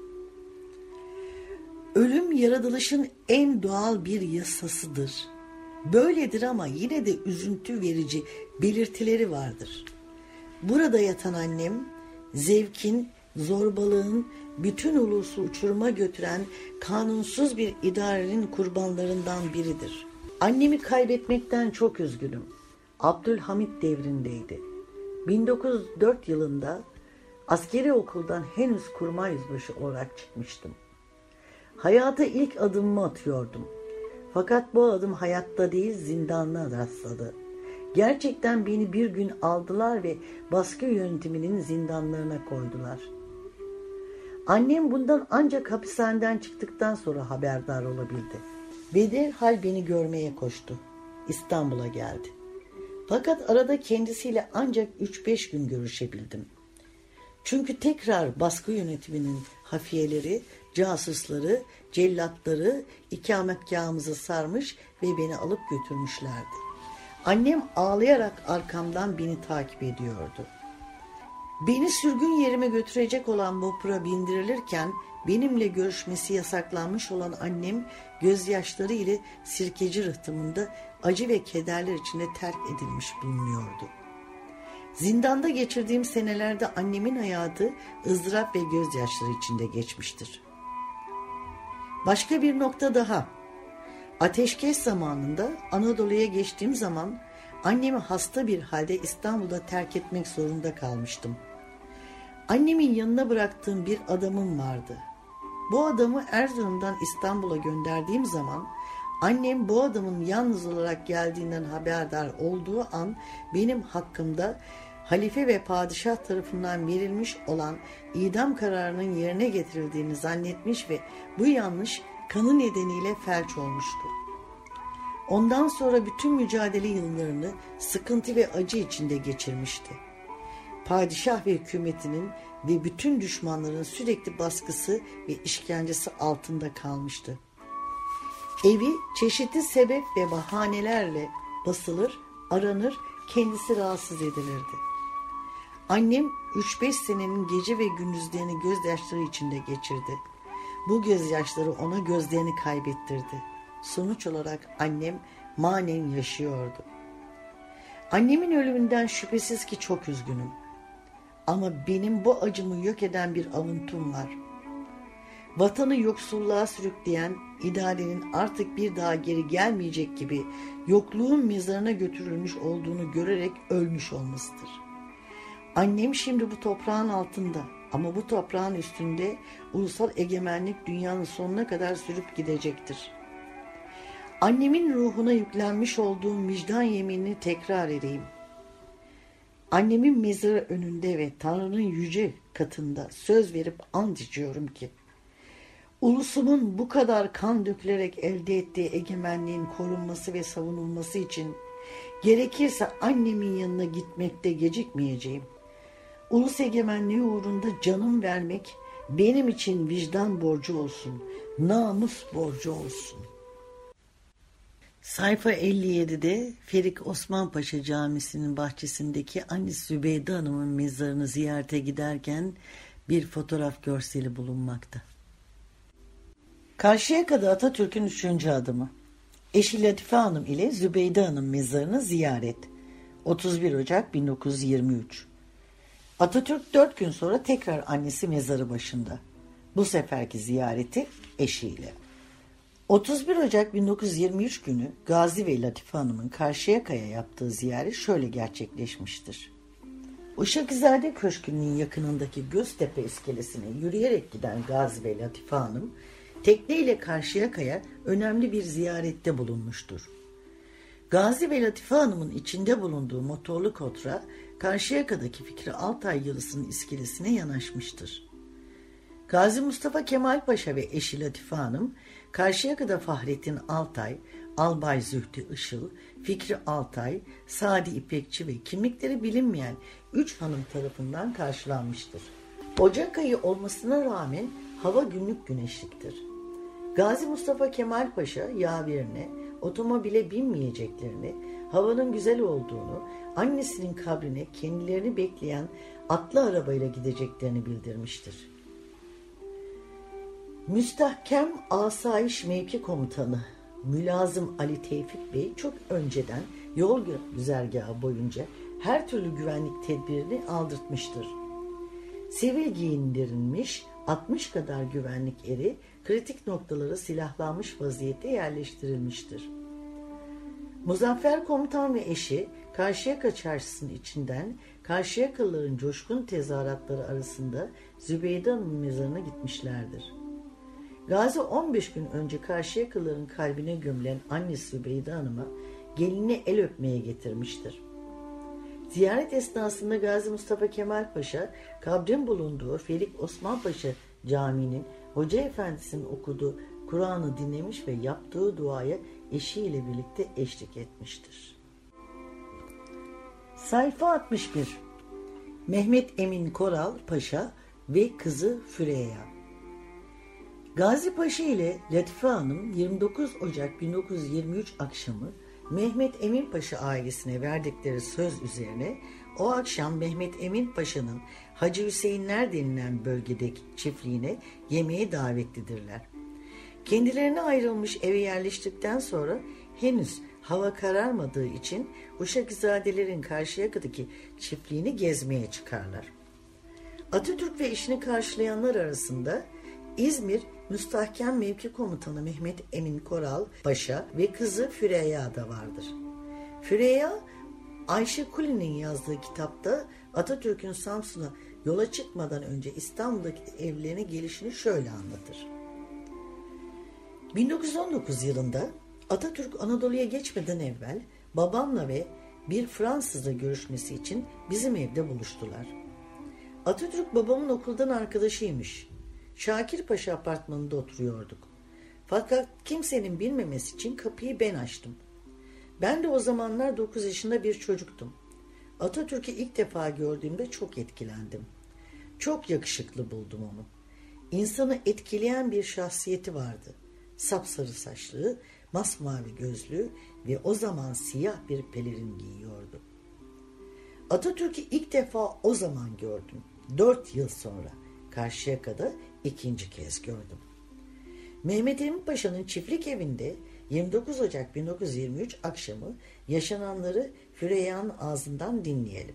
Ölüm yaratılışın en doğal bir yasasıdır. Böyledir ama yine de üzüntü verici belirtileri vardır. Burada yatan annem, zevkin, zorbalığın, bütün ulusu uçuruma götüren kanunsuz bir idarenin kurbanlarından biridir. Annemi kaybetmekten çok üzgünüm. Abdülhamit devrindeydi. bin dokuz yüz dört yılında askeri okuldan henüz kurmay yüzbaşı olarak çıkmıştım. Hayata ilk adımımı atıyordum. Fakat bu adım hayatta değil zindanla rastladı. Gerçekten beni bir gün aldılar ve baskı yönetiminin zindanlarına koydular. Annem bundan ancak hapishaneden çıktıktan sonra haberdar olabildi. Ve derhal beni görmeye koştu. İstanbul'a geldi. Fakat arada kendisiyle ancak üç beş gün görüşebildim. Çünkü tekrar baskı yönetiminin hafiyeleri, casusları, cellatları ikametgahımızı sarmış ve beni alıp götürmüşlerdi. Annem ağlayarak arkamdan beni takip ediyordu. Beni sürgün yerime götürecek olan vapura bindirilirken benimle görüşmesi yasaklanmış olan annem gözyaşları ile sirkeci rıhtımında acı ve kederler içinde terk edilmiş bulunuyordu. Zindanda geçirdiğim senelerde annemin hayatı ızdırap ve gözyaşları içinde geçmiştir. Başka bir nokta daha. Ateşkes zamanında Anadolu'ya geçtiğim zaman annemi hasta bir halde İstanbul'da terk etmek zorunda kalmıştım. Annemin yanına bıraktığım bir adamım vardı. Bu adamı Erzurum'dan İstanbul'a gönderdiğim zaman annem bu adamın yalnız olarak geldiğinden haberdar olduğu an benim hakkımda halife ve padişah tarafından verilmiş olan idam kararının yerine getirildiğini zannetmiş ve bu yanlış kanı nedeniyle felç olmuştu. Ondan sonra bütün mücadele yıllarını sıkıntı ve acı içinde geçirmişti. Padişah ve hükümetinin ve bütün düşmanların sürekli baskısı ve işkencesi altında kalmıştı. Evi çeşitli sebep ve bahanelerle basılır, aranır, kendisi rahatsız edilirdi. Annem üç beş senenin gece ve gündüzlerini gözyaşları içinde geçirdi. Bu gözyaşları ona gözlerini kaybettirdi. Sonuç olarak annem manen yaşıyordu. Annemin ölümünden şüphesiz ki çok üzgünüm. Ama benim bu acımı yok eden bir avuntum var. Vatanı yoksulluğa sürükleyen idarenin artık bir daha geri gelmeyecek gibi yokluğun mezarına götürülmüş olduğunu görerek ölmüş olmasıdır. Annem şimdi bu toprağın altında ama bu toprağın üstünde ulusal egemenlik dünyanın sonuna kadar sürüp gidecektir. Annemin ruhuna yüklenmiş olduğum vicdan yeminini tekrar edeyim. Annemin mezarı önünde ve Tanrı'nın yüce katında söz verip ant içiyorum ki, ulusumun bu kadar kan dökülerek elde ettiği egemenliğin korunması ve savunulması için gerekirse annemin yanına gitmekte gecikmeyeceğim. Ulus egemenliği uğrunda canım vermek benim için vicdan borcu olsun, namus borcu olsun. Sayfa elli yedide Ferik Osman Paşa Camisi'nin bahçesindeki annesi Zübeyde Hanım'ın mezarını ziyarete giderken bir fotoğraf görseli bulunmakta. Karşıyaka'da Atatürk'ün üçüncü adımı. Eşi Latife Hanım ile Zübeyde Hanım mezarını ziyaret. otuz bir Ocak bin dokuz yüz yirmi üç. Atatürk dört gün sonra tekrar annesi mezarı başında. Bu seferki ziyareti eşiyle. otuz bir Ocak bin dokuz yüz yirmi üç günü Gazi ve Latife Hanım'ın Karşıyaka'ya yaptığı ziyaret şöyle gerçekleşmiştir. Uşakizade Köşkü'nün yakınındaki Göztepe iskelesine yürüyerek giden Gazi ve Latife Hanım, tekneyle Karşıyaka'ya önemli bir ziyarette bulunmuştur. Gazi ve Latife Hanım'ın içinde bulunduğu motorlu kotra, Karşıyaka'daki Fikri Altay Yalısı'nın iskelesine yanaşmıştır. Gazi Mustafa Kemal Paşa ve eşi Latife Hanım, Karşıyaka'da Fahrettin Altay, Albay Zühtü Işıl, Fikri Altay, Sadi İpekçi ve kimlikleri bilinmeyen üç hanım tarafından karşılanmıştır. Ocak ayı olmasına rağmen hava günlük güneşliktir. Gazi Mustafa Kemal Paşa yaverine otomobile binmeyeceklerini, havanın güzel olduğunu, annesinin kabrine kendilerini bekleyen atlı arabayla gideceklerini bildirmiştir. Müstahkem Asayiş Mevki Komutanı Mülazım Ali Tevfik Bey çok önceden yol güzergahı boyunca her türlü güvenlik tedbirini aldırtmıştır. Sivil giyindirilmiş altmış kadar güvenlik eri kritik noktalara silahlanmış vaziyette yerleştirilmiştir. Muzaffer Komutan ve eşi Karşıyaka Çarşısı'nın içinden Karşıyakalıların coşkun tezahüratları arasında Zübeyde Hanım'ın mezarına gitmişlerdir. Gazi on beş gün önce Karşıyakalıların kalbine gömülen annesi Zübeyde Hanım'a gelinine el öpmeye getirmiştir. Ziyaret esnasında Gazi Mustafa Kemal Paşa, kabrin bulunduğu Felik Osman Paşa Camii'nin Hoca Efendisi'nin okuduğu Kur'an'ı dinlemiş ve yaptığı duaya eşiyle birlikte eşlik etmiştir. Sayfa altmış bir. Mehmet Emin Koral Paşa ve kızı Füreyya. Gazi Paşa ile Latife Hanım yirmi dokuz Ocak bin dokuz yüz yirmi üç akşamı Mehmet Emin Paşa ailesine verdikleri söz üzerine o akşam Mehmet Emin Paşa'nın Hacı Hüseyinler denilen bölgedeki çiftliğine yemeğe davetlidirler. Kendilerine ayrılmış eve yerleştikten sonra henüz hava kararmadığı için Uşakizadelerin Karşıyaka'daki çiftliğini gezmeye çıkarlar. Atatürk ve eşini karşılayanlar arasında İzmir Müstahkem Mevki Komutanı Mehmet Emin Koral Paşa ve kızı Füreyya da vardır. Füreyya, Ayşe Kuli'nin yazdığı kitapta Atatürk'ün Samsun'a yola çıkmadan önce İstanbul'daki evlerine gelişini şöyle anlatır. bin dokuz yüz on dokuz yılında Atatürk Anadolu'ya geçmeden evvel babamla ve bir Fransızla görüşmesi için bizim evde buluştular. Atatürk babamın okuldan arkadaşıymış. Şakirpaşa apartmanında oturuyorduk. Fakat kimsenin bilmemesi için kapıyı ben açtım. Ben de o zamanlar dokuz yaşında bir çocuktum. Atatürk'ü ilk defa gördüğümde çok etkilendim. Çok yakışıklı buldum onu. İnsanı etkileyen bir şahsiyeti vardı. Sapsarı saçlı, masmavi gözlü ve o zaman siyah bir pelerin giyiyordu. Atatürk'ü ilk defa o zaman gördüm. Dört yıl sonra Karşıyaka'da ikinci kez gördüm. Mehmet Emin Paşa'nın çiftlik evinde yirmi dokuz Ocak bin dokuz yüz yirmi üç akşamı yaşananları Füreyya'nın ağzından dinleyelim.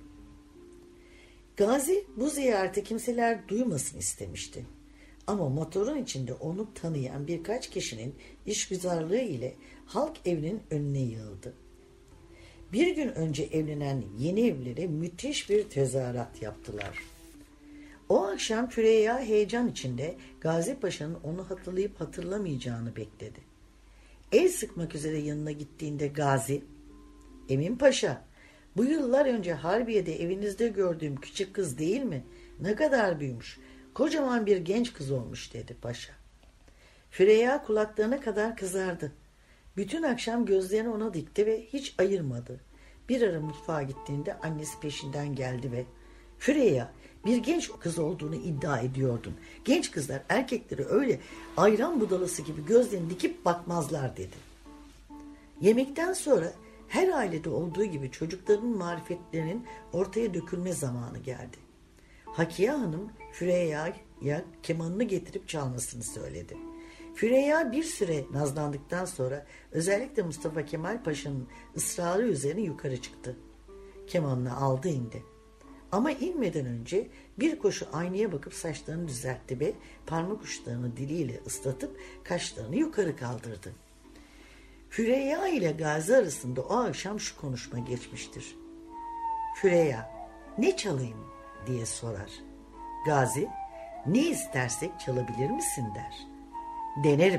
Gazi bu ziyareti kimseler duymasın istemişti. Ama motorun içinde onu tanıyan birkaç kişinin işgüzarlığı ile halk evinin önüne yığıldı. Bir gün önce evlenen yeni evlere müthiş bir tezahürat yaptılar. O akşam Füreyya heyecan içinde Gazi Paşa'nın onu hatırlayıp hatırlamayacağını bekledi. El sıkmak üzere yanına gittiğinde Gazi, "Emin Paşa, bu yıllar önce Harbiye'de evinizde gördüğüm küçük kız değil mi? Ne kadar büyümüş, kocaman bir genç kız olmuş," dedi paşa. Füreyya kulaklarına kadar kızardı. Bütün akşam gözlerini ona dikti ve hiç ayırmadı. Bir ara mutfağa gittiğinde annesi peşinden geldi ve "Füreyya, bir genç kız olduğunu iddia ediyordun. Genç kızlar erkekleri öyle ayran budalası gibi gözlerini dikip bakmazlar," dedi. Yemekten sonra her ailede olduğu gibi çocukların marifetlerinin ortaya dökülme zamanı geldi. Hakiye Hanım Füreyya'ya kemanını getirip çalmasını söyledi. Füreyya bir süre nazlandıktan sonra özellikle Mustafa Kemal Paşa'nın ısrarı üzerine yukarı çıktı. Kemanını aldı indi. Ama inmeden önce bir koşu aynaya bakıp saçlarını düzeltti ve parmak uçlarını diliyle ıslatıp kaşlarını yukarı kaldırdı. Füreyya ile Gazi arasında o akşam şu konuşma geçmiştir. Füreyya, "Ne çalayım?" diye sorar. Gazi, "Ne istersek çalabilir misin?" der. "Denerim."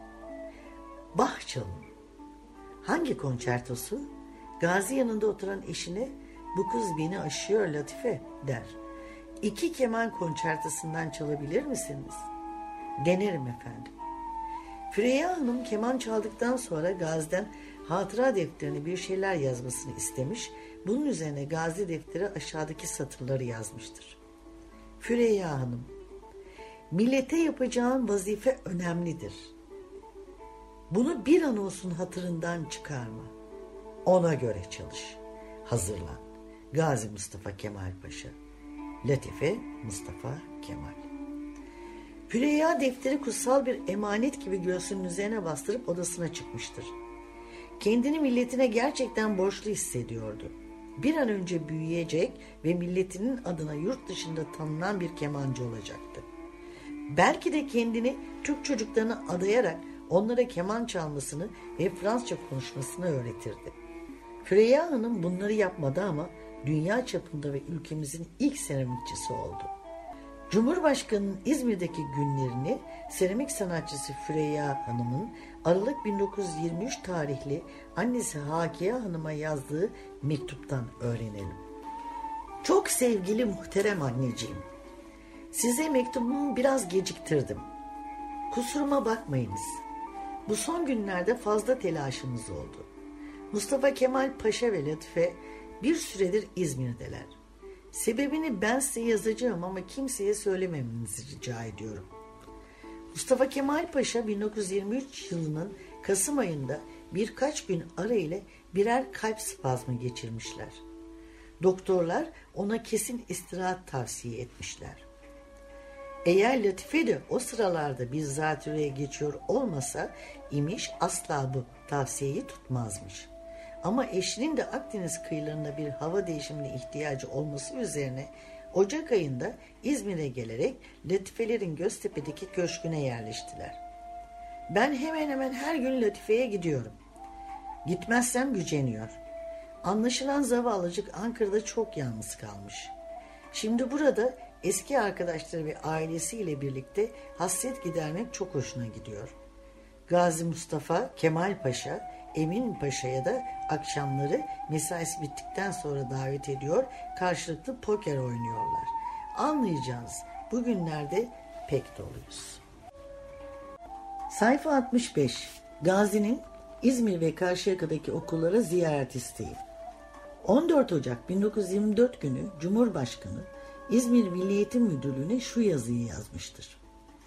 "Bach çalın." "Hangi konçertosu?" Gazi yanında oturan eşine, "Bu kız beni aşıyor Latife," der. "İki keman konçertosundan çalabilir misiniz?" "Denerim efendim." Füreyya Hanım keman çaldıktan sonra Gazi'den hatıra defterine bir şeyler yazmasını istemiş. Bunun üzerine Gazi defteri aşağıdaki satırları yazmıştır. Füreyya Hanım, millete yapacağın vazife önemlidir. Bunu bir an olsun hatırından çıkarma. Ona göre çalış. Hazırlan. Gazi Mustafa Kemal Paşa. Latife Mustafa Kemal. Füreyya defteri kutsal bir emanet gibi göğsünün üzerine bastırıp odasına çıkmıştır. Kendini milletine gerçekten borçlu hissediyordu. Bir an önce büyüyecek ve milletinin adına yurt dışında tanınan bir kemancı olacaktı. Belki de kendini Türk çocuklarına adayarak onlara keman çalmasını ve Fransızca konuşmasını öğretirdi. Füreyya Hanım bunları yapmadı ama dünya çapında ve ülkemizin ilk seramikçisi oldu. Cumhurbaşkanı'nın İzmir'deki günlerini seramik sanatçısı Füreyya Hanım'ın Aralık bin dokuz yüz yirmi üç tarihli annesi Hakiye Hanım'a yazdığı mektuptan öğrenelim. Çok sevgili muhterem anneciğim, size mektubumu biraz geciktirdim. Kusuruma bakmayınız. Bu son günlerde fazla telaşımız oldu. Mustafa Kemal Paşa ve Latife bir süredir İzmir'deler. Sebebini ben size yazacağım ama kimseye söylememenizi rica ediyorum. Mustafa Kemal Paşa bin dokuz yüz yirmi üç yılının Kasım ayında birkaç gün ara ile birer kalp spazmı geçirmişler. Doktorlar ona kesin istirahat tavsiye etmişler. Eğer Latife de o sıralarda bir zatürreye geçiyor olmasa imiş asla bu tavsiyeyi tutmazmış. Ama eşinin de Akdeniz kıyılarında bir hava değişimine ihtiyacı olması üzerine Ocak ayında İzmir'e gelerek Latifelerin Göztepe'deki köşküne yerleştiler. Ben hemen hemen her gün Latife'ye gidiyorum. Gitmezsem güceniyor. Anlaşılan zavallıcık Ankara'da çok yalnız kalmış. Şimdi burada eski arkadaşları ve ailesiyle birlikte hasret gidermek çok hoşuna gidiyor. Gazi Mustafa Kemal Paşa, Emin Paşa'ya da akşamları mesaisi bittikten sonra davet ediyor, karşılıklı poker oynuyorlar. Anlayacağınız bugünlerde pek doluyuz. Sayfa altmış beş. Gazi'nin İzmir ve Karşıyaka'daki okullara ziyaret isteği. on dört Ocak bin dokuz yüz yirmi dört günü Cumhurbaşkanı İzmir Milli Eğitim Müdürlüğü'ne şu yazıyı yazmıştır.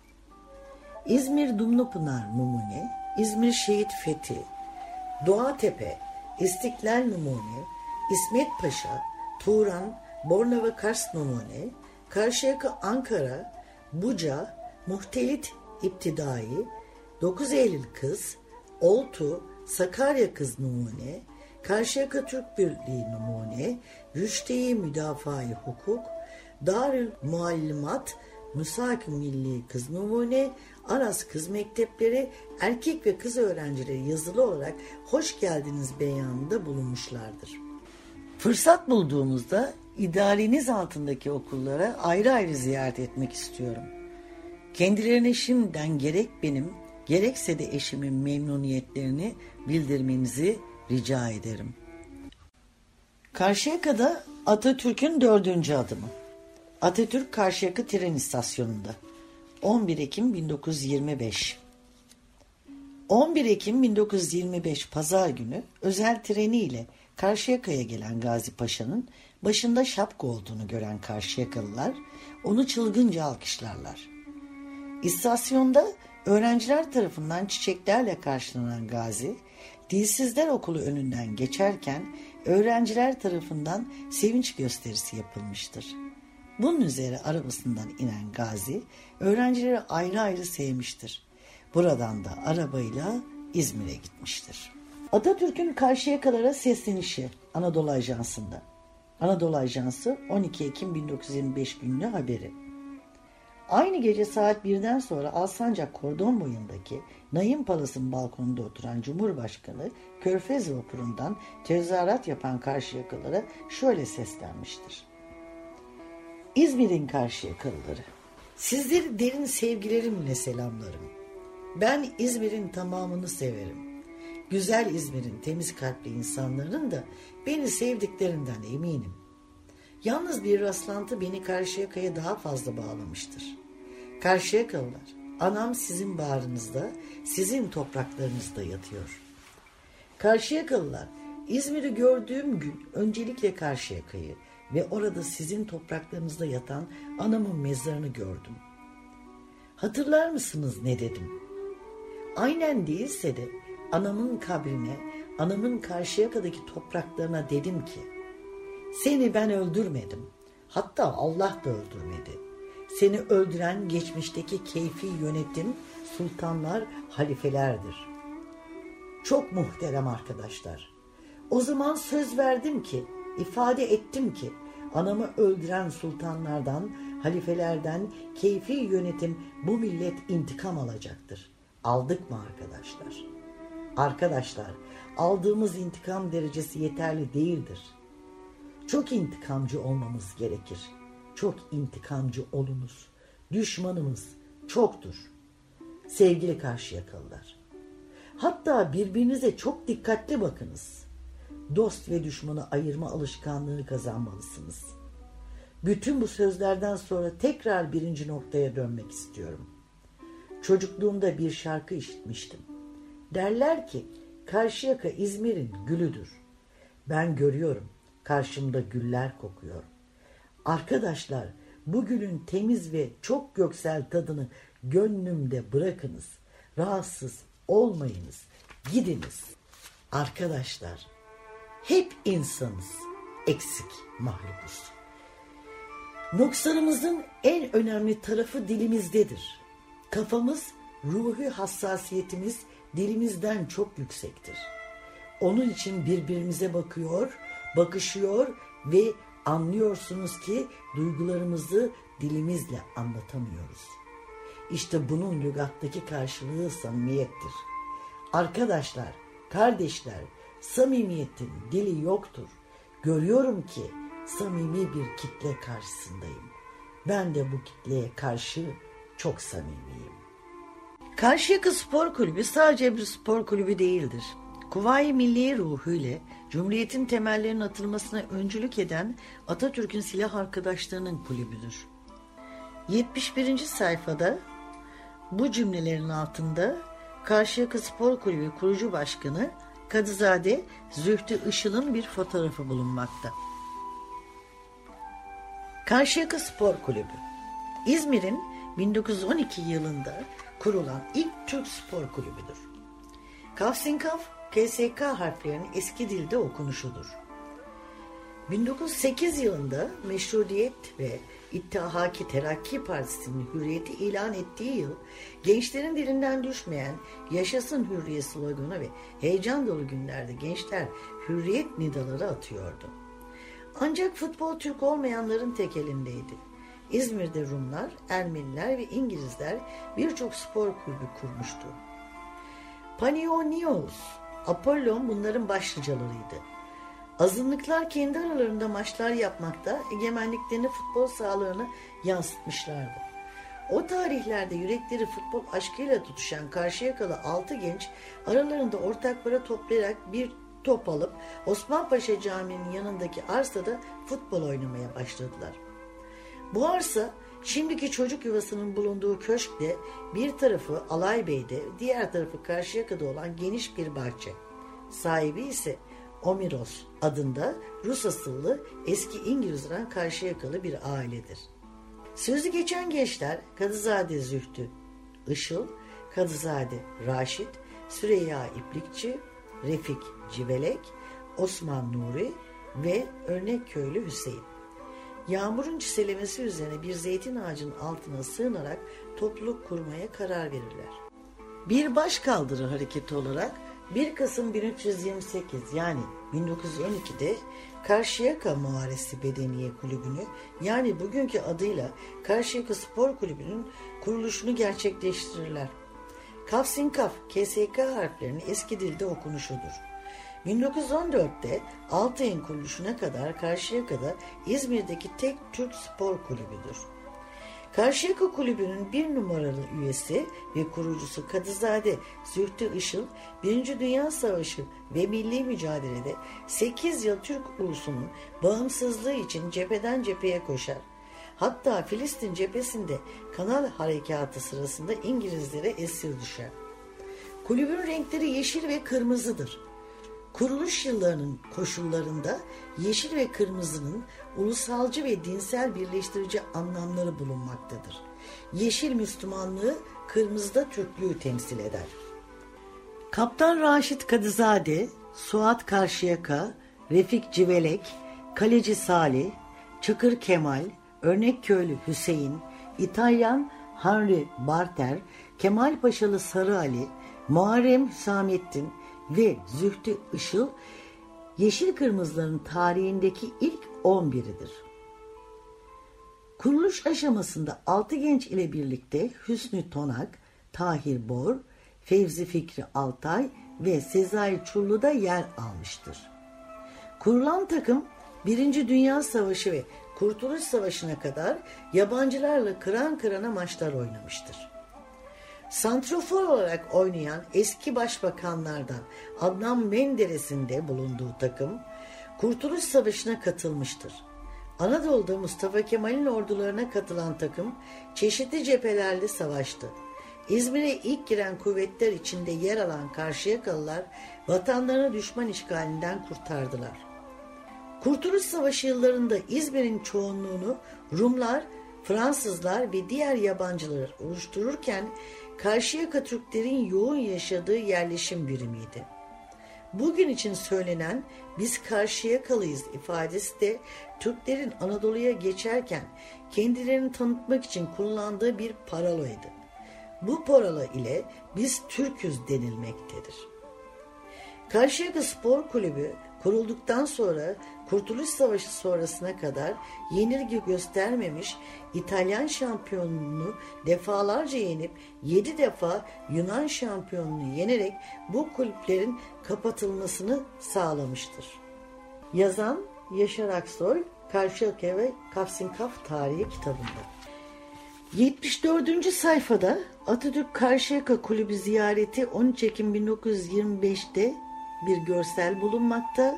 İzmir Dumlupınar Numune, İzmir Şehit Fethi, Doğatepe, İstiklal Numune, İsmet Paşa, Turan, Bornova Kars Numune, Karşıyaka Ankara, Buca, Muhtelit İptidai, dokuz Eylül Kız, Oltu, Sakarya Kız Numune, Karşıyaka Türk Birliği Numune, Rüştiye Müdafaa-i Hukuk, Darül Muallimat, Nusak Milli Kız Numune, Aras Kız Mektepleri, erkek ve kız öğrencileri yazılı olarak hoş geldiniz beyanında bulunmuşlardır. Fırsat bulduğumuzda idareniz altındaki okullara ayrı ayrı ziyaret etmek istiyorum. Kendilerine şimdiden gerek benim, gerekse de eşimin memnuniyetlerini bildirmenizi rica ederim. Karşıyaka'da Atatürk'ün dördüncü adımı. Atatürk Karşıyaka Tren İstasyonu'nda. on bir Ekim bin dokuz yüz yirmi beş. on bir Ekim bin dokuz yüz yirmi beş Pazar günü özel treniyle Karşıyaka'ya gelen Gazi Paşa'nın başında şapka olduğunu gören Karşıyakalılar onu çılgınca alkışlarlar. İstasyonda öğrenciler tarafından çiçeklerle karşılanan Gazi, Dilsizler Okulu önünden geçerken öğrenciler tarafından sevinç gösterisi yapılmıştır. Bunun üzere arabasından inen Gazi, öğrencileri ayrı ayrı sevmiştir. Buradan da arabayla İzmir'e gitmiştir. Atatürk'ün Karşıyakalara seslenişi Anadolu Ajansı'nda. Anadolu Ajansı on iki Ekim bin dokuz yüz yirmi beş günlü haberi. Aynı gece saat birden sonra Alsancak Kordon boyundaki Naim Palas'ın balkonunda oturan Cumhurbaşkanı Körfez vapurundan tezahürat yapan Karşıyakalılara şöyle seslenmiştir. İzmir'in Karşıyakalıları, sizleri derin sevgilerimle selamlarım. Ben İzmir'in tamamını severim. Güzel İzmir'in temiz kalpli insanların da beni sevdiklerinden eminim. Yalnız bir rastlantı beni Karşıyaka'ya daha fazla bağlamıştır. Karşıyakalılar, anam sizin bağrınızda, sizin topraklarınızda yatıyor. Karşıyakalılar, İzmir'i gördüğüm gün öncelikle Karşıyaka'yı, ve orada sizin topraklarınızda yatan anamın mezarını gördüm. Hatırlar mısınız ne dedim? Aynen değilse de anamın kabrine, anamın Karşıyaka'daki topraklarına dedim ki, seni ben öldürmedim, hatta Allah da öldürmedi. Seni öldüren geçmişteki keyfi yönetim, sultanlar, halifelerdir. Çok muhterem arkadaşlar. O zaman söz verdim ki, ifade ettim ki, anamı öldüren sultanlardan, halifelerden keyfi yönetim bu millet intikam alacaktır. Aldık mı arkadaşlar? Arkadaşlar, aldığımız intikam derecesi yeterli değildir. Çok intikamcı olmamız gerekir. Çok intikamcı olunuz. Düşmanımız çoktur. Sevgili Karşıyakalılar. Hatta birbirinize çok dikkatli bakınız. Dost ve düşmanı ayırma alışkanlığı kazanmalısınız. Bütün bu sözlerden sonra tekrar birinci noktaya dönmek istiyorum. Çocukluğumda bir şarkı işitmiştim. Derler ki, Karşıyaka İzmir'in gülüdür. Ben görüyorum, karşımda güller kokuyor. Arkadaşlar, bu gülün temiz ve çok göksel tadını gönlümde bırakınız. Rahatsız olmayınız, gidiniz. Arkadaşlar, hep insanız, eksik mahlukuz. Noksanımızın en önemli tarafı dilimizdedir. Kafamız, ruhi hassasiyetimiz dilimizden çok yüksektir. Onun için birbirimize bakıyor, bakışıyor ve anlıyorsunuz ki duygularımızı dilimizle anlatamıyoruz. İşte bunun lügattaki karşılığı samimiyettir. Arkadaşlar, kardeşler, samimiyetin dili yoktur. Görüyorum ki samimi bir kitle karşısındayım. Ben de bu kitleye karşı çok samimiyim. Karşıyaka Spor Kulübü sadece bir spor kulübü değildir. Kuvayi Milliye ruhuyla Cumhuriyet'in temellerinin atılmasına öncülük eden Atatürk'ün silah arkadaşlarının kulübüdür. yetmiş birinci sayfada bu cümlelerin altında Karşıyaka Spor Kulübü kurucu başkanı Kadızade Zühtü Işıl'ın bir fotoğrafı bulunmakta. Karşıyaka Spor Kulübü, İzmir'in bin dokuz yüz on iki yılında kurulan ilk Türk spor kulübüdür. Kafsinkaf, K S K harflerinin eski dilde okunuşudur. bin dokuz yüz sekiz yılında Meşrutiyet ve İttihaki Terakki Partisi'nin hürriyeti ilan ettiği yıl, gençlerin dilinden düşmeyen yaşasın hürriyet sloganı ve heyecan dolu günlerde gençler hürriyet nidaları atıyordu. Ancak futbol Türk olmayanların tek elindeydi. İzmir'de Rumlar, Ermeniler ve İngilizler birçok spor kulübü kurmuştu. Panionios, Apollon bunların başlıcalarıydı. Azınlıklar kendi aralarında maçlar yapmakta, egemenliklerini futbol sahalarına yansıtmışlardı. O tarihlerde yürekleri futbol aşkıyla tutuşan Karşıyakalı altı genç aralarında ortak para toplayarak bir top alıp Osmanpaşa Camii'nin yanındaki arsada futbol oynamaya başladılar. Bu arsa şimdiki çocuk yuvasının bulunduğu köşkte bir tarafı Alaybey'de, diğer tarafı Karşıyaka'da olan geniş bir bahçe. Sahibi ise Omiros adında Rus asıllı eski İngiliz'den Karşıyakalı bir ailedir. Sözü geçen gençler Kadızade Zühtü Işıl, Kadızade Raşit, Süreyya İplikçi, Refik Civelek, Osman Nuri ve Örnekköylü Hüseyin. Yağmurun çiselemesi üzerine bir zeytin ağacının altına sığınarak topluluk kurmaya karar verirler. Bir başkaldırı hareketi olarak bir Kasım bin üç yüz yirmi sekiz yani bin dokuz yüz on ikide Karşıyaka Muharesi Bedeniye Kulübü'nü yani bugünkü adıyla Karşıyaka Spor Kulübü'nün kuruluşunu gerçekleştirirler. Kafsinkaf, K S K harflerinin eski dilde okunuşudur. bin dokuz yüz on dörtte Altay'ın kuruluşuna kadar Karşıyaka'da İzmir'deki tek Türk spor kulübüdür. Karşıyaka Kulübü'nün bir numaralı üyesi ve kurucusu Kadızade Zühtü Işıl, Birinci Dünya Savaşı ve milli mücadelede sekiz yıl Türk ulusunun bağımsızlığı için cepheden cepheye koşar. Hatta Filistin cephesinde Kanal Harekatı sırasında İngilizlere esir düşer. Kulübün renkleri yeşil ve kırmızıdır. Kuruluş yıllarının koşullarında yeşil ve kırmızının ulusalcı ve dinsel birleştirici anlamları bulunmaktadır. Yeşil Müslümanlığı, kırmızıda Türklüğü temsil eder. Kaptan Raşit Kadızade, Suat Karşıyaka, Refik Civelek, Kaleci Salih, Çakır Kemal, Örnekköylü Hüseyin, İtalyan Henri Barter, Kemal Paşalı Sarı Ali, Muharrem Hüsamettin ve Zühtü Işıl, Yeşil Kırmızıların tarihindeki ilk on biridir. Kuruluş aşamasında altı genç ile birlikte Hüsnü Tonak, Tahir Bor, Fevzi Fikri Altay ve Sezai Çullu da yer almıştır. Kurulan takım Birinci Dünya Savaşı ve Kurtuluş Savaşı'na kadar yabancılarla kıran kırana maçlar oynamıştır. Santrofor olarak oynayan eski başbakanlardan Adnan Menderes'in de bulunduğu takım Kurtuluş Savaşı'na katılmıştır. Anadolu'da Mustafa Kemal'in ordularına katılan takım çeşitli cephelerde savaştı. İzmir'e ilk giren kuvvetler içinde yer alan Karşıyakalılar vatanlarını düşman işgalinden kurtardılar. Kurtuluş Savaşı yıllarında İzmir'in çoğunluğunu Rumlar, Fransızlar ve diğer yabancılar oluştururken Karşıyaka Türklerin yoğun yaşadığı yerleşim birimiydi. Bugün için söylenen "biz Karşıyakalıyız" ifadesi de Türklerin Anadolu'ya geçerken kendilerini tanıtmak için kullandığı bir parolaydı. Bu parola ile "biz Türküz" denilmektedir. Karşıyaka Spor Kulübü kurulduktan sonra Kurtuluş Savaşı sonrasına kadar yenilgi göstermemiş, İtalyan şampiyonluğunu defalarca yenip yedi defa Yunan şampiyonluğunu yenerek bu kulüplerin kapatılmasını sağlamıştır. Yazan Yaşar Aksoy, Karşıyaka ve Kafsinkaf Tarihi kitabında. yetmiş dördüncü sayfada Atatürk Karşıyaka Kulübü ziyareti on üç Ekim bin dokuz yüz yirmi beş'te bir görsel bulunmakta.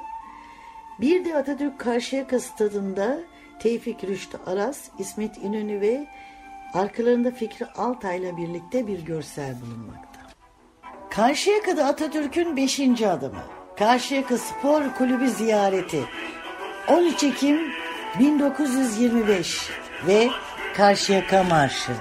Bir de Atatürk Karşıyaka Stadı'nda Tevfik Rüştü Aras, İsmet İnönü ve arkalarında Fikri Altay'la birlikte bir görsel bulunmakta. Karşıyaka'da Atatürk'ün beşinci adımı. Karşıyaka Spor Kulübü ziyareti on üç Ekim bin dokuz yüz yirmi beş ve Karşıyaka Marşı.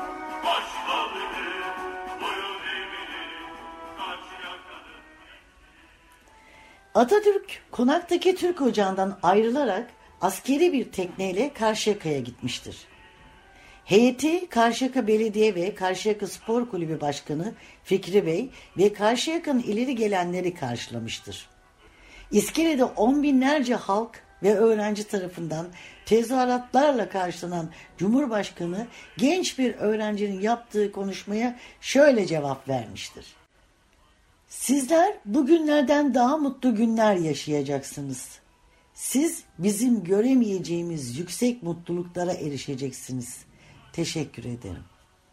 Atatürk konaktaki Türk ocağından ayrılarak askeri bir tekneyle Karşıyaka'ya gitmiştir. Heyeti Karşıyaka Belediye ve Karşıyaka Spor Kulübü Başkanı Fikri Bey ve Karşıyaka'nın ileri gelenleri karşılamıştır. İskele'de on binlerce halk ve öğrenci tarafından tezahüratlarla karşılanan Cumhurbaşkanı genç bir öğrencinin yaptığı konuşmaya şöyle cevap vermiştir. Sizler bugünlerden daha mutlu günler yaşayacaksınız. Siz bizim göremeyeceğimiz yüksek mutluluklara erişeceksiniz. Teşekkür ederim.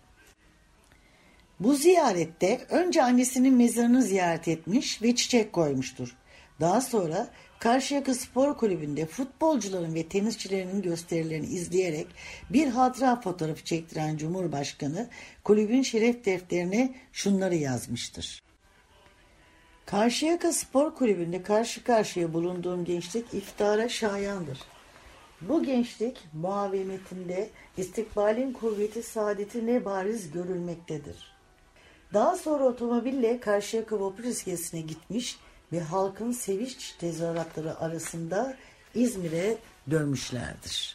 Bu ziyarette önce annesinin mezarını ziyaret etmiş ve çiçek koymuştur. Daha sonra Karşıyaka Spor Kulübü'nde futbolcuların ve tenisçilerin gösterilerini izleyerek bir hatıra fotoğrafı çektiren Cumhurbaşkanı kulübün şeref defterine şunları yazmıştır. Karşıyaka Spor Kulübü'nde karşı karşıya bulunduğum gençlik iftara şayandır. Bu gençlik muavemetinde istikbalin kuvveti saadeti ne bariz görülmektedir. Daha sonra otomobille Karşıyaka Vapur İskelesi'ne gitmiş ve halkın sevinç tezahüratları arasında İzmir'e dönmüşlerdir.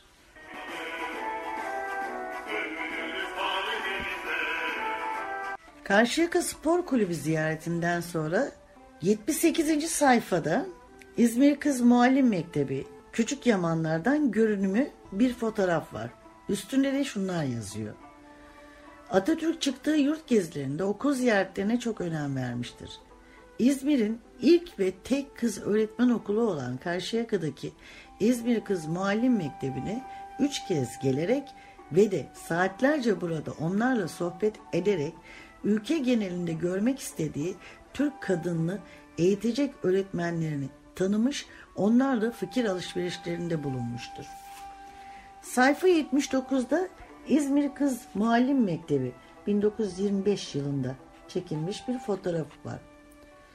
Karşıyaka Spor Kulübü ziyaretinden sonra yetmiş sekizinci sayfada İzmir Kız Muallim Mektebi Küçük Yamanlardan görünümü bir fotoğraf var. Üstünde de şunlar yazıyor. Atatürk çıktığı yurt gezilerinde okul ziyaretlerine çok önem vermiştir. İzmir'in ilk ve tek kız öğretmen okulu olan Karşıyaka'daki İzmir Kız Muallim Mektebi'ne üç kez gelerek ve de saatlerce burada onlarla sohbet ederek ülke genelinde görmek istediği Türk kadınını eğitecek öğretmenlerini tanımış, onlarla fikir alışverişlerinde bulunmuştur. Sayfa yetmiş dokuzda İzmir Kız Muallim Mektebi bin dokuz yüz yirmi beş yılında çekilmiş bir fotoğraf var.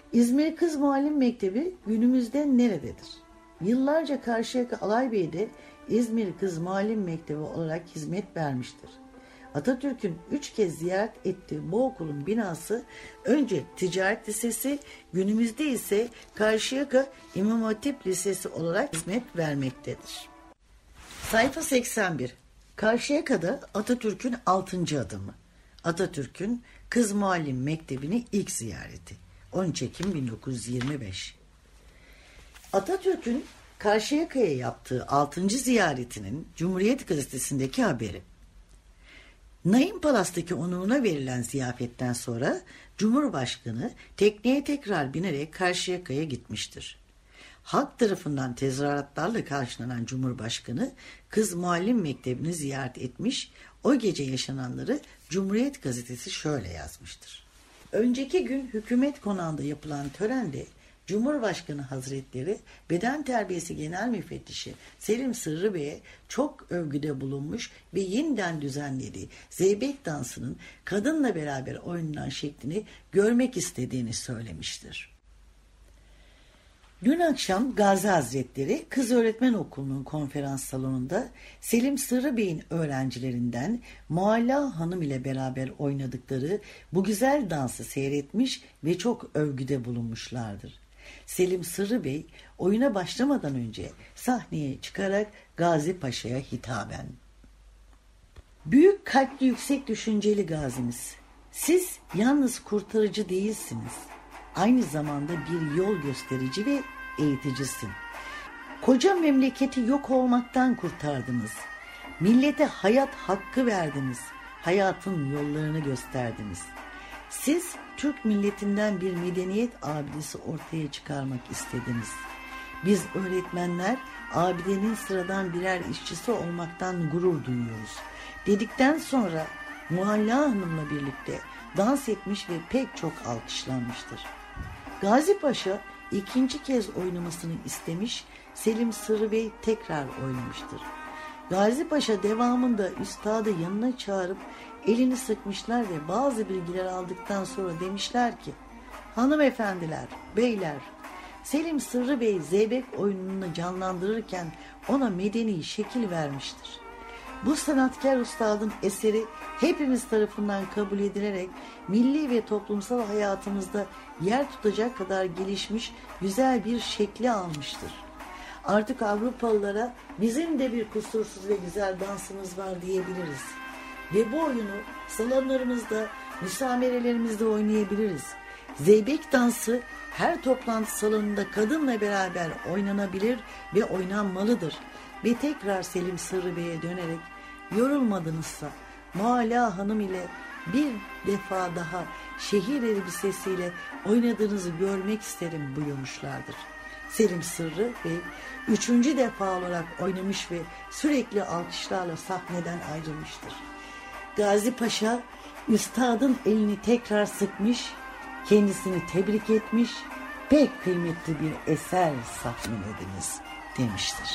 İzmir Kız Muallim Mektebi günümüzde nerededir? Yıllarca Karşıyaka Alaybey'de İzmir Kız Muallim Mektebi olarak hizmet vermiştir. Atatürk'ün üç kez ziyaret ettiği bu okulun binası önce Ticaret Lisesi, günümüzde ise Karşıyaka İmam Hatip Lisesi olarak hizmet vermektedir. Sayfa seksen bir. Karşıyaka'da Atatürk'ün altıncı adımı. Atatürk'ün Kız Muallim Mektebi'ni ilk ziyareti. on üç Ekim bin dokuz yüz yirmi beş. Atatürk'ün Karşıyaka'ya yaptığı altıncı ziyaretinin Cumhuriyet Gazetesi'ndeki haberi. Naim Palas'taki onuruna verilen ziyafetten sonra Cumhurbaşkanı tekneye tekrar binerek Karşıyaka'ya gitmiştir. Halk tarafından tezahüratlarla karşılanan Cumhurbaşkanı Kız Muallim Mektebi'ni ziyaret etmiş, o gece yaşananları Cumhuriyet Gazetesi şöyle yazmıştır. Önceki gün hükümet konağında yapılan törende Cumhurbaşkanı Hazretleri Beden Terbiyesi Genel Müfettişi Selim Sırrı Bey'e çok övgüde bulunmuş ve yeniden düzenlediği Zeybek dansının kadınla beraber oynanan şeklini görmek istediğini söylemiştir. Dün akşam Gazi Hazretleri Kız Öğretmen Okulu'nun konferans salonunda Selim Sırrı Bey'in öğrencilerinden Mualla Hanım ile beraber oynadıkları bu güzel dansı seyretmiş ve çok övgüde bulunmuşlardır. Selim Sırrı Bey oyuna başlamadan önce sahneye çıkarak Gazi Paşa'ya hitaben: "Büyük kalpli, yüksek düşünceli gazimiz, siz yalnız kurtarıcı değilsiniz. Aynı zamanda bir yol gösterici ve eğiticisin. Koca memleketi yok olmaktan kurtardınız. Millete hayat hakkı verdiniz. Hayatın yollarını gösterdiniz. Siz Türk milletinden bir medeniyet abidesi ortaya çıkarmak istediniz. Biz öğretmenler abidenin sıradan birer işçisi olmaktan gurur duyuyoruz." Dedikten sonra Mualla Hanım'la birlikte dans etmiş ve pek çok alkışlanmıştır. Gazi Paşa ikinci kez oynamasını istemiş, Selim Sırrı Bey tekrar oynamıştır. Gazi Paşa devamında üstadı yanına çağırıp elini sıkmışlar ve bazı bilgiler aldıktan sonra demişler ki: "Hanımefendiler, beyler, Selim Sırrı Bey zeybek oyununu canlandırırken ona medeni şekil vermiştir. Bu sanatkar ustadın eseri hepimiz tarafından kabul edilerek milli ve toplumsal hayatımızda yer tutacak kadar gelişmiş güzel bir şekli almıştır. Artık Avrupalılara bizim de bir kusursuz ve güzel dansımız var diyebiliriz. Ve bu oyunu salonlarımızda, müsamerelerimizde oynayabiliriz. Zeybek dansı her toplantı salonunda kadınla beraber oynanabilir ve oynanmalıdır." Ve tekrar Selim Sırrı Bey'e dönerek "Yorulmadınızsa Mualla Hanım ile bir defa daha şehir elbisesiyle oynadığınızı görmek isterim" buyurmuşlardır. Selim Sırrı Bey üçüncü defa olarak oynamış ve sürekli alkışlarla sahneden ayrılmıştır. Gazi Paşa üstadın elini tekrar sıkmış, kendisini tebrik etmiş, "Pek kıymetli bir eser sahnelediniz" demiştir.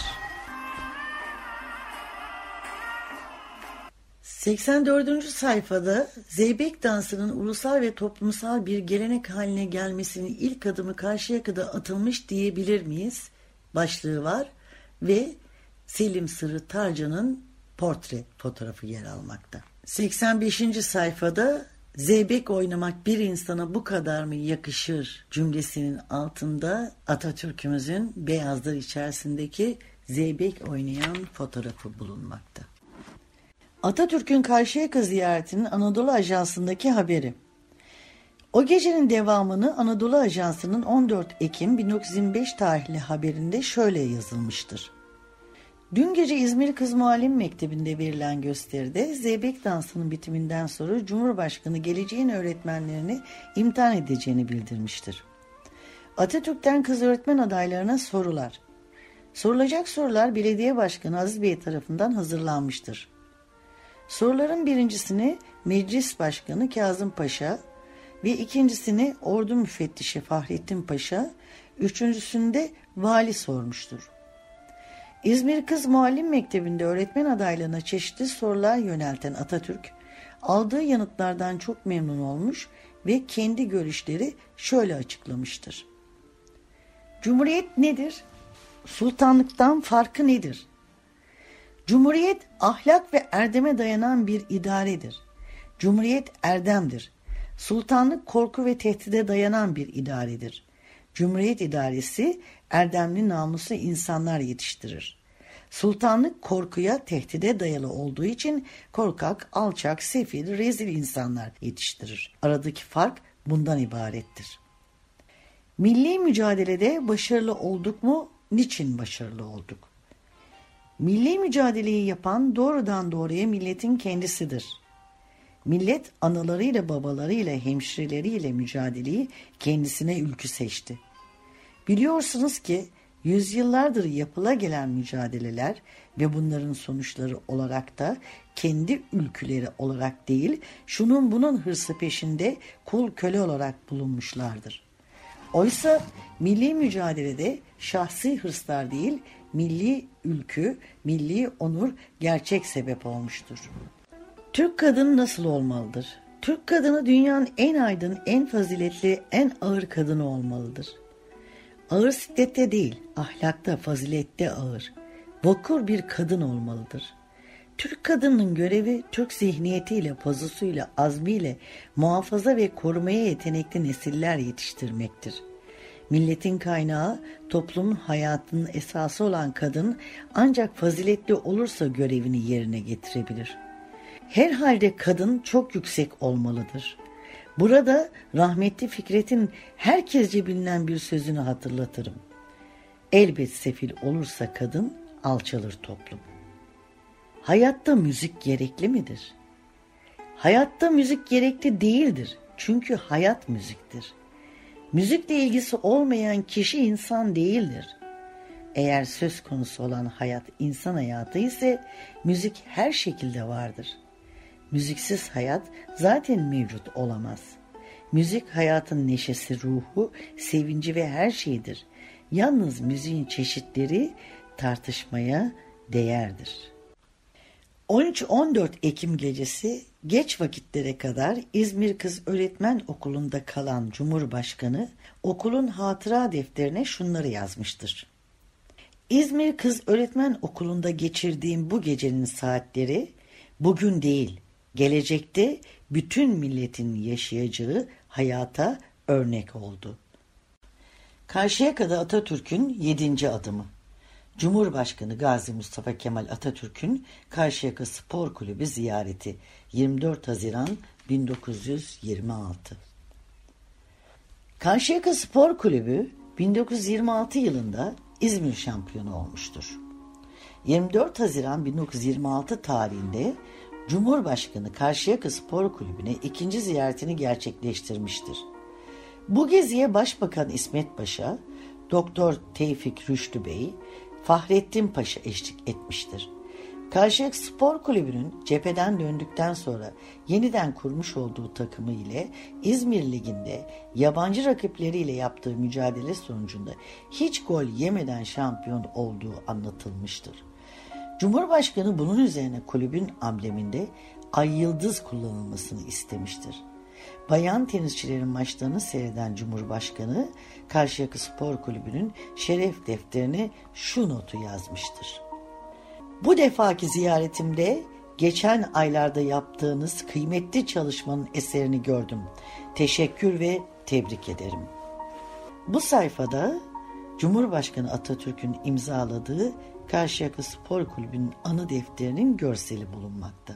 seksen dördüncü sayfada Zeybek dansının ulusal ve toplumsal bir gelenek haline gelmesinin ilk adımı Karşıyaka'da atılmış diyebilir miyiz? Başlığı var ve Selim Sırrı Tarcan'ın portre fotoğrafı yer almakta. seksen beşinci sayfada "Zeybek oynamak bir insana bu kadar mı yakışır" cümlesinin altında Atatürk'ümüzün beyazlar içerisindeki zeybek oynayan fotoğrafı bulunmakta. Atatürk'ün Karşıyaka ziyaretinin Anadolu Ajansı'ndaki haberi. O gecenin devamını Anadolu Ajansı'nın on dört Ekim bin dokuz yüz yirmi beş tarihli haberinde şöyle yazılmıştır. Dün gece İzmir Kız Muallim Mektebi'nde verilen gösteride Zeybek dansının bitiminden sonra Cumhurbaşkanı geleceğin öğretmenlerini imtihan edeceğini bildirmiştir. Atatürk'ten kız öğretmen adaylarına sorular. Sorulacak sorular Belediye Başkanı Aziz Bey tarafından hazırlanmıştır. Soruların birincisini Meclis Başkanı Kazım Paşa ve ikincisini Ordu Müfettişi Fahrettin Paşa, üçüncüsünde Vali sormuştur. İzmir Kız Muallim Mektebi'nde öğretmen adaylarına çeşitli sorular yönelten Atatürk, aldığı yanıtlardan çok memnun olmuş ve kendi görüşleri şöyle açıklamıştır. Cumhuriyet nedir? Sultanlıktan farkı nedir? Cumhuriyet ahlak ve erdeme dayanan bir idaredir. Cumhuriyet erdemdir. Sultanlık korku ve tehdide dayanan bir idaredir. Cumhuriyet idaresi erdemli namuslu insanlar yetiştirir. Sultanlık korkuya, tehdide dayalı olduğu için korkak, alçak, sefil, rezil insanlar yetiştirir. Aradaki fark bundan ibarettir. Milli mücadelede başarılı olduk mu? Niçin başarılı olduk? Milli mücadeleyi yapan doğrudan doğruya milletin kendisidir. Millet analarıyla, babalarıyla, hemşireleriyle mücadeleyi kendisine ülkü seçti. Biliyorsunuz ki yüzyıllardır yapıla gelen mücadeleler ve bunların sonuçları olarak da kendi ülküleri olarak değil, şunun bunun hırsı peşinde kul köle olarak bulunmuşlardır. Oysa milli mücadelede şahsi hırslar değil, milli ülkü, milli onur gerçek sebep olmuştur. Türk kadını nasıl olmalıdır? Türk kadını dünyanın en aydın, en faziletli, en ağır kadını olmalıdır. Ağır siddette değil, ahlakta, fazilette ağır, vakur bir kadın olmalıdır. Türk kadının görevi Türk zihniyetiyle, pozusuyla, azmiyle muhafaza ve korumaya yetenekli nesiller yetiştirmektir. Milletin kaynağı, toplumun hayatının esası olan kadın ancak faziletli olursa görevini yerine getirebilir. Herhalde kadın çok yüksek olmalıdır. Burada rahmetli Fikret'in herkesce bilinen bir sözünü hatırlatırım. Elbet sefil olursa kadın, alçalır toplum. Hayatta müzik gerekli midir? Hayatta müzik gerekli değildir. Çünkü hayat müziktir. Müzikle ilgisi olmayan kişi insan değildir. Eğer söz konusu olan hayat insan hayatı ise müzik her şekilde vardır. Müziksiz hayat zaten mevcut olamaz. Müzik hayatın neşesi, ruhu, sevinci ve her şeyidir. Yalnız müziğin çeşitleri tartışmaya değerdir. on üç on dört Ekim gecesi geç vakitlere kadar İzmir Kız Öğretmen Okulu'nda kalan Cumhurbaşkanı okulun hatıra defterine şunları yazmıştır. İzmir Kız Öğretmen Okulu'nda geçirdiğim bu gecenin saatleri bugün değil, gelecekte bütün milletin yaşayacağı hayata örnek oldu. Karşıyaka'da Atatürk'ün yedinci adımı. Cumhurbaşkanı Gazi Mustafa Kemal Atatürk'ün Karşıyaka Spor Kulübü ziyareti yirmi dört Haziran bin dokuz yüz yirmi altı. Karşıyaka Spor Kulübü bin dokuz yüz yirmi altı yılında İzmir şampiyonu olmuştur. yirmi dört Haziran bin dokuz yüz yirmi altı tarihinde Cumhurbaşkanı Karşıyaka Spor Kulübü'ne ikinci ziyaretini gerçekleştirmiştir. Bu geziye Başbakan İsmet Paşa, Doktor Tevfik Rüştü Bey, Fahrettin Paşa eşlik etmiştir. Karşıyaka Spor Kulübü'nün cepheden döndükten sonra yeniden kurmuş olduğu takımı ile İzmir Ligi'nde yabancı rakipleriyle yaptığı mücadele sonucunda hiç gol yemeden şampiyon olduğu anlatılmıştır. Cumhurbaşkanı bunun üzerine kulübün ambleminde ay yıldız kullanılmasını istemiştir. Bayan tenisçilerin maçlarını seyreden Cumhurbaşkanı Karşıyaka Spor Kulübü'nün şeref defterine şu notu yazmıştır. Bu defaki ziyaretimde geçen aylarda yaptığınız kıymetli çalışmanın eserini gördüm. Teşekkür ve tebrik ederim. Bu sayfada Cumhurbaşkanı Atatürk'ün imzaladığı Karşıyaka Spor Kulübü'nün anı defterinin görseli bulunmakta.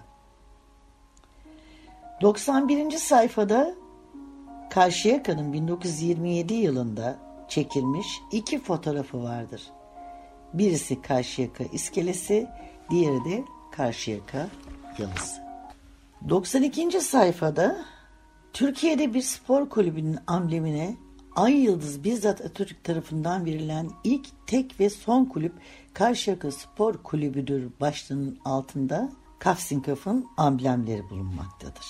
doksan birinci sayfada Karşıyaka'nın bin dokuz yüz yirmi yedi yılında çekilmiş iki fotoğrafı vardır. Birisi Karşıyaka iskelesi, diğeri de Karşıyaka yalısı. doksan ikinci sayfada Türkiye'de bir spor kulübünün amblemine ay yıldız bizzat Atatürk tarafından verilen ilk, tek ve son kulüp Karşıyaka Spor Kulübü'dür başlığının altında Kafsinkaf'ın amblemleri bulunmaktadır.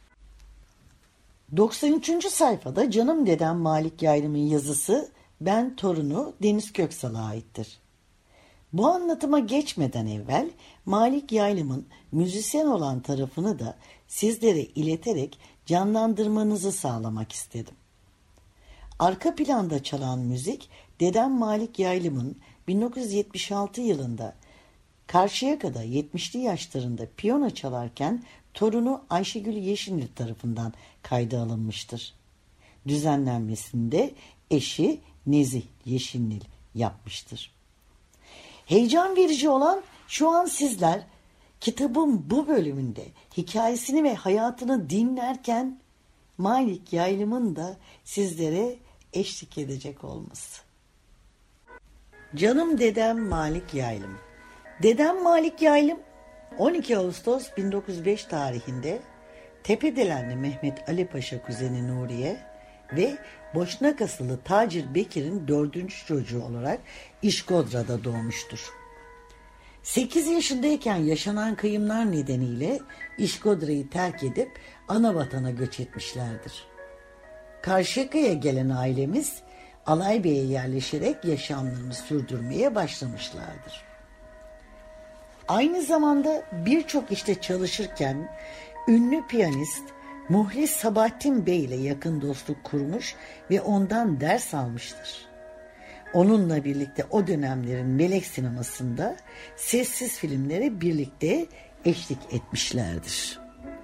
doksan üçüncü sayfada canım dedem Malik Yaylım'ın yazısı ben torunu Deniz Köksal'a aittir. Bu anlatıma geçmeden evvel Malik Yaylım'ın müzisyen olan tarafını da sizlere ileterek canlandırmanızı sağlamak istedim. Arka planda çalan müzik dedem Malik Yaylım'ın bin dokuz yüz yetmiş altı yılında Karşıyaka'da yetmişli yaşlarında piyano çalarken torunu Ayşegül Yeşilnil tarafından kayda alınmıştır. Düzenlenmesinde eşi Nezih Yeşilnil yapmıştır. Heyecan verici olan şu an sizler kitabın bu bölümünde hikayesini ve hayatını dinlerken Malik Yaylım'ın da sizlere eşlik edecek olması. Canım dedem Malik Yaylım. Dedem Malik Yaylım on iki Ağustos bin dokuz yüz beş tarihinde Tepedelenli Mehmet Ali Paşa kuzeni Nuriye ve Boşnakasılı Tacir Bekir'in dördüncü çocuğu olarak İşkodra'da doğmuştur. sekiz yaşındayken yaşanan kıyımlar nedeniyle İşkodra'yı terk edip ana vatana göç etmişlerdir. Karşıyaka'ya gelen ailemiz Alaybey'e yerleşerek yaşamlarını sürdürmeye başlamışlardır. Aynı zamanda birçok işte çalışırken ünlü piyanist Muhlis Sabahattin Bey ile yakın dostluk kurmuş ve ondan ders almıştır. Onunla birlikte o dönemlerin melek sinemasında sessiz filmlere birlikte eşlik etmişlerdir.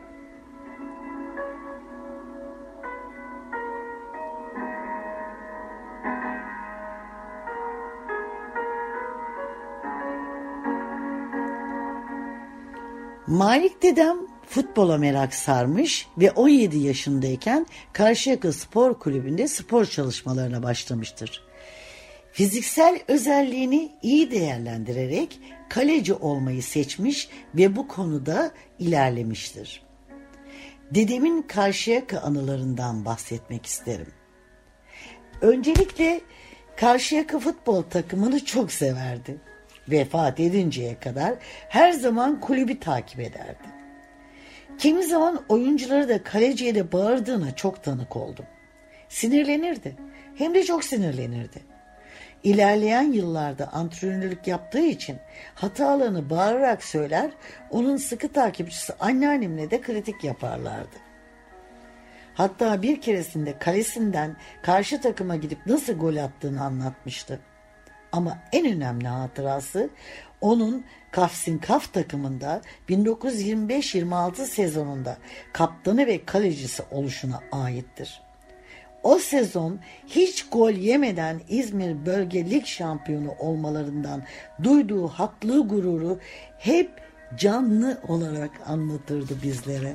Malik dedem futbola merak sarmış ve on yedi yaşındayken Karşıyaka Spor Kulübü'nde spor çalışmalarına başlamıştır. Fiziksel özelliğini iyi değerlendirerek kaleci olmayı seçmiş ve bu konuda ilerlemiştir. Dedemin Karşıyaka anılarından bahsetmek isterim. Öncelikle Karşıyaka futbol takımını çok severdi. Vefat edinceye kadar her zaman kulübü takip ederdi. Kimi zaman oyuncuları da kaleciye de bağırdığına çok tanık oldum. Sinirlenirdi. Hem de çok sinirlenirdi. İlerleyen yıllarda antrenörlük yaptığı için hatalarını bağırarak söyler, onun sıkı takipçisi anneannemle de kritik yaparlardı. Hatta bir keresinde kalesinden karşı takıma gidip nasıl gol attığını anlatmıştı. Ama en önemli hatırası onun Kafsin Kaf takımında bin dokuz yüz yirmi beş yirmi altı sezonunda kaptanı ve kalecisi oluşuna aittir. O sezon hiç gol yemeden İzmir Bölge Lig şampiyonu olmalarından duyduğu haklı gururu hep canlı olarak anlatırdı bizlere.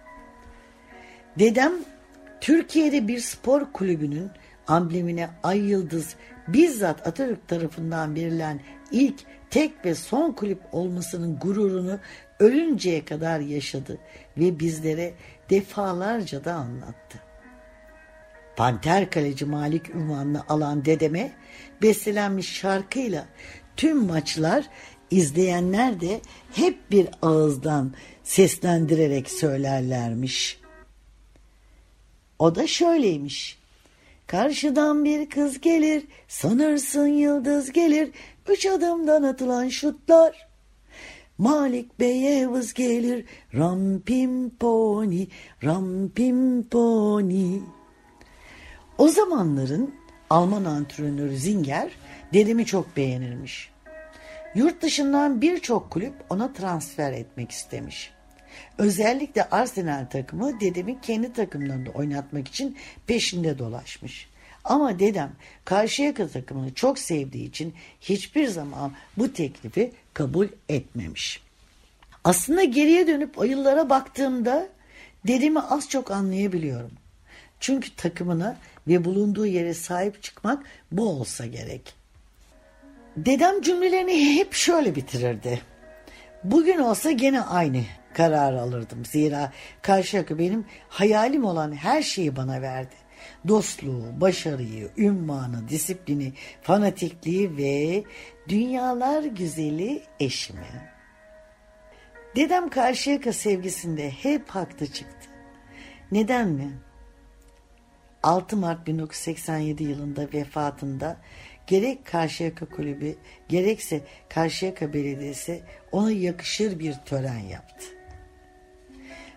Dedem Türkiye'de bir spor kulübünün amblemine ay yıldız bizzat Atatürk tarafından verilen ilk, tek ve son kulüp olmasının gururunu ölünceye kadar yaşadı ve bizlere defalarca da anlattı. Panter kaleci Malik unvanını alan dedeme bestelenmiş şarkıyla tüm maçlar izleyenler de hep bir ağızdan seslendirerek söylerlermiş. O da şöyleymiş: karşıdan bir kız gelir, sanırsın yıldız gelir, üç adımdan atılan şutlar. Malik Bey'e vız gelir, rampim poni, rampim poni. O zamanların Alman antrenörü Zinger dedemi çok beğenirmiş. Yurt dışından birçok kulüp ona transfer etmek istemiş. Özellikle Arsenal takımı dedemi kendi takımlarında oynatmak için peşinde dolaşmış. Ama dedem Karşıyaka takımını çok sevdiği için hiçbir zaman bu teklifi kabul etmemiş. Aslında geriye dönüp o yıllara baktığımda dedemi az çok anlayabiliyorum. Çünkü takımına ve bulunduğu yere sahip çıkmak bu olsa gerek. Dedem cümlelerini hep şöyle bitirirdi: bugün olsa gene aynı karar alırdım. Zira Karşıyaka benim hayalim olan her şeyi bana verdi. Dostluğu, başarıyı, ünvanı, disiplini, fanatikliği ve dünyalar güzeli eşimi. Dedem Karşıyaka sevgisinde hep haklı çıktı. Neden mi? altı Mart bin dokuz yüz seksen yedi yılında vefatında gerek Karşıyaka Kulübü gerekse Karşıyaka Belediyesi ona yakışır bir tören yaptı.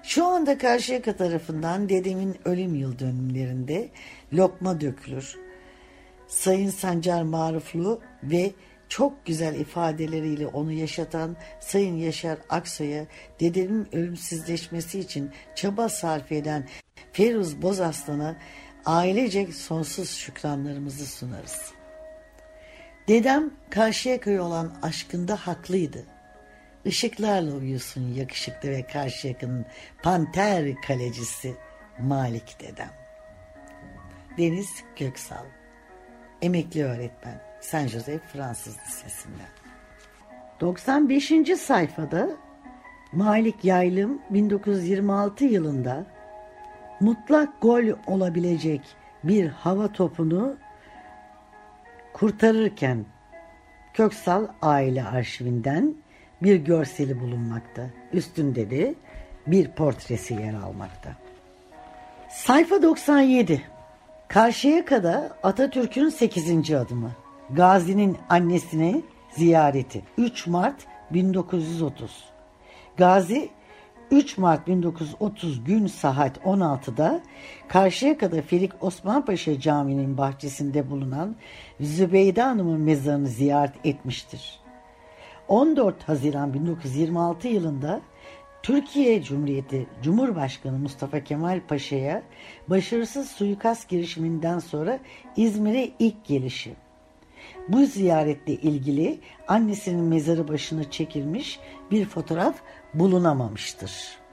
Şu anda Karşıyaka tarafından dedemin ölüm yıl dönümlerinde lokma dökülür. Sayın Sancar Maruflu ve çok güzel ifadeleriyle onu yaşatan Sayın Yaşar Aksoy'a dedemin ölümsüzleşmesi için çaba sarf eden Feruz Bozaslan'a ailecek sonsuz şükranlarımızı sunarız. Dedem Karşıyaka'ya olan aşkında haklıydı. Işıklarla uyusun yakışıklı ve Karşıyaka'nın panter kalecisi Malik dedem. Deniz Köksal, emekli öğretmen, Saint Joseph Fransız Lisesi'nden. doksan beşinci sayfada Malik Yaylım bin dokuz yüz yirmi altı yılında mutlak gol olabilecek bir hava topunu kurtarırken Köksal aile arşivinden bir görseli bulunmakta. Üstünde de bir portresi yer almakta. Sayfa doksan yedi. Karşıyaka'da Atatürk'ün sekizinci adımı. Gazi'nin annesine ziyareti. üç Mart bin dokuz yüz otuz. Gazi üç Mart bin dokuz yüz otuz gün saat on altıda Karşıyaka'da Felik Osman Paşa Camii'nin bahçesinde bulunan Zübeyde Hanım'ın mezarını ziyaret etmiştir. on dört Haziran bin dokuz yüz yirmi altı yılında Türkiye Cumhuriyeti Cumhurbaşkanı Mustafa Kemal Paşa'ya başarısız suikast girişiminden sonra İzmir'e ilk gelişi. Bu ziyaretle ilgili annesinin mezarı başına çekilmiş bir fotoğraf bulunamamıştır.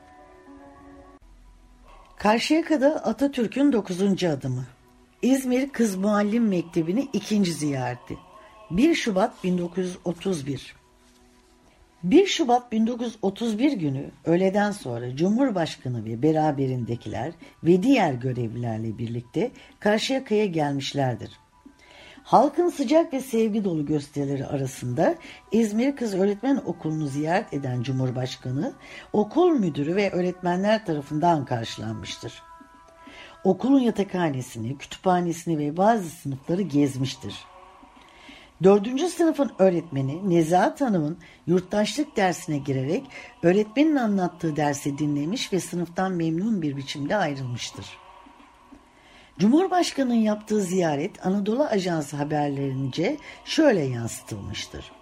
Karşıyaka'da Atatürk'ün dokuzuncu adımı. İzmir Kız Muallim Mektebi'ni ikinci ziyareti. bir Şubat bin dokuz yüz otuz bir. bir Şubat bin dokuz yüz otuz bir günü öğleden sonra Cumhurbaşkanı ve beraberindekiler ve diğer görevlilerle birlikte Karşıyaka'ya gelmişlerdir. Halkın sıcak ve sevgi dolu gösterileri arasında İzmir Kız Öğretmen Okulu'nu ziyaret eden Cumhurbaşkanı, okul müdürü ve öğretmenler tarafından karşılanmıştır. Okulun yatakhanesini, kütüphanesini ve bazı sınıfları gezmiştir. Dördüncü sınıfın öğretmeni Nezahat Hanım'ın yurttaşlık dersine girerek öğretmenin anlattığı dersi dinlemiş ve sınıftan memnun bir biçimde ayrılmıştır. Cumhurbaşkanı'nın yaptığı ziyaret Anadolu Ajansı haberlerince şöyle yansıtılmıştır.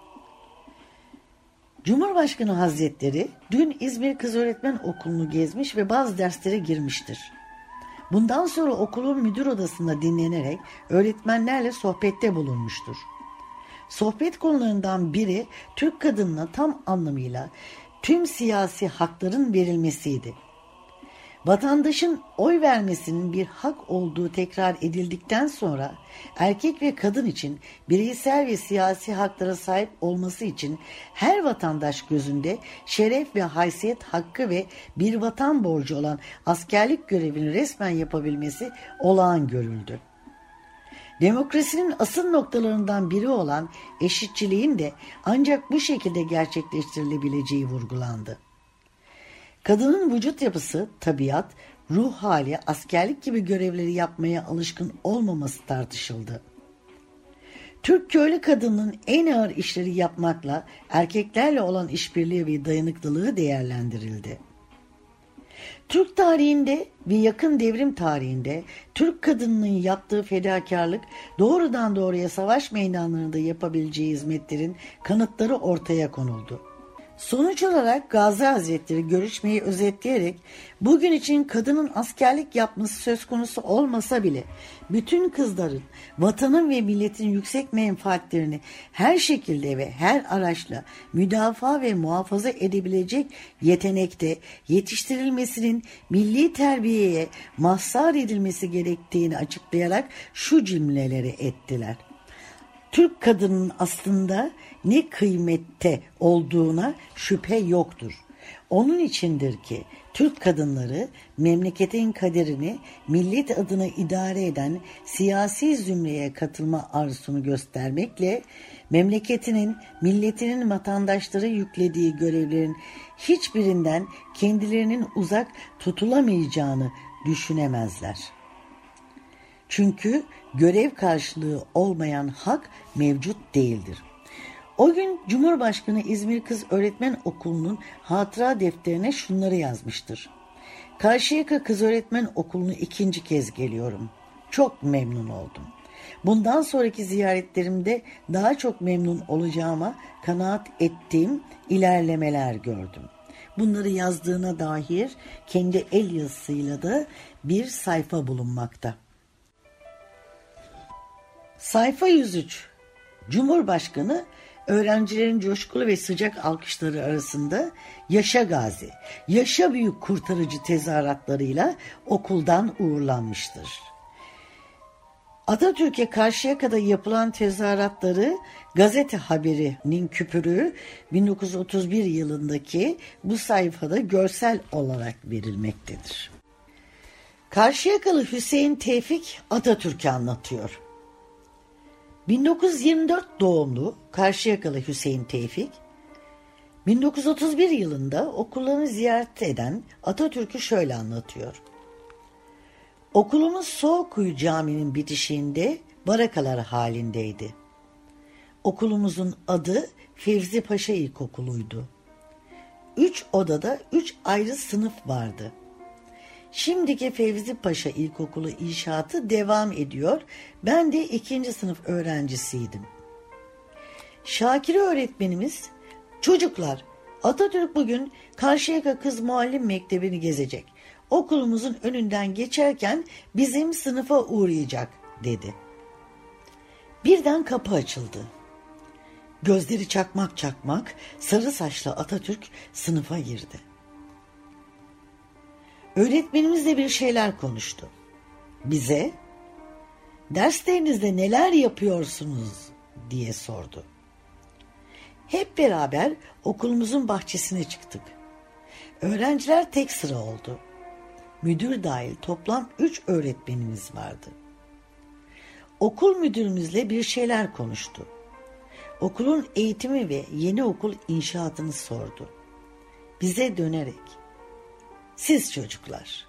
Cumhurbaşkanı Hazretleri dün İzmir Kız Öğretmen Okulu'nu gezmiş ve bazı derslere girmiştir. Bundan sonra okulun müdür odasında dinlenerek öğretmenlerle sohbette bulunmuştur. Sohbet konularından biri Türk kadınına tam anlamıyla tüm siyasi hakların verilmesiydi. Vatandaşın oy vermesinin bir hak olduğu tekrar edildikten sonra erkek ve kadın için bireysel ve siyasi haklara sahip olması için her vatandaş gözünde şeref ve haysiyet hakkı ve bir vatan borcu olan askerlik görevini resmen yapabilmesi olağan görüldü. Demokrasinin asıl noktalarından biri olan eşitçiliğin de ancak bu şekilde gerçekleştirilebileceği vurgulandı. Kadının vücut yapısı, tabiat, ruh hali, askerlik gibi görevleri yapmaya alışkın olmaması tartışıldı. Türk köylü kadının en ağır işleri yapmakla erkeklerle olan işbirliği ve dayanıklılığı değerlendirildi. Türk tarihinde ve yakın devrim tarihinde Türk kadınının yaptığı fedakarlık doğrudan doğruya savaş meydanlarında yapabileceği hizmetlerin kanıtları ortaya konuldu. Sonuç olarak Gazi Hazretleri görüşmeyi özetleyerek bugün için kadının askerlik yapması söz konusu olmasa bile bütün kızların vatanın ve milletin yüksek menfaatlerini her şekilde ve her araçla müdafaa ve muhafaza edebilecek yetenekte yetiştirilmesinin milli terbiyeye mazhar edilmesi gerektiğini açıklayarak şu cümleleri ettiler. Türk kadının aslında ne kıymette olduğuna şüphe yoktur. Onun içindir ki Türk kadınları memleketin kaderini millet adına idare eden siyasi zümreye katılma arzusunu göstermekle memleketinin, milletinin vatandaşları yüklediği görevlerin hiçbirinden kendilerinin uzak tutulamayacağını düşünemezler. Çünkü görev karşılığı olmayan hak mevcut değildir. O gün Cumhurbaşkanı İzmir Kız Öğretmen Okulu'nun hatıra defterine şunları yazmıştır. Karşıyaka Kız Öğretmen Okulu'nu ikinci kez geliyorum. Çok memnun oldum. Bundan sonraki ziyaretlerimde daha çok memnun olacağıma kanaat ettiğim ilerlemeler gördüm. Bunları yazdığına dair kendi el yazısıyla da bir sayfa bulunmakta. Sayfa yüz üç. Cumhurbaşkanı öğrencilerin coşkulu ve sıcak alkışları arasında yaşa gazi, yaşa büyük kurtarıcı tezahüratlarıyla okuldan uğurlanmıştır. Atatürk'e Karşıyaka'da yapılan tezahüratları Gazete Haberi'nin küpürü bin dokuz yüz otuz bir yılındaki bu sayfada görsel olarak verilmektedir. Karşıyakalı Hüseyin Tevfik Atatürk'ü anlatıyor. bin dokuz yüz yirmi dört doğumlu Karşıyakalı Hüseyin Tevfik, bin dokuz yüz otuz bir yılında okullarını ziyaret eden Atatürk'ü şöyle anlatıyor. Okulumuz Soğukkuyu Camii'nin bitişiğinde barakalar halindeydi. Okulumuzun adı Fevzi Paşa İlkokulu'ydu. Üç odada üç ayrı sınıf vardı. Şimdiki Fevzi Paşa İlkokulu inşaatı devam ediyor. Ben de ikinci sınıf öğrencisiydim. Şakir öğretmenimiz, çocuklar Atatürk bugün Karşıyaka Kız Muallim Mektebi'ni gezecek. Okulumuzun önünden geçerken bizim sınıfa uğrayacak dedi. Birden kapı açıldı. Gözleri çakmak çakmak sarı saçlı Atatürk sınıfa girdi. Öğretmenimizle bir şeyler konuştu. Bize derslerinizde neler yapıyorsunuz diye sordu. Hep beraber okulumuzun bahçesine çıktık. Öğrenciler tek sıra oldu. Müdür dahil toplam üç öğretmenimiz vardı. Okul müdürümüzle bir şeyler konuştu. Okulun eğitimi ve yeni okul inşaatını sordu. Bize dönerek, siz çocuklar,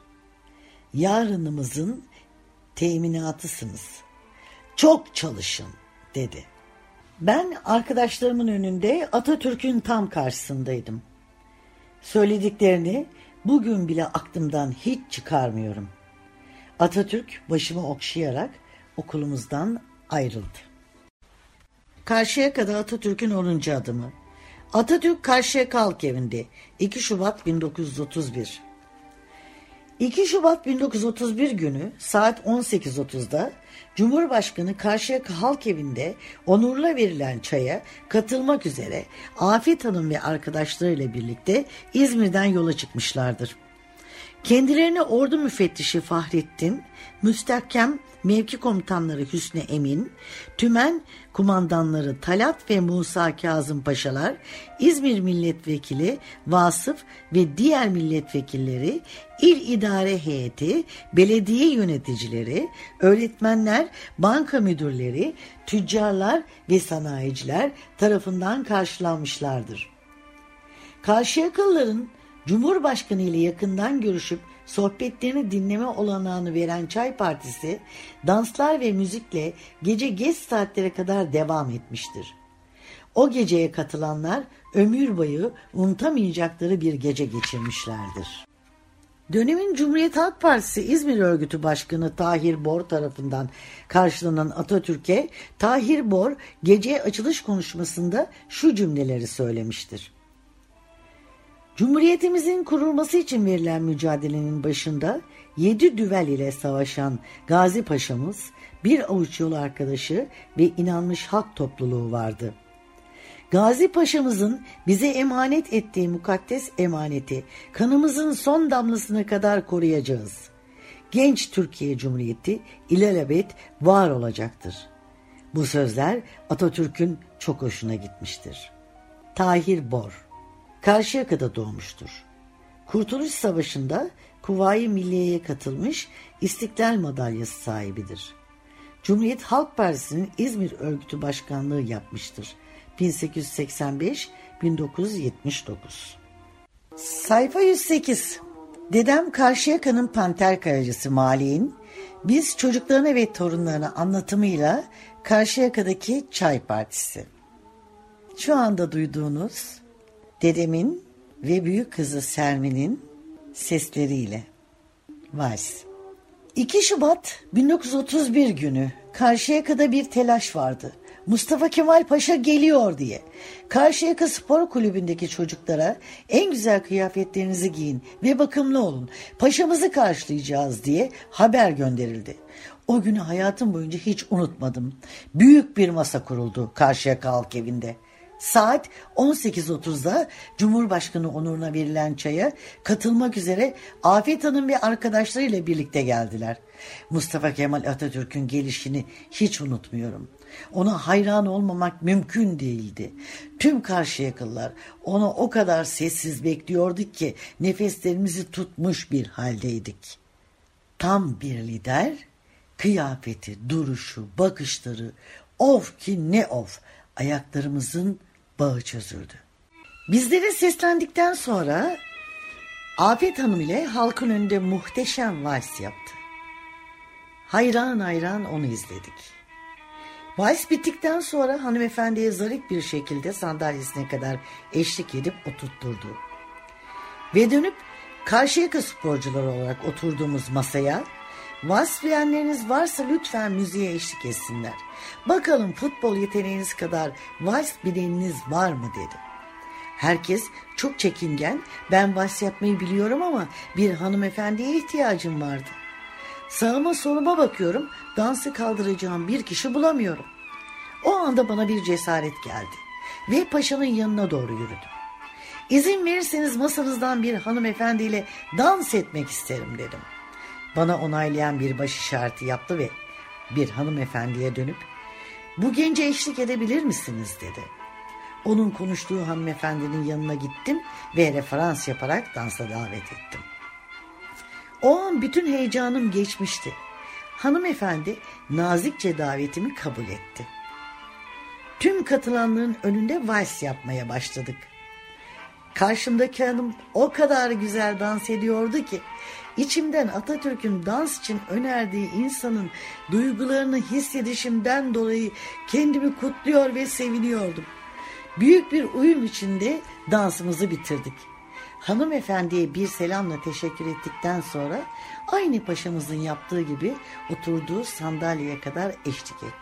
yarınımızın teminatısınız. Çok çalışın dedi. Ben arkadaşlarımın önünde Atatürk'ün tam karşısındaydım. Söylediklerini bugün bile aklımdan hiç çıkarmıyorum. Atatürk başımı okşayarak okulumuzdan ayrıldı. Karşıyaka'da Atatürk'ün onuncu adımı. Atatürk Karşıyaka Halk Evi'nde iki Şubat bin dokuz yüz otuz bir. iki Şubat bin dokuz yüz otuz bir günü saat on sekiz otuzda Cumhurbaşkanı Karşıyaka Halk Evi'nde onurla verilen çaya katılmak üzere Afet Hanım ve arkadaşlarıyla birlikte İzmir'den yola çıkmışlardır. Kendilerine ordu müfettişi Fahrettin, müstahkem mevki komutanları Hüsnü Emin, tümen kumandanları Talat ve Musa Kazım Paşalar, İzmir Milletvekili Vasıf ve diğer milletvekilleri, il idare heyeti, belediye yöneticileri, öğretmenler, banka müdürleri, tüccarlar ve sanayiciler tarafından karşılanmışlardır. Karşıyakalıların Cumhurbaşkanı ile yakından görüşüp sohbetlerini dinleme olanağını veren çay partisi, danslar ve müzikle gece geç saatlere kadar devam etmiştir. O geceye katılanlar ömür boyu unutamayacakları bir gece geçirmişlerdir. Dönemin Cumhuriyet Halk Partisi İzmir Örgütü Başkanı Tahir Bor tarafından karşılanan Atatürk'e Tahir Bor gece açılış konuşmasında şu cümleleri söylemiştir. Cumhuriyetimizin kurulması için verilen mücadelenin başında yedi düvel ile savaşan Gazi Paşa'mız, bir avuç yol arkadaşı ve inanmış halk topluluğu vardı. Gazi Paşa'mızın bize emanet ettiği mukaddes emaneti kanımızın son damlasına kadar koruyacağız. Genç Türkiye Cumhuriyeti ilelebet var olacaktır. Bu sözler Atatürk'ün çok hoşuna gitmiştir. Tahir Bor Karşıyaka'da doğmuştur. Kurtuluş Savaşı'nda Kuvayi Milliye'ye katılmış, İstiklal Madalyası sahibidir. Cumhuriyet Halk Partisi'nin İzmir Örgütü Başkanlığı yapmıştır. bin sekiz yüz seksen beş - bin dokuz yüz yetmiş dokuz. Sayfa yüz sekiz. Dedem Karşıyaka'nın panter kayacısı Malik'in biz çocuklarına ve torunlarına anlatımıyla Karşıyaka'daki Çay Partisi. Şu anda duyduğunuz dedemin ve büyük kızı Sermin'in sesleriyle vals. iki Şubat bin dokuz yüz otuz bir günü Karşıyaka'da bir telaş vardı. Mustafa Kemal Paşa geliyor diye. Karşıyaka Spor Kulübü'ndeki çocuklara en güzel kıyafetlerinizi giyin ve bakımlı olun. Paşamızı karşılayacağız diye haber gönderildi. O günü hayatım boyunca hiç unutmadım. Büyük bir masa kuruldu Karşıyaka Halk Evi'nde. Saat on sekiz otuzda Cumhurbaşkanı onuruna verilen çaya katılmak üzere Afet Hanım ve arkadaşlarıyla birlikte geldiler. Mustafa Kemal Atatürk'ün gelişini hiç unutmuyorum. Ona hayran olmamak mümkün değildi. Tüm Karşıyakalılar onu o kadar sessiz bekliyorduk ki nefeslerimizi tutmuş bir haldeydik. Tam bir lider, kıyafeti, duruşu, bakışları, of ki ne of, ayaklarımızın bağı çözüldü. Bizlere seslendikten sonra Afet Hanım ile halkın önünde muhteşem vals yaptı. Hayran hayran onu izledik. Vals bittikten sonra hanımefendiye zarif bir şekilde sandalyesine kadar eşlik edip oturtturdu. Ve dönüp Karşıyaka sporcuları olarak oturduğumuz masaya, vals bilenleriniz varsa lütfen müziğe eşlik etsinler. Bakalım futbol yeteneğiniz kadar vals bileniniz var mı dedi. Herkes çok çekingen, ben vals yapmayı biliyorum ama bir hanımefendiye ihtiyacım vardı. Sağıma soluma bakıyorum, dansı kaldıracağım bir kişi bulamıyorum. O anda bana bir cesaret geldi ve paşanın yanına doğru yürüdüm. İzin verirseniz masanızdan bir hanımefendiyle dans etmek isterim dedim. Bana onaylayan bir baş işareti yaptı ve bir hanımefendiye dönüp bu gence eşlik edebilir misiniz dedi. Onun konuştuğu hanımefendinin yanına gittim ve referans yaparak dansa davet ettim. O an bütün heyecanım geçmişti. Hanımefendi nazikçe davetimi kabul etti. Tüm katılanların önünde vals yapmaya başladık. Karşımdaki hanım o kadar güzel dans ediyordu ki içimden Atatürk'ün dans için önerdiği insanın duygularını hissedişimden dolayı kendimi kutluyor ve seviniyordum. Büyük bir uyum içinde dansımızı bitirdik. Hanımefendiye bir selamla teşekkür ettikten sonra aynı paşamızın yaptığı gibi oturduğu sandalyeye kadar eşlik ettim.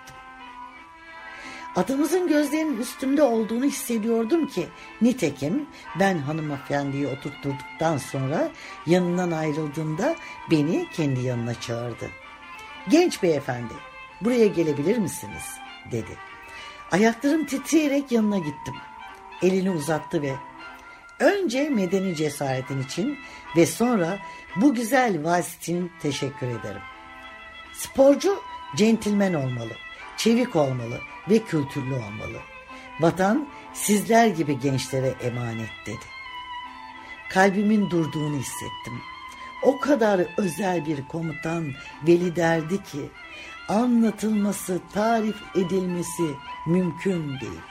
Atamızın gözlerinin üstümde olduğunu hissediyordum ki nitekim ben hanımefendiyi oturtturduktan sonra yanından ayrıldığımda beni kendi yanına çağırdı. Genç beyefendi, buraya gelebilir misiniz dedi. Ayaklarım titreyerek yanına gittim. Elini uzattı ve önce medeni cesaretin için ve sonra bu güzel vals için teşekkür ederim. Sporcu centilmen olmalı, çevik olmalı ve kültürlü olmalı. Vatan sizler gibi gençlere emanet dedi. Kalbimin durduğunu hissettim. O kadar özel bir komutan ve liderdi ki anlatılması, tarif edilmesi mümkün değil.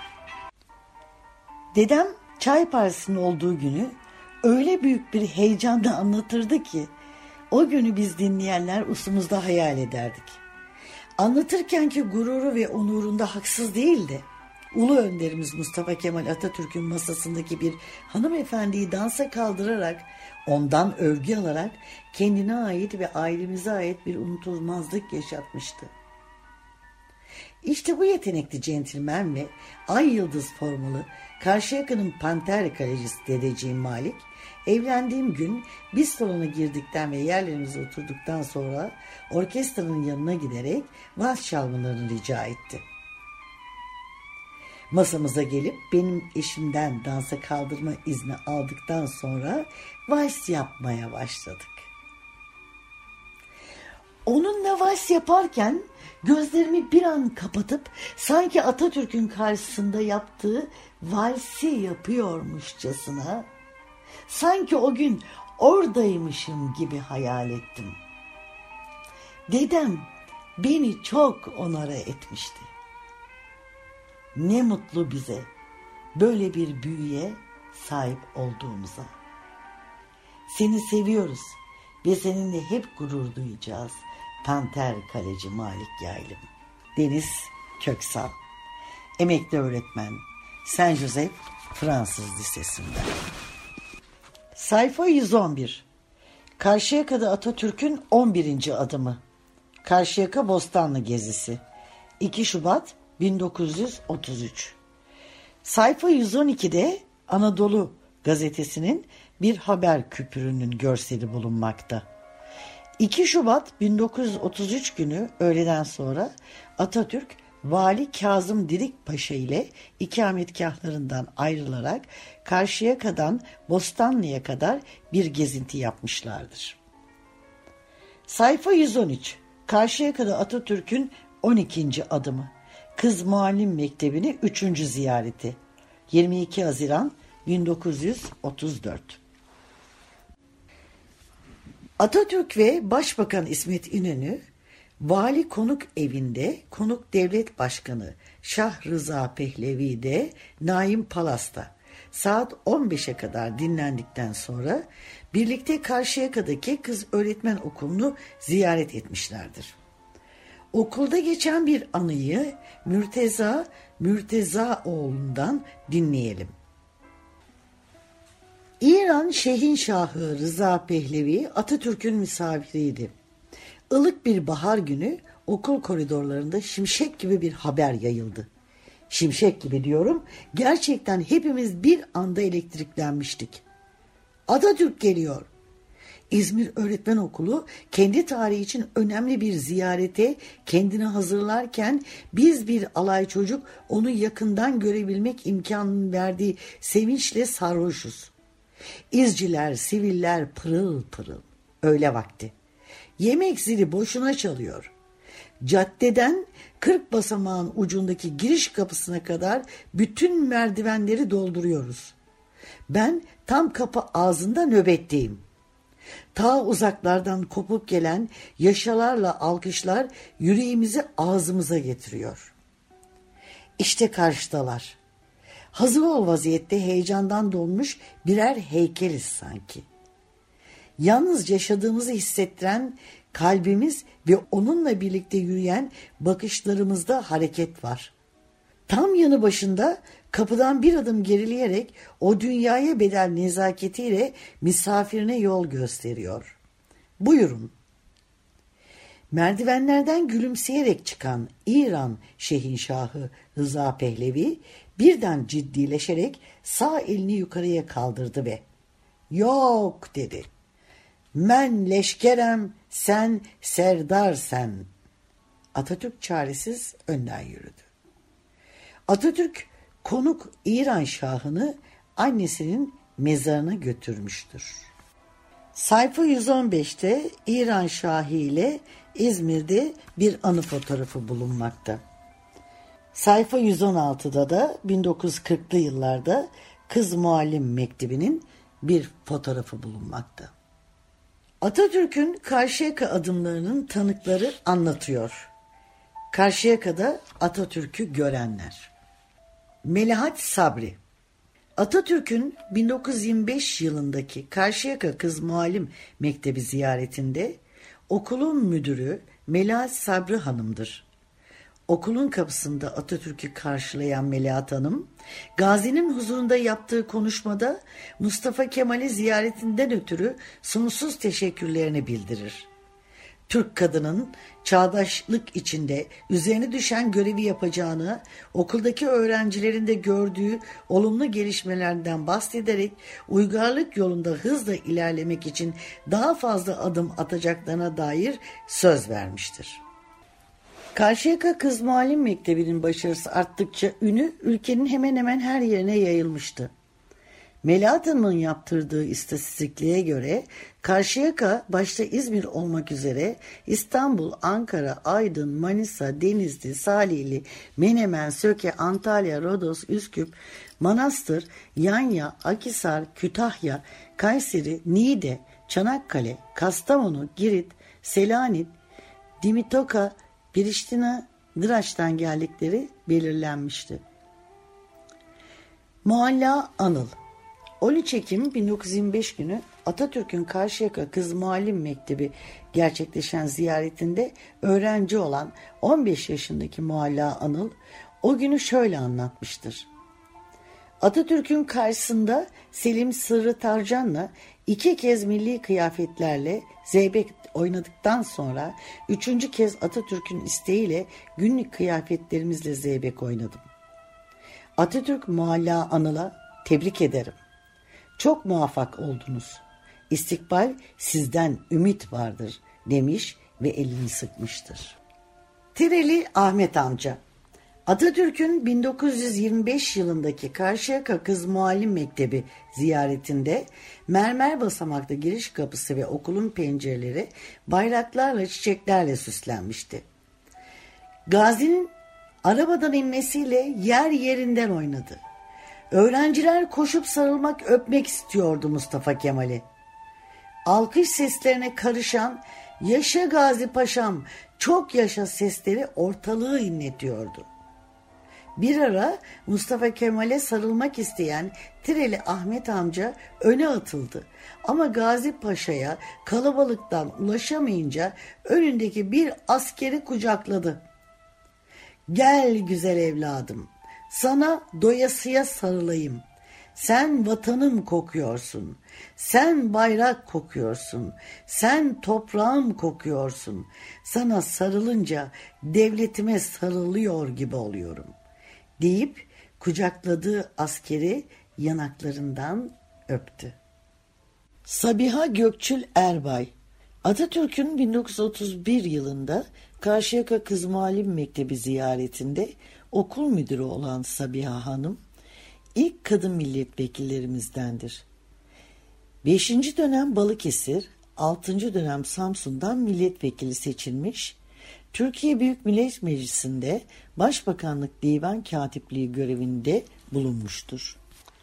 Dedem çay partisinin olduğu günü öyle büyük bir heyecanla anlatırdı ki o günü biz dinleyenler usumuzda hayal ederdik. Anlatırken ki gururu ve onurunda haksız değildi. Ulu önderimiz Mustafa Kemal Atatürk'ün masasındaki bir hanımefendiyi dansa kaldırarak, ondan övgü alarak kendine ait ve ailemize ait bir unutulmazlık yaşatmıştı. İşte bu yetenekli centilmen ve ay yıldız formalı Karşıyaka'nın panter kalecisi dedeciğim Malik, evlendiğim gün biz salona girdikten ve yerlerimize oturduktan sonra orkestranın yanına giderek vals çalmalarını rica etti. Masamıza gelip benim eşimden dansa kaldırma izni aldıktan sonra vals yapmaya başladık. Onunla vals yaparken gözlerimi bir an kapatıp sanki Atatürk'ün karşısında yaptığı valsi yapıyormuşçasına, sanki o gün oradaymışım gibi hayal ettim. Dedem beni çok onore etmişti. Ne mutlu bize böyle bir büyüye sahip olduğumuza. Seni seviyoruz ve seninle hep gurur duyacağız. Panter kaleci Malik Yaylım. Deniz Köksal, emekli öğretmen, Saint Joseph Fransız Lisesi'nde. Sayfa yüz on bir. Karşıyaka'da Atatürk'ün on birinci adımı. Karşıyaka Bostanlı Gezisi. iki Şubat bin dokuz yüz otuz üç. Sayfa yüz on ikide Anadolu Gazetesi'nin bir haber küpürünün görseli bulunmakta. iki Şubat bin dokuz yüz otuz üç günü öğleden sonra Atatürk, Vali Kazım Dirik Paşa ile ikametgahlarından ayrılarak Karşıyaka'dan Bostanlı'ya kadar bir gezinti yapmışlardır. Sayfa yüz on üç. Karşıyaka'da Atatürk'ün on ikinci adımı. Kız Muallim Mektebi'ni üçüncü ziyareti. yirmi iki Haziran bin dokuz yüz otuz dört. Atatürk ve Başbakan İsmet İnönü, Vali Konuk Evi'nde Konuk Devlet Başkanı Şah Rıza Pehlevi'de Naim Palas'ta saat on beşe kadar dinlendikten sonra birlikte Karşıyaka'daki Kız Öğretmen Okulu'nu ziyaret etmişlerdir. Okulda geçen bir anıyı Mürteza Mürtezaoğlu'ndan dinleyelim. İran Şehinşahı Rıza Pehlevi Atatürk'ün misafiriydi. Ilık bir bahar günü okul koridorlarında şimşek gibi bir haber yayıldı. Şimşek gibi diyorum, gerçekten hepimiz bir anda elektriklenmiştik. Atatürk geliyor. İzmir Öğretmen Okulu kendi tarihi için önemli bir ziyarete kendini hazırlarken biz bir alay çocuk onu yakından görebilmek imkanını verdiği sevinçle sarhoşuz. İzciler, siviller pırıl pırıl. Öğle vakti. Yemek zili boşuna çalıyor. Caddeden kırk basamağın ucundaki giriş kapısına kadar bütün merdivenleri dolduruyoruz. Ben tam kapı ağzında nöbetteyim. Ta uzaklardan kopup gelen yaşalarla alkışlar yüreğimizi ağzımıza getiriyor. İşte karşıdalar. Hazır ol vaziyette heyecandan donmuş birer heykeliz sanki. Yalnız yaşadığımızı hissettiren kalbimiz ve onunla birlikte yürüyen bakışlarımızda hareket var. Tam yanı başında kapıdan bir adım gerileyerek o dünyaya bedel nezaketiyle misafirine yol gösteriyor. Buyurun. Merdivenlerden gülümseyerek çıkan İran Şehinşahı Rıza Pehlevi birden ciddileşerek sağ elini yukarıya kaldırdı ve "Yok" dedi. "Men leşkerem, sen serdar sen." Atatürk çaresiz önden yürüdü. Atatürk konuk İran Şahı'nı annesinin mezarına götürmüştür. Sayfa yüz on beşte İran Şahı ile İzmir'de bir anı fotoğrafı bulunmakta. Sayfa yüz on altıda da bin dokuz yüz kırklı yıllarda Kız Muallim Mektebi'nin bir fotoğrafı bulunmakta. Atatürk'ün Karşıyaka adımlarının tanıkları anlatıyor. Karşıyaka'da Atatürk'ü görenler. Melahat Sabri. Atatürk'ün bin dokuz yüz yirmi beş yılındaki Karşıyaka Kız Muallim Mektebi ziyaretinde okulun müdürü Melahat Sabri Hanım'dır. Okulun kapısında Atatürk'ü karşılayan Melahat Hanım, Gazi'nin huzurunda yaptığı konuşmada Mustafa Kemal'i ziyaretinden ötürü sonsuz teşekkürlerini bildirir. Türk kadının çağdaşlık içinde üzerine düşen görevi yapacağını, okuldaki öğrencilerin de gördüğü olumlu gelişmelerden bahsederek uygarlık yolunda hızla ilerlemek için daha fazla adım atacaklarına dair söz vermiştir. Karşıyaka Kız Muallim Mektebi'nin başarısı arttıkça ünü ülkenin hemen hemen her yerine yayılmıştı. Melahat Hanım'ın yaptırdığı istatistikliğe göre Karşıyaka başta İzmir olmak üzere İstanbul, Ankara, Aydın, Manisa, Denizli, Salihli, Menemen, Söke, Antalya, Rodos, Üsküp, Manastır, Yanya, Akhisar, Kütahya, Kayseri, Niğde, Çanakkale, Kastamonu, Girit, Selanik, Dimitoka, Priştina, Dıraç'tan geldikleri belirlenmişti. Mualla Anıl. on üç Ekim bin dokuz yüz yirmi beş günü Atatürk'ün Karşıyaka Kız Muallim Mektebi gerçekleşen ziyaretinde öğrenci olan on beş yaşındaki Mualla Anıl o günü şöyle anlatmıştır. Atatürk'ün karşısında Selim Sırrı Tarcan'la iki kez milli kıyafetlerle zeybek oynadıktan sonra üçüncü kez Atatürk'ün isteğiyle günlük kıyafetlerimizle zeybek oynadım. Atatürk Mualla Anıl'a tebrik ederim. Çok muvaffak oldunuz. İstikbal sizden ümit vardır demiş ve elini sıkmıştır. Tireli Ahmet amca. Atatürk'ün bin dokuz yüz yirmi beş yılındaki Karşıyaka Kız Muallim Mektebi ziyaretinde mermer basamaklı giriş kapısı ve okulun pencereleri bayraklarla, çiçeklerle süslenmişti. Gazi'nin arabadan inmesiyle yer yerinden oynadı. Öğrenciler koşup sarılmak, öpmek istiyordu Mustafa Kemal'i. Alkış seslerine karışan "Yaşa Gazi Paşam, çok yaşa" sesleri ortalığı inletiyordu. Bir ara Mustafa Kemal'e sarılmak isteyen Tireli Ahmet amca öne atıldı. Ama Gazi Paşa'ya kalabalıktan ulaşamayınca önündeki bir askeri kucakladı. "Gel güzel evladım, sana doyasıya sarılayım. Sen vatanım kokuyorsun, sen bayrak kokuyorsun, sen toprağım kokuyorsun. Sana sarılınca devletime sarılıyor gibi oluyorum" deyip kucakladığı askeri yanaklarından öptü. Sabiha Gökçül Erbay. Atatürk'ün bin dokuz yüz otuz bir yılında Karşıyaka Kız Muallim Mektebi ziyaretinde okul müdürü olan Sabiha Hanım ilk kadın milletvekillerimizdendir. beşinci dönem Balıkesir, altıncı dönem Samsun'dan milletvekili seçilmiş, Türkiye Büyük Millet Meclisi'nde Başbakanlık Divan Katipliği görevinde bulunmuştur.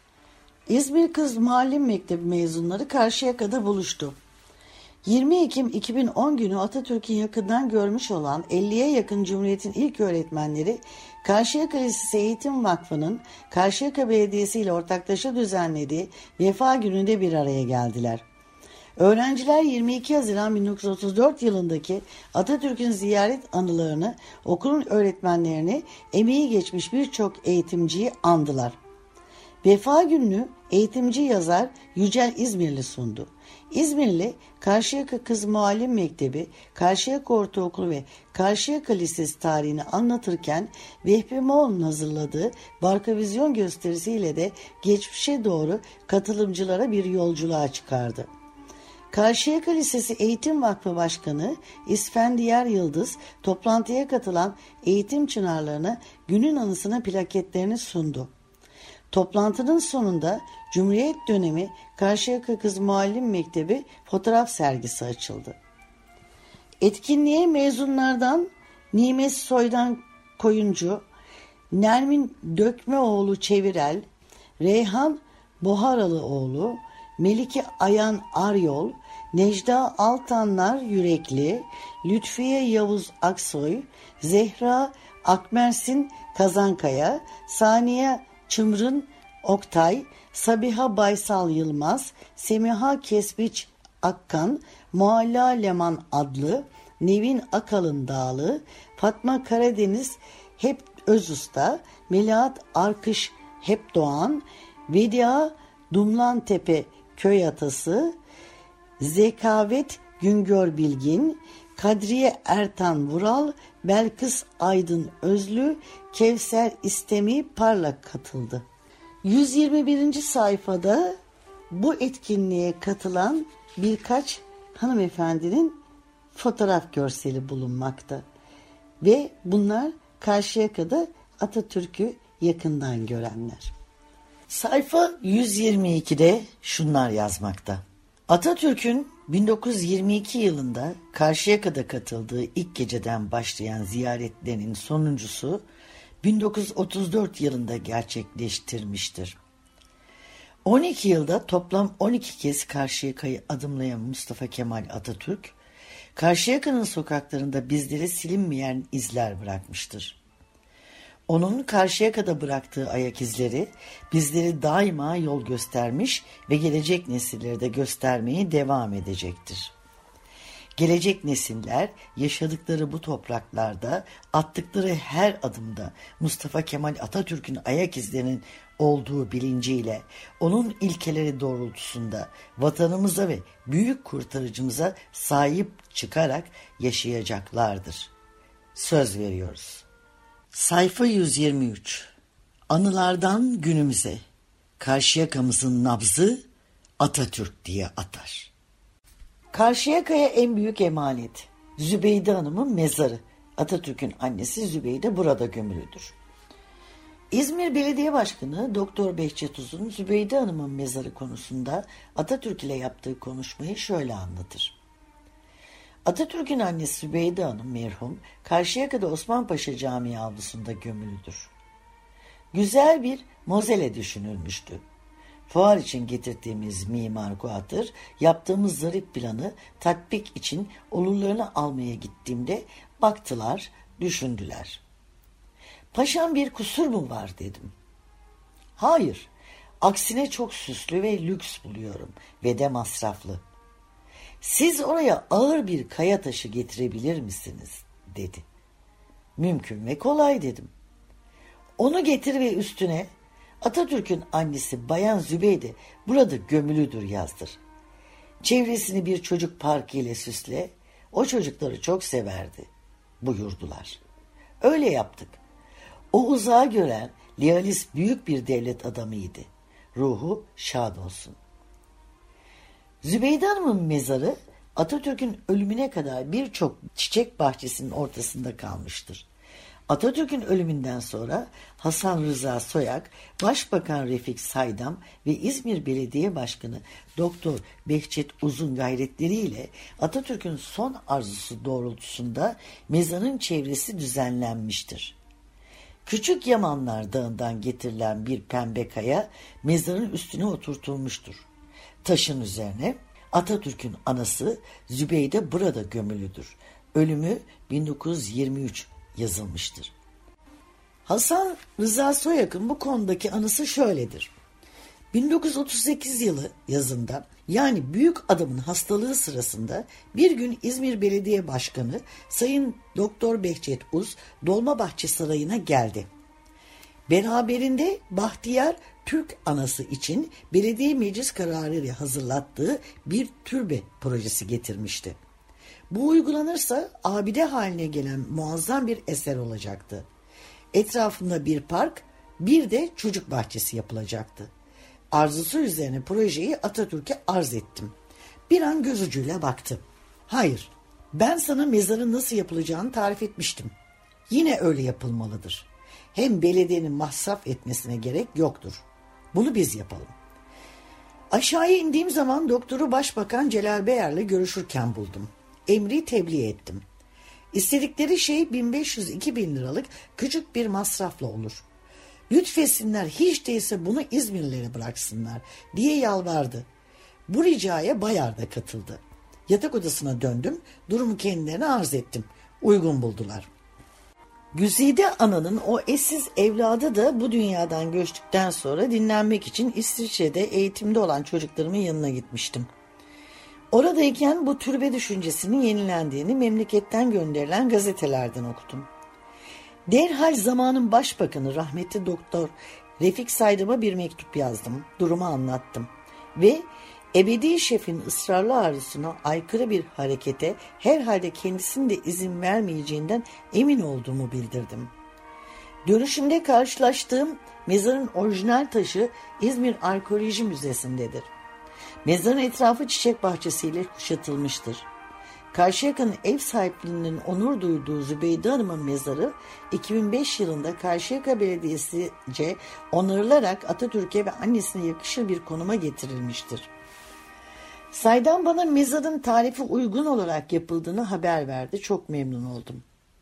İzmir Kız Muallim Mektebi mezunları Karşıyaka'da buluştu. yirmi Ekim iki bin on günü Atatürk'ün yakından görmüş olan elliye yakın Cumhuriyet'in ilk öğretmenleri Karşıyaka Lisesi Eğitim Vakfı'nın Karşıyaka Belediyesi ile ortaklaşa düzenlediği Vefa Günü'nde bir araya geldiler. Öğrenciler yirmi iki Haziran bin dokuz yüz otuz dört yılındaki Atatürk'ün ziyaret anılarını, okulun öğretmenlerini, emeği geçmiş birçok eğitimciyi andılar. Vefa Günü'nü eğitimci yazar Yücel İzmirli sundu. İzmirli, Karşıyaka Kız Muallim Mektebi, Karşıyaka Ortaokulu ve Karşıyaka Lisesi tarihini anlatırken Vehbi Moğol'un hazırladığı Barkavizyon gösterisiyle de geçmişe doğru katılımcılara bir yolculuğa çıkardı. Karşıyaka Lisesi Eğitim Vakfı Başkanı İsfendiyar Yıldız, toplantıya katılan eğitim çınarlarına günün anısına plaketlerini sundu. Toplantının sonunda Cumhuriyet dönemi Karşıyaka Kız Muallim Mektebi fotoğraf sergisi açıldı. Etkinliğe mezunlardan Nimet Soydan Koyuncu, Nermin Dökmeoğlu Çevirel, Reyhan Boharalıoğlu, Melike Ayan Aryol, Necda Altanlar Yürekli, Lütfiye Yavuz Aksoy, Zehra Akmersin Kazankaya, Saniye Çımrın Oktay, Sabiha Baysal Yılmaz, Semiha Kesbiç Akkan, Mualla Leman Adlı, Nevin Akalın Dağlı, Fatma Karadeniz Hep Özusta, Melahat Arkış Hep Doğan, Vedia Dumlantepe Köy Atası, Zekavet Güngör Bilgin, Kadriye Ertan Vural, Belkıs Aydın Özlü, Kevser İstemi Parlak katıldı. yüz yirmi birinci sayfada bu etkinliğe katılan birkaç hanımefendinin fotoğraf görseli bulunmakta. Ve bunlar Karşıyaka'da Atatürk'ü yakından görenler. Sayfa yüz yirmi ikide şunlar yazmakta. Atatürk'ün bin dokuz yüz yirmi iki yılında Karşıyaka'da katıldığı ilk geceden başlayan ziyaretlerinin sonuncusu bin dokuz yüz otuz dört yılında gerçekleştirmiştir. on iki yılda toplam on iki kez Karşıyaka'yı adımlayan Mustafa Kemal Atatürk, Karşıyaka'nın sokaklarında bizlere silinmeyen izler bırakmıştır. Onun Karşıyaka'da bıraktığı ayak izleri bizleri daima yol göstermiş ve gelecek nesillere de göstermeye devam edecektir. Gelecek nesiller yaşadıkları bu topraklarda, attıkları her adımda Mustafa Kemal Atatürk'ün ayak izlerinin olduğu bilinciyle, onun ilkeleri doğrultusunda vatanımıza ve büyük kurtarıcımıza sahip çıkarak yaşayacaklardır. Söz veriyoruz. Sayfa yüz yirmi üç. Anılardan günümüze, Karşıyaka'mızın nabzı Atatürk diye atar. Karşıyaka'ya en büyük emanet Zübeyde Hanım'ın mezarı. Atatürk'ün annesi Zübeyde burada gömülüdür. İzmir Belediye Başkanı Doktor Behçet Uzun, Zübeyde Hanım'ın mezarı konusunda Atatürk ile yaptığı konuşmayı şöyle anlatır. Atatürk'ün annesi Zübeyde Hanım merhum, Karşıyaka'da Osmanpaşa Camii avlusunda gömülüdür. Güzel bir mozele düşünülmüştü. Fuar için getirdiğimiz mimar kuatır, yaptığımız zarif planı tatbik için olurlarını almaya gittiğimde baktılar, düşündüler. Paşam bir kusur mu var dedim. Hayır, aksine çok süslü ve lüks buluyorum ve de masraflı. Siz oraya ağır bir kaya taşı getirebilir misiniz dedi. Mümkün ve kolay dedim. Onu getir ve üstüne Atatürk'ün annesi Bayan Zübeyde burada gömülüdür yazdır. Çevresini bir çocuk parkı ile süsle, o çocukları çok severdi buyurdular. Öyle yaptık. O uzağı gören Lealis büyük bir devlet adamıydı. Ruhu şad olsun. Zübeyde Hanım'ın mezarı Atatürk'ün ölümüne kadar birçok çiçek bahçesinin ortasında kalmıştır. Atatürk'ün ölümünden sonra Hasan Rıza Soyak, Başbakan Refik Saydam ve İzmir Belediye Başkanı Doktor Behçet Uzun gayretleriyle Atatürk'ün son arzusu doğrultusunda mezarın çevresi düzenlenmiştir. Küçük Yamanlar Dağı'ndan getirilen bir pembe kaya mezarın üstüne oturtulmuştur. Taşın üzerine Atatürk'ün anası Zübeyde burada gömülüdür. Ölümü bin dokuz yüz yirmi üç yazılmıştır. Hasan Rıza Soyak'ın bu konudaki anısı şöyledir. bin dokuz yüz otuz sekiz yılı yazında, yani büyük adamın hastalığı sırasında bir gün İzmir Belediye Başkanı Sayın Doktor Behçet Uz Dolmabahçe Sarayı'na geldi. Beraberinde Bahtiyar Türk anası için belediye meclis kararıyla hazırlattığı bir türbe projesi getirmişti. Bu uygulanırsa abide haline gelen muazzam bir eser olacaktı. Etrafında bir park, bir de çocuk bahçesi yapılacaktı. Arzusu üzerine projeyi Atatürk'e arz ettim. Bir an göz ucuyla baktı. Hayır, ben sana mezarın nasıl yapılacağını tarif etmiştim. Yine öyle yapılmalıdır. Hem belediyenin masraf etmesine gerek yoktur. Bunu biz yapalım. Aşağıya indiğim zaman doktoru Başbakan Celal Beyer'le görüşürken buldum. Emri tebliğ ettim. İstedikleri şey bin beş yüz iki bin liralık küçük bir masrafla olur. Lütfetsinler, hiç değilse bunu İzmirlilere bıraksınlar diye yalvardı. Bu ricaya Bayar da katıldı. Yatak odasına döndüm, durumu kendilerine arz ettim. Uygun buldular. Güzide Ana'nın o eşsiz evladı da bu dünyadan göçtükten sonra dinlenmek için İsviçre'de eğitimde olan çocuklarımın yanına gitmiştim. Oradayken bu türbe düşüncesinin yenilendiğini memleketten gönderilen gazetelerden okudum. Derhal zamanın başbakanı rahmetli Doktor Refik Saydam'a bir mektup yazdım, durumu anlattım ve ebedi şefin ısrarlı arzusuna aykırı bir harekete herhalde kendisinin de izin vermeyeceğinden emin olduğumu bildirdim. Dönüşümde karşılaştığım mezarın orijinal taşı İzmir Arkeoloji Müzesi'ndedir. Mezarın etrafı çiçek bahçesiyle kuşatılmıştır. Karşıyaka'nın ev sahipliğinin onur duyduğu Zübeyde Hanım'ın mezarı iki bin beş yılında Karşıyaka Belediyesi'nce onarılarak Atatürk'e ve annesine yakışır bir konuma getirilmiştir. Saydam bana mezarın tarifi uygun olarak yapıldığını haber verdi. Çok memnun oldum.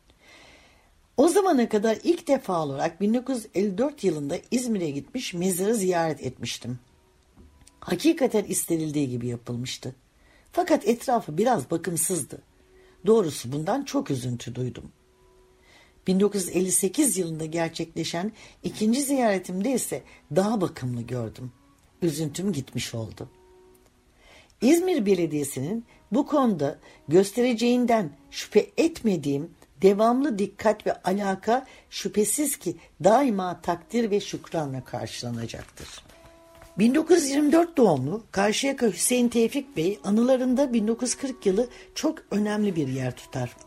O zamana kadar ilk defa olarak bin dokuz yüz elli dört yılında İzmir'e gitmiş, mezarı ziyaret etmiştim. Hakikaten istenildiği gibi yapılmıştı. Fakat etrafı biraz bakımsızdı. Doğrusu bundan çok üzüntü duydum. bin dokuz yüz elli sekiz yılında gerçekleşen ikinci ziyaretimde ise daha bakımlı gördüm. Üzüntüm gitmiş oldu. İzmir Belediyesi'nin bu konuda göstereceğinden şüphe etmediğim devamlı dikkat ve alaka şüphesiz ki daima takdir ve şükranla karşılanacaktır. bin dokuz yüz yirmi dört doğumlu Karşıyaka Hüseyin Tevfik Bey anılarında bin dokuz yüz kırk yılı çok önemli bir yer tutar.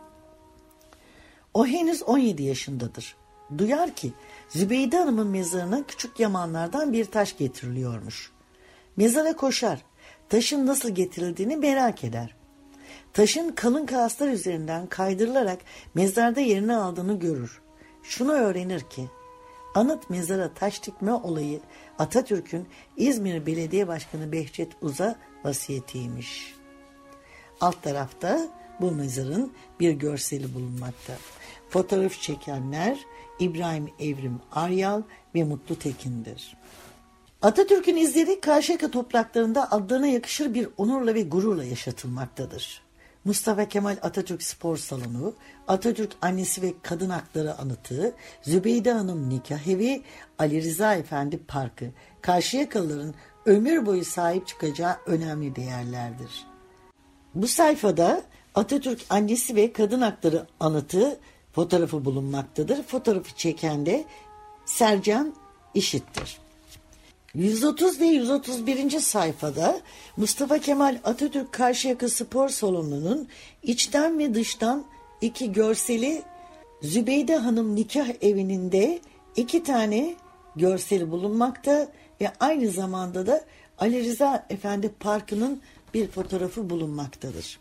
O henüz on yedi yaşındadır. Duyar ki Zübeyde Hanım'ın mezarına küçük yamanlardan bir taş getiriliyormuş. Mezara koşar, taşın nasıl getirildiğini merak eder. Taşın kalın kalaslar üzerinden kaydırılarak mezarda yerini aldığını görür. Şunu öğrenir ki, anıt mezara taş dikme olayı Atatürk'ün İzmir Belediye Başkanı Behçet Uz'a vasiyetiymiş. Alt tarafta bu mezarın bir görseli bulunmakta. Fotoğraf çekenler İbrahim Evrim Aryal ve Mutlu Tekin'dir. Atatürk'ün izleri Karşıyaka topraklarında adlarına yakışır bir onurla ve gururla yaşatılmaktadır. Mustafa Kemal Atatürk Spor Salonu, Atatürk Annesi ve Kadın Hakları Anıtı, Zübeyde Hanım Nikah Evi, Ali Rıza Efendi Parkı, Karşıyakalıların ömür boyu sahip çıkacağı önemli değerlerdir. Bu sayfada Atatürk Annesi ve Kadın Hakları Anıtı fotoğrafı bulunmaktadır. Fotoğrafı çeken de Sercan İşit'tir. yüz otuz ve yüz otuz birinci sayfada Mustafa Kemal Atatürk Karşıyaka Spor Salonu'nun içten ve dıştan iki görseli, Zübeyde Hanım Nikah Evi'nin de iki tane görseli bulunmakta ve aynı zamanda da Ali Rıza Efendi Parkı'nın bir fotoğrafı bulunmaktadır.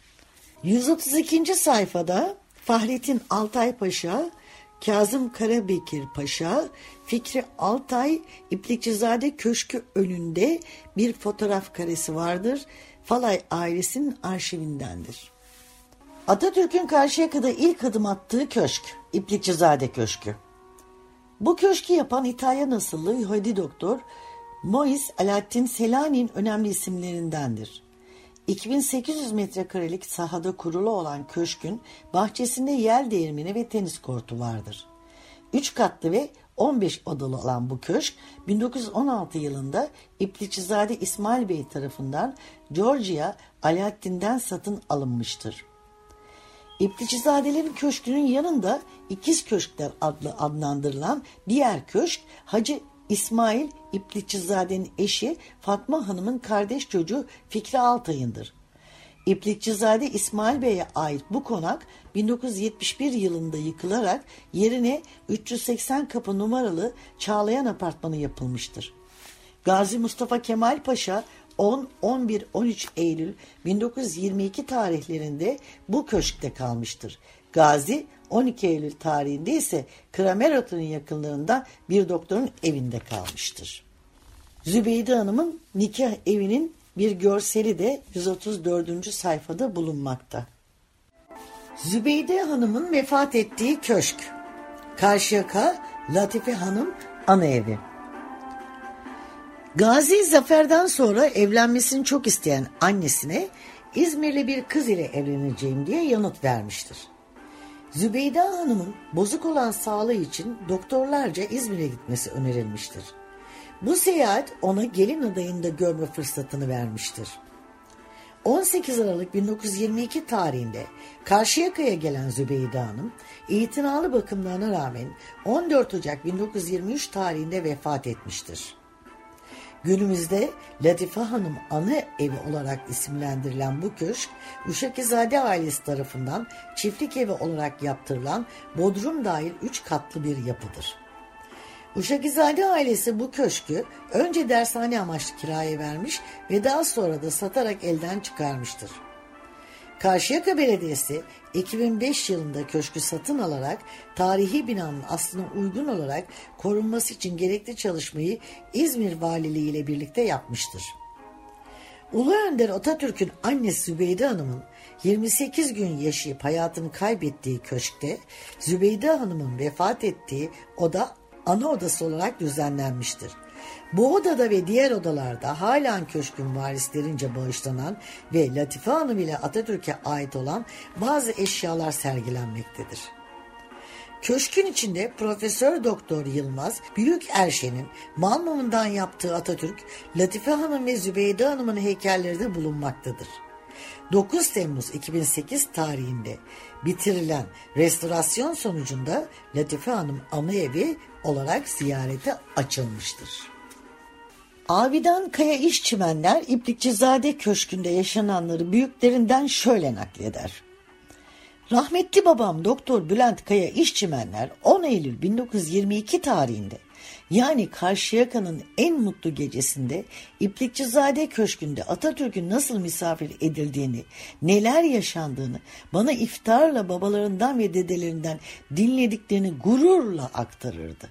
yüz otuz ikinci sayfada Fahrettin Altay Paşa, Kazım Karabekir Paşa, Fikri Altay, İplikçizade Köşkü önünde bir fotoğraf karesi vardır. Falay ailesinin arşivindendir. Atatürk'ün Karşıyaka'da ilk adım attığı köşk, İplikçizade Köşkü. Bu köşkü yapan İtalyan asıllı Yahudi doktor Mois Alaaddin Selanik'in önemli isimlerindendir. iki bin sekiz yüz metrekarelik sahada kurulu olan köşkün bahçesinde yel değirmeni ve tenis kortu vardır. Üç katlı ve on beş odalı olan bu köşk bin dokuz yüz on altı yılında İplikçizade İsmail Bey tarafından Georgia Alaaddin'den satın alınmıştır. İplikçizadelerin köşkünün yanında İkiz Köşkler adlı adlandırılan diğer köşk Hacı İsmail İplikçizade'nin eşi Fatma Hanım'ın kardeş çocuğu Fikri Altay'ındır. İplikçizade İsmail Bey'e ait bu konak bin dokuz yüz yetmiş bir yılında yıkılarak yerine üç yüz seksen kapı numaralı Çağlayan Apartmanı yapılmıştır. Gazi Mustafa Kemal Paşa on, on bir, on üç Eylül bin dokuz yüz yirmi iki tarihlerinde bu köşkte kalmıştır. Gazi on iki Eylül tarihinde ise Kramerot'un yakınlarında bir doktorun evinde kalmıştır. Zübeyde Hanım'ın nikah evinin bir görseli de yüz otuz dördüncü sayfada bulunmakta. Zübeyde Hanım'ın vefat ettiği köşk, Karşıyaka Latife Hanım ana evi. Gazi zaferden sonra evlenmesini çok isteyen annesine İzmirli bir kız ile evleneceğim diye yanıt vermiştir. Zübeyde Hanım'ın bozuk olan sağlığı için doktorlarca İzmir'e gitmesi önerilmiştir. Bu seyahat ona gelin adayını da görme fırsatını vermiştir. on sekiz Aralık bin dokuz yüz yirmi iki tarihinde Karşıyaka'ya gelen Zübeyde Hanım, itinalı bakımlarına rağmen on dört Ocak bin dokuz yüz yirmi üç tarihinde vefat etmiştir. Günümüzde Latife Hanım ana evi olarak isimlendirilen bu köşk, Uşakizade ailesi tarafından çiftlik evi olarak yaptırılan bodrum dahil üç katlı bir yapıdır. Uşakizade ailesi bu köşkü önce dershane amaçlı kiraya vermiş ve daha sonra da satarak elden çıkarmıştır. Karşıyaka Belediyesi iki bin beş yılında köşkü satın alarak tarihi binanın aslına uygun olarak korunması için gerekli çalışmayı İzmir Valiliği ile birlikte yapmıştır. Ulu Önder Atatürk'ün annesi Zübeyde Hanım'ın yirmi sekiz gün yaşayıp hayatını kaybettiği köşkte Zübeyde Hanım'ın vefat ettiği oda ana odası olarak düzenlenmiştir. Bu odada ve diğer odalarda halen köşkün varislerince bağışlanan ve Latife Hanım ile Atatürk'e ait olan bazı eşyalar sergilenmektedir. Köşkün içinde Profesör Doktor Yılmaz Büyükerşen'in Malmum'dan yaptığı Atatürk, Latife Hanım ve Zübeyde Hanım'ın heykelleri de bulunmaktadır. dokuz Temmuz iki bin sekiz tarihinde bitirilen restorasyon sonucunda Latife Hanım Anıevi olarak ziyarete açılmıştır. Avidan Kaya İşçimenler İplikçizade Köşkü'nde yaşananları büyüklerinden şöyle nakleder. Rahmetli babam Doktor Bülent Kaya İşçimenler on Eylül bin dokuz yüz yirmi iki tarihinde, yani Karşıyaka'nın en mutlu gecesinde İplikçizade Köşkü'nde Atatürk'ün nasıl misafir edildiğini, neler yaşandığını bana iftarla babalarından ve dedelerinden dinlediklerini gururla aktarırdı.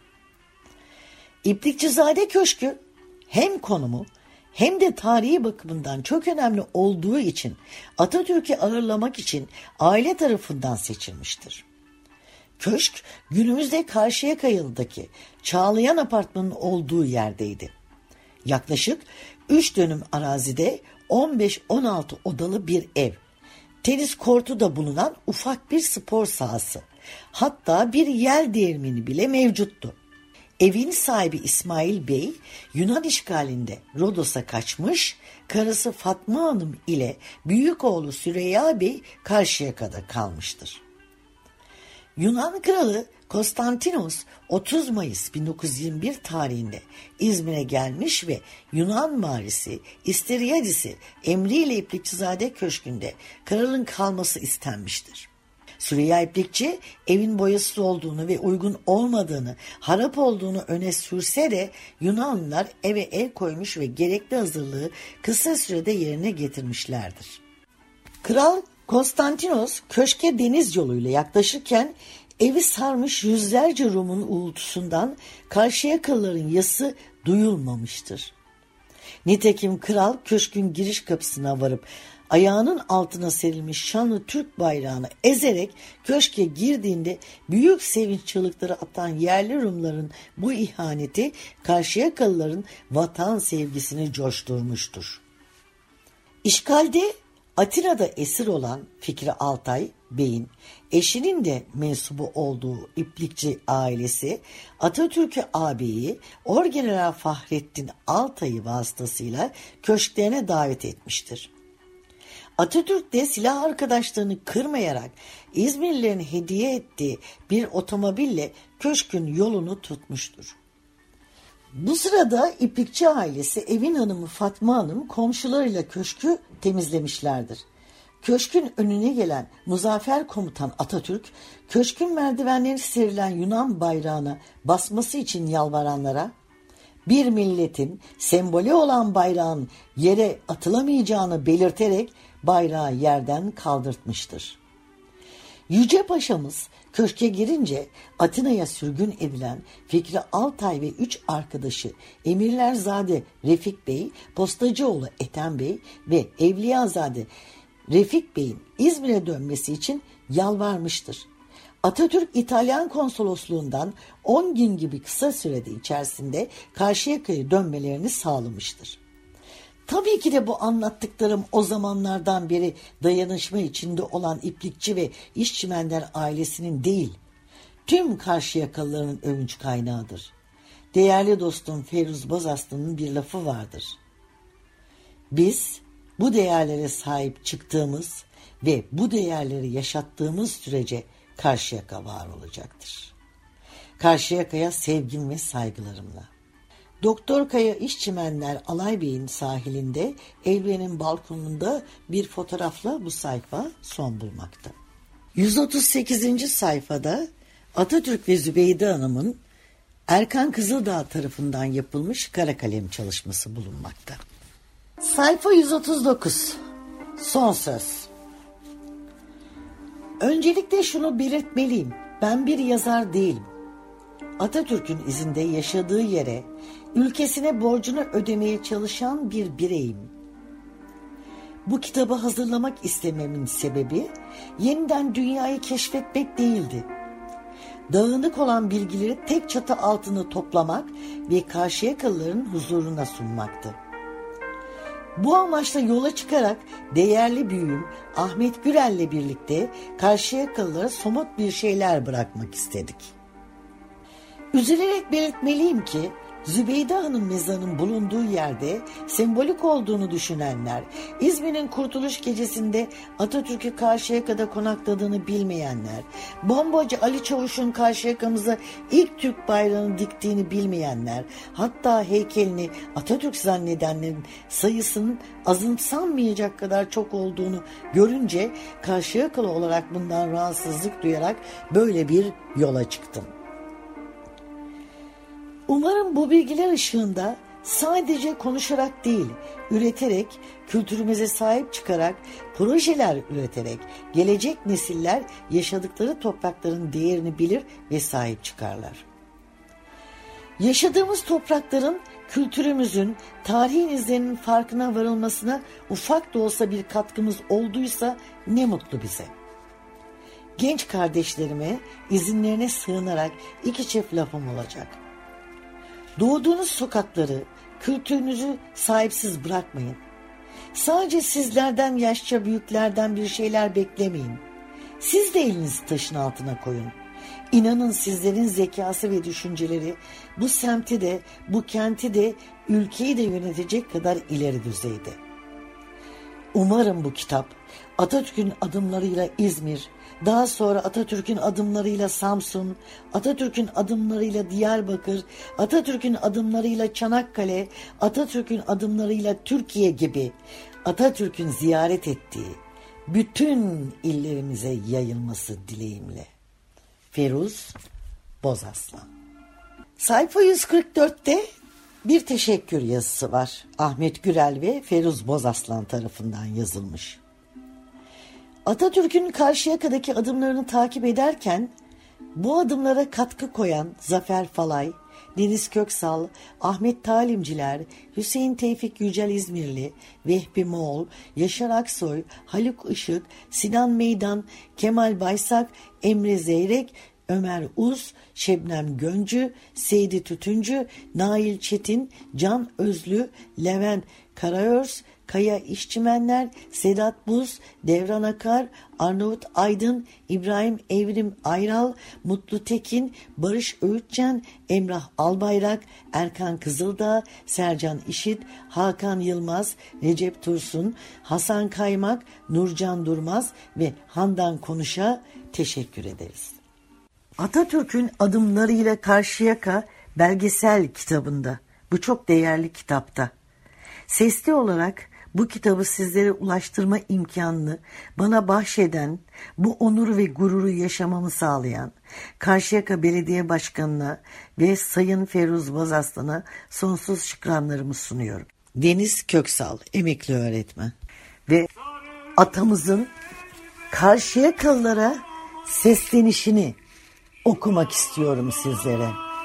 İplikçizade Köşkü hem konumu hem de tarihi bakımından çok önemli olduğu için Atatürk'ü ağırlamak için aile tarafından seçilmiştir. Köşk günümüzde Karşıyaka yıldaki Çağlayan Apartmanı'nın olduğu yerdeydi. Yaklaşık üç dönüm arazide on beş on altı odalı bir ev, tenis kortu da bulunan ufak bir spor sahası, hatta bir yel değirmeni bile mevcuttu. Evin sahibi İsmail Bey, Yunan işgalinde Rodos'a kaçmış, karısı Fatma Hanım ile büyük oğlu Süreyya Bey Karşıyaka'da kalmıştır. Yunan kralı Konstantinos otuz Mayıs bin dokuz yüz yirmi bir tarihinde İzmir'e gelmiş ve Yunan varisi İstiryadis'i emriyle İplikçizade Köşkü'nde kralın kalması istenmiştir. Süreyya İplikçi evin boyasız olduğunu ve uygun olmadığını, harap olduğunu öne sürse de Yunanlılar eve el koymuş ve gerekli hazırlığı kısa sürede yerine getirmişlerdir. Kral Konstantinos köşke deniz yoluyla yaklaşırken evi sarmış yüzlerce Rum'un uğultusundan Karşıyakalıların yası duyulmamıştır. Nitekim kral köşkün giriş kapısına varıp ayağının altına serilmiş şanlı Türk bayrağını ezerek köşke girdiğinde büyük sevinç çığlıkları atan yerli Rumların bu ihaneti Karşıyakalıların vatan sevgisini coşturmuştur. İşgalde Atina'da esir olan Fikri Altay Bey'in eşinin de mensubu olduğu İplikçi ailesi Atatürk'ü ağabeyi Orgeneral Fahrettin Altay'ı vasıtasıyla köşklerine davet etmiştir. Atatürk de silah arkadaşlarını kırmayarak İzmirlilerin hediye ettiği bir otomobille köşkün yolunu tutmuştur. Bu sırada İplikçi ailesi evin hanımı Fatma Hanım komşularıyla köşkü temizlemişlerdir. Köşkün önüne gelen Muzaffer Komutan Atatürk, köşkün merdivenleri serilen Yunan bayrağına basması için yalvaranlara, bir milletin sembolü olan bayrağın yere atılamayacağını belirterek bayrağı yerden kaldırtmıştır. Yüce Paşa'mız köşke girince Atina'ya sürgün edilen Fikri Altay ve üç arkadaşı Emirlerzade Refik Bey, Postacıoğlu Ethem Bey ve Evliyazade Refik Bey'in İzmir'e dönmesi için yalvarmıştır. Atatürk İtalyan konsolosluğundan on gün gibi kısa sürede içerisinde Karşıyaka'ya dönmelerini sağlamıştır. Tabii ki de bu anlattıklarım o zamanlardan beri dayanışma içinde olan İplikçi ve İşçimenler ailesinin değil, tüm Karşıyakalıların övünç kaynağıdır. Değerli dostum Feruz Bozaslı'nın bir lafı vardır. Biz bu değerlere sahip çıktığımız ve bu değerleri yaşattığımız sürece Karşıyaka var olacaktır. Karşıyaka'ya sevgim ve saygılarımla. Doktor Kaya İşçimenler Alay Bey'in sahilinde evlerinin balkonunda bir fotoğrafla bu sayfa son bulmakta. yüz otuz sekizinci sayfada Atatürk ve Zübeyde Hanım'ın Erkan Kızıldağ tarafından yapılmış kara kalem çalışması bulunmakta. Sayfa yüz otuz dokuz. Son söz. Öncelikle şunu belirtmeliyim. Ben bir yazar değilim. Atatürk'ün izinde yaşadığı yere, ülkesine borcunu ödemeye çalışan bir bireyim. Bu kitabı hazırlamak istememin sebebi yeniden dünyayı keşfetmek değildi. Dağınık olan bilgileri tek çatı altında toplamak ve Karşıyakalıların huzuruna sunmaktı. Bu amaçla yola çıkarak değerli büyüğüm Ahmet Gürel'le birlikte Karşıyakalılara somut bir şeyler bırakmak istedik. Üzülerek belirtmeliyim ki Zübeyde Hanım mezarının bulunduğu yerde sembolik olduğunu düşünenler, İzmir'in Kurtuluş Gecesi'nde Atatürk'ü Karşıyaka'da konakladığını bilmeyenler, bombacı Ali Çavuş'un Karşıyaka'mıza ilk Türk bayrağını diktiğini bilmeyenler, hatta heykelini Atatürk zannedenlerin sayısının azımsanmayacak kadar çok olduğunu görünce Karşıyakalı olarak bundan rahatsızlık duyarak böyle bir yola çıktım. Umarım bu bilgiler ışığında sadece konuşarak değil, üreterek, kültürümüze sahip çıkarak, projeler üreterek gelecek nesiller yaşadıkları toprakların değerini bilir ve sahip çıkarlar. Yaşadığımız toprakların, kültürümüzün, tarihin izlerinin farkına varılmasına ufak da olsa bir katkımız olduysa ne mutlu bize. Genç kardeşlerime izinlerine sığınarak iki çift lafım olacak. Doğduğunuz sokakları, kültürünüzü sahipsiz bırakmayın. Sadece sizlerden, yaşça büyüklerden bir şeyler beklemeyin. Siz de elinizi taşın altına koyun. İnanın sizlerin zekası ve düşünceleri bu semti de, bu kenti de, ülkeyi de yönetecek kadar ileri düzeyde. Umarım bu kitap Atatürk'ün adımlarıyla İzmir, daha sonra Atatürk'ün adımlarıyla Samsun, Atatürk'ün adımlarıyla Diyarbakır, Atatürk'ün adımlarıyla Çanakkale, Atatürk'ün adımlarıyla Türkiye gibi Atatürk'ün ziyaret ettiği bütün illerimize yayılması dileğimle. Feruz Bozaslan. Sayfa yüz kırk dörtte bir teşekkür yazısı var. Ahmet Gürel ve Feruz Bozaslan tarafından yazılmış. Atatürk'ün Karşıyaka'daki adımlarını takip ederken bu adımlara katkı koyan Zafer Falay, Deniz Köksal, Ahmet Talimciler, Hüseyin Tevfik Yücel İzmirli, Vehbi Moğol, Yaşar Aksoy, Haluk Işık, Sinan Meydan, Kemal Baysak, Emre Zeyrek, Ömer Uz, Şebnem Göncü, Seydi Tütüncü, Nail Çetin, Can Özlü, Levent Karaörs, Kaya İşçimenler, Sedat Buz, Devran Akar, Arnavut Aydın, İbrahim Evrim Ayral, Mutlu Tekin, Barış Öğütçen, Emrah Albayrak, Erkan Kızıldağ, Sercan İşit, Hakan Yılmaz, Recep Tursun, Hasan Kaymak, Nurcan Durmaz ve Handan Konuş'a teşekkür ederiz. Atatürk'ün adımlarıyla Karşıyaka belgesel kitabında, bu çok değerli kitapta, sesli olarak bu kitabı sizlere ulaştırma imkanını bana bahşeden, bu onuru ve gururu yaşamamı sağlayan Karşıyaka Belediye Başkanı'na ve Sayın Feruz Bozaslan'a sonsuz şükranlarımı sunuyorum. Deniz Köksal, emekli öğretmen ve atamızın Karşıyakalılara seslenişini okumak istiyorum sizlere.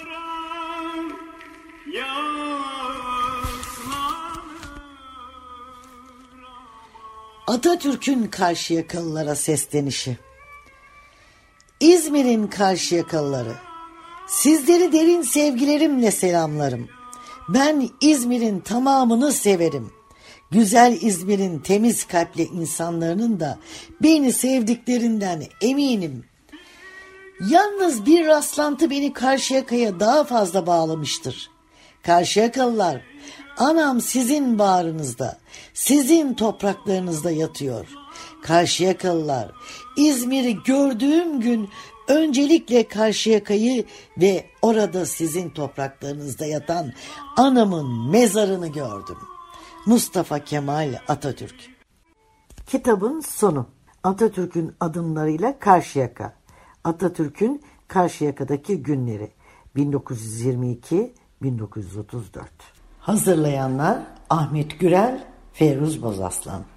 Atatürk'ün Karşıyakalılara seslenişi. İzmir'in Karşıyakalıları, sizleri derin sevgilerimle selamlarım. Ben İzmir'in tamamını severim. Güzel İzmir'in temiz kalpli insanların da beni sevdiklerinden eminim. Yalnız bir rastlantı beni Karşıyaka'ya daha fazla bağlamıştır. Karşıyakalılar, anam sizin bağrınızda, sizin topraklarınızda yatıyor. Karşıyakalılar, İzmir'i gördüğüm gün öncelikle Karşıyaka'yı ve orada sizin topraklarınızda yatan anamın mezarını gördüm. Mustafa Kemal Atatürk. Kitabın sonu. Atatürk'ün adımlarıyla Karşıyaka. Atatürk'ün Karşıyaka'daki günleri bin dokuz yüz yirmi iki - bin dokuz yüz otuz dört. Hazırlayanlar Ahmet Gürel, Feruz Bozaslan.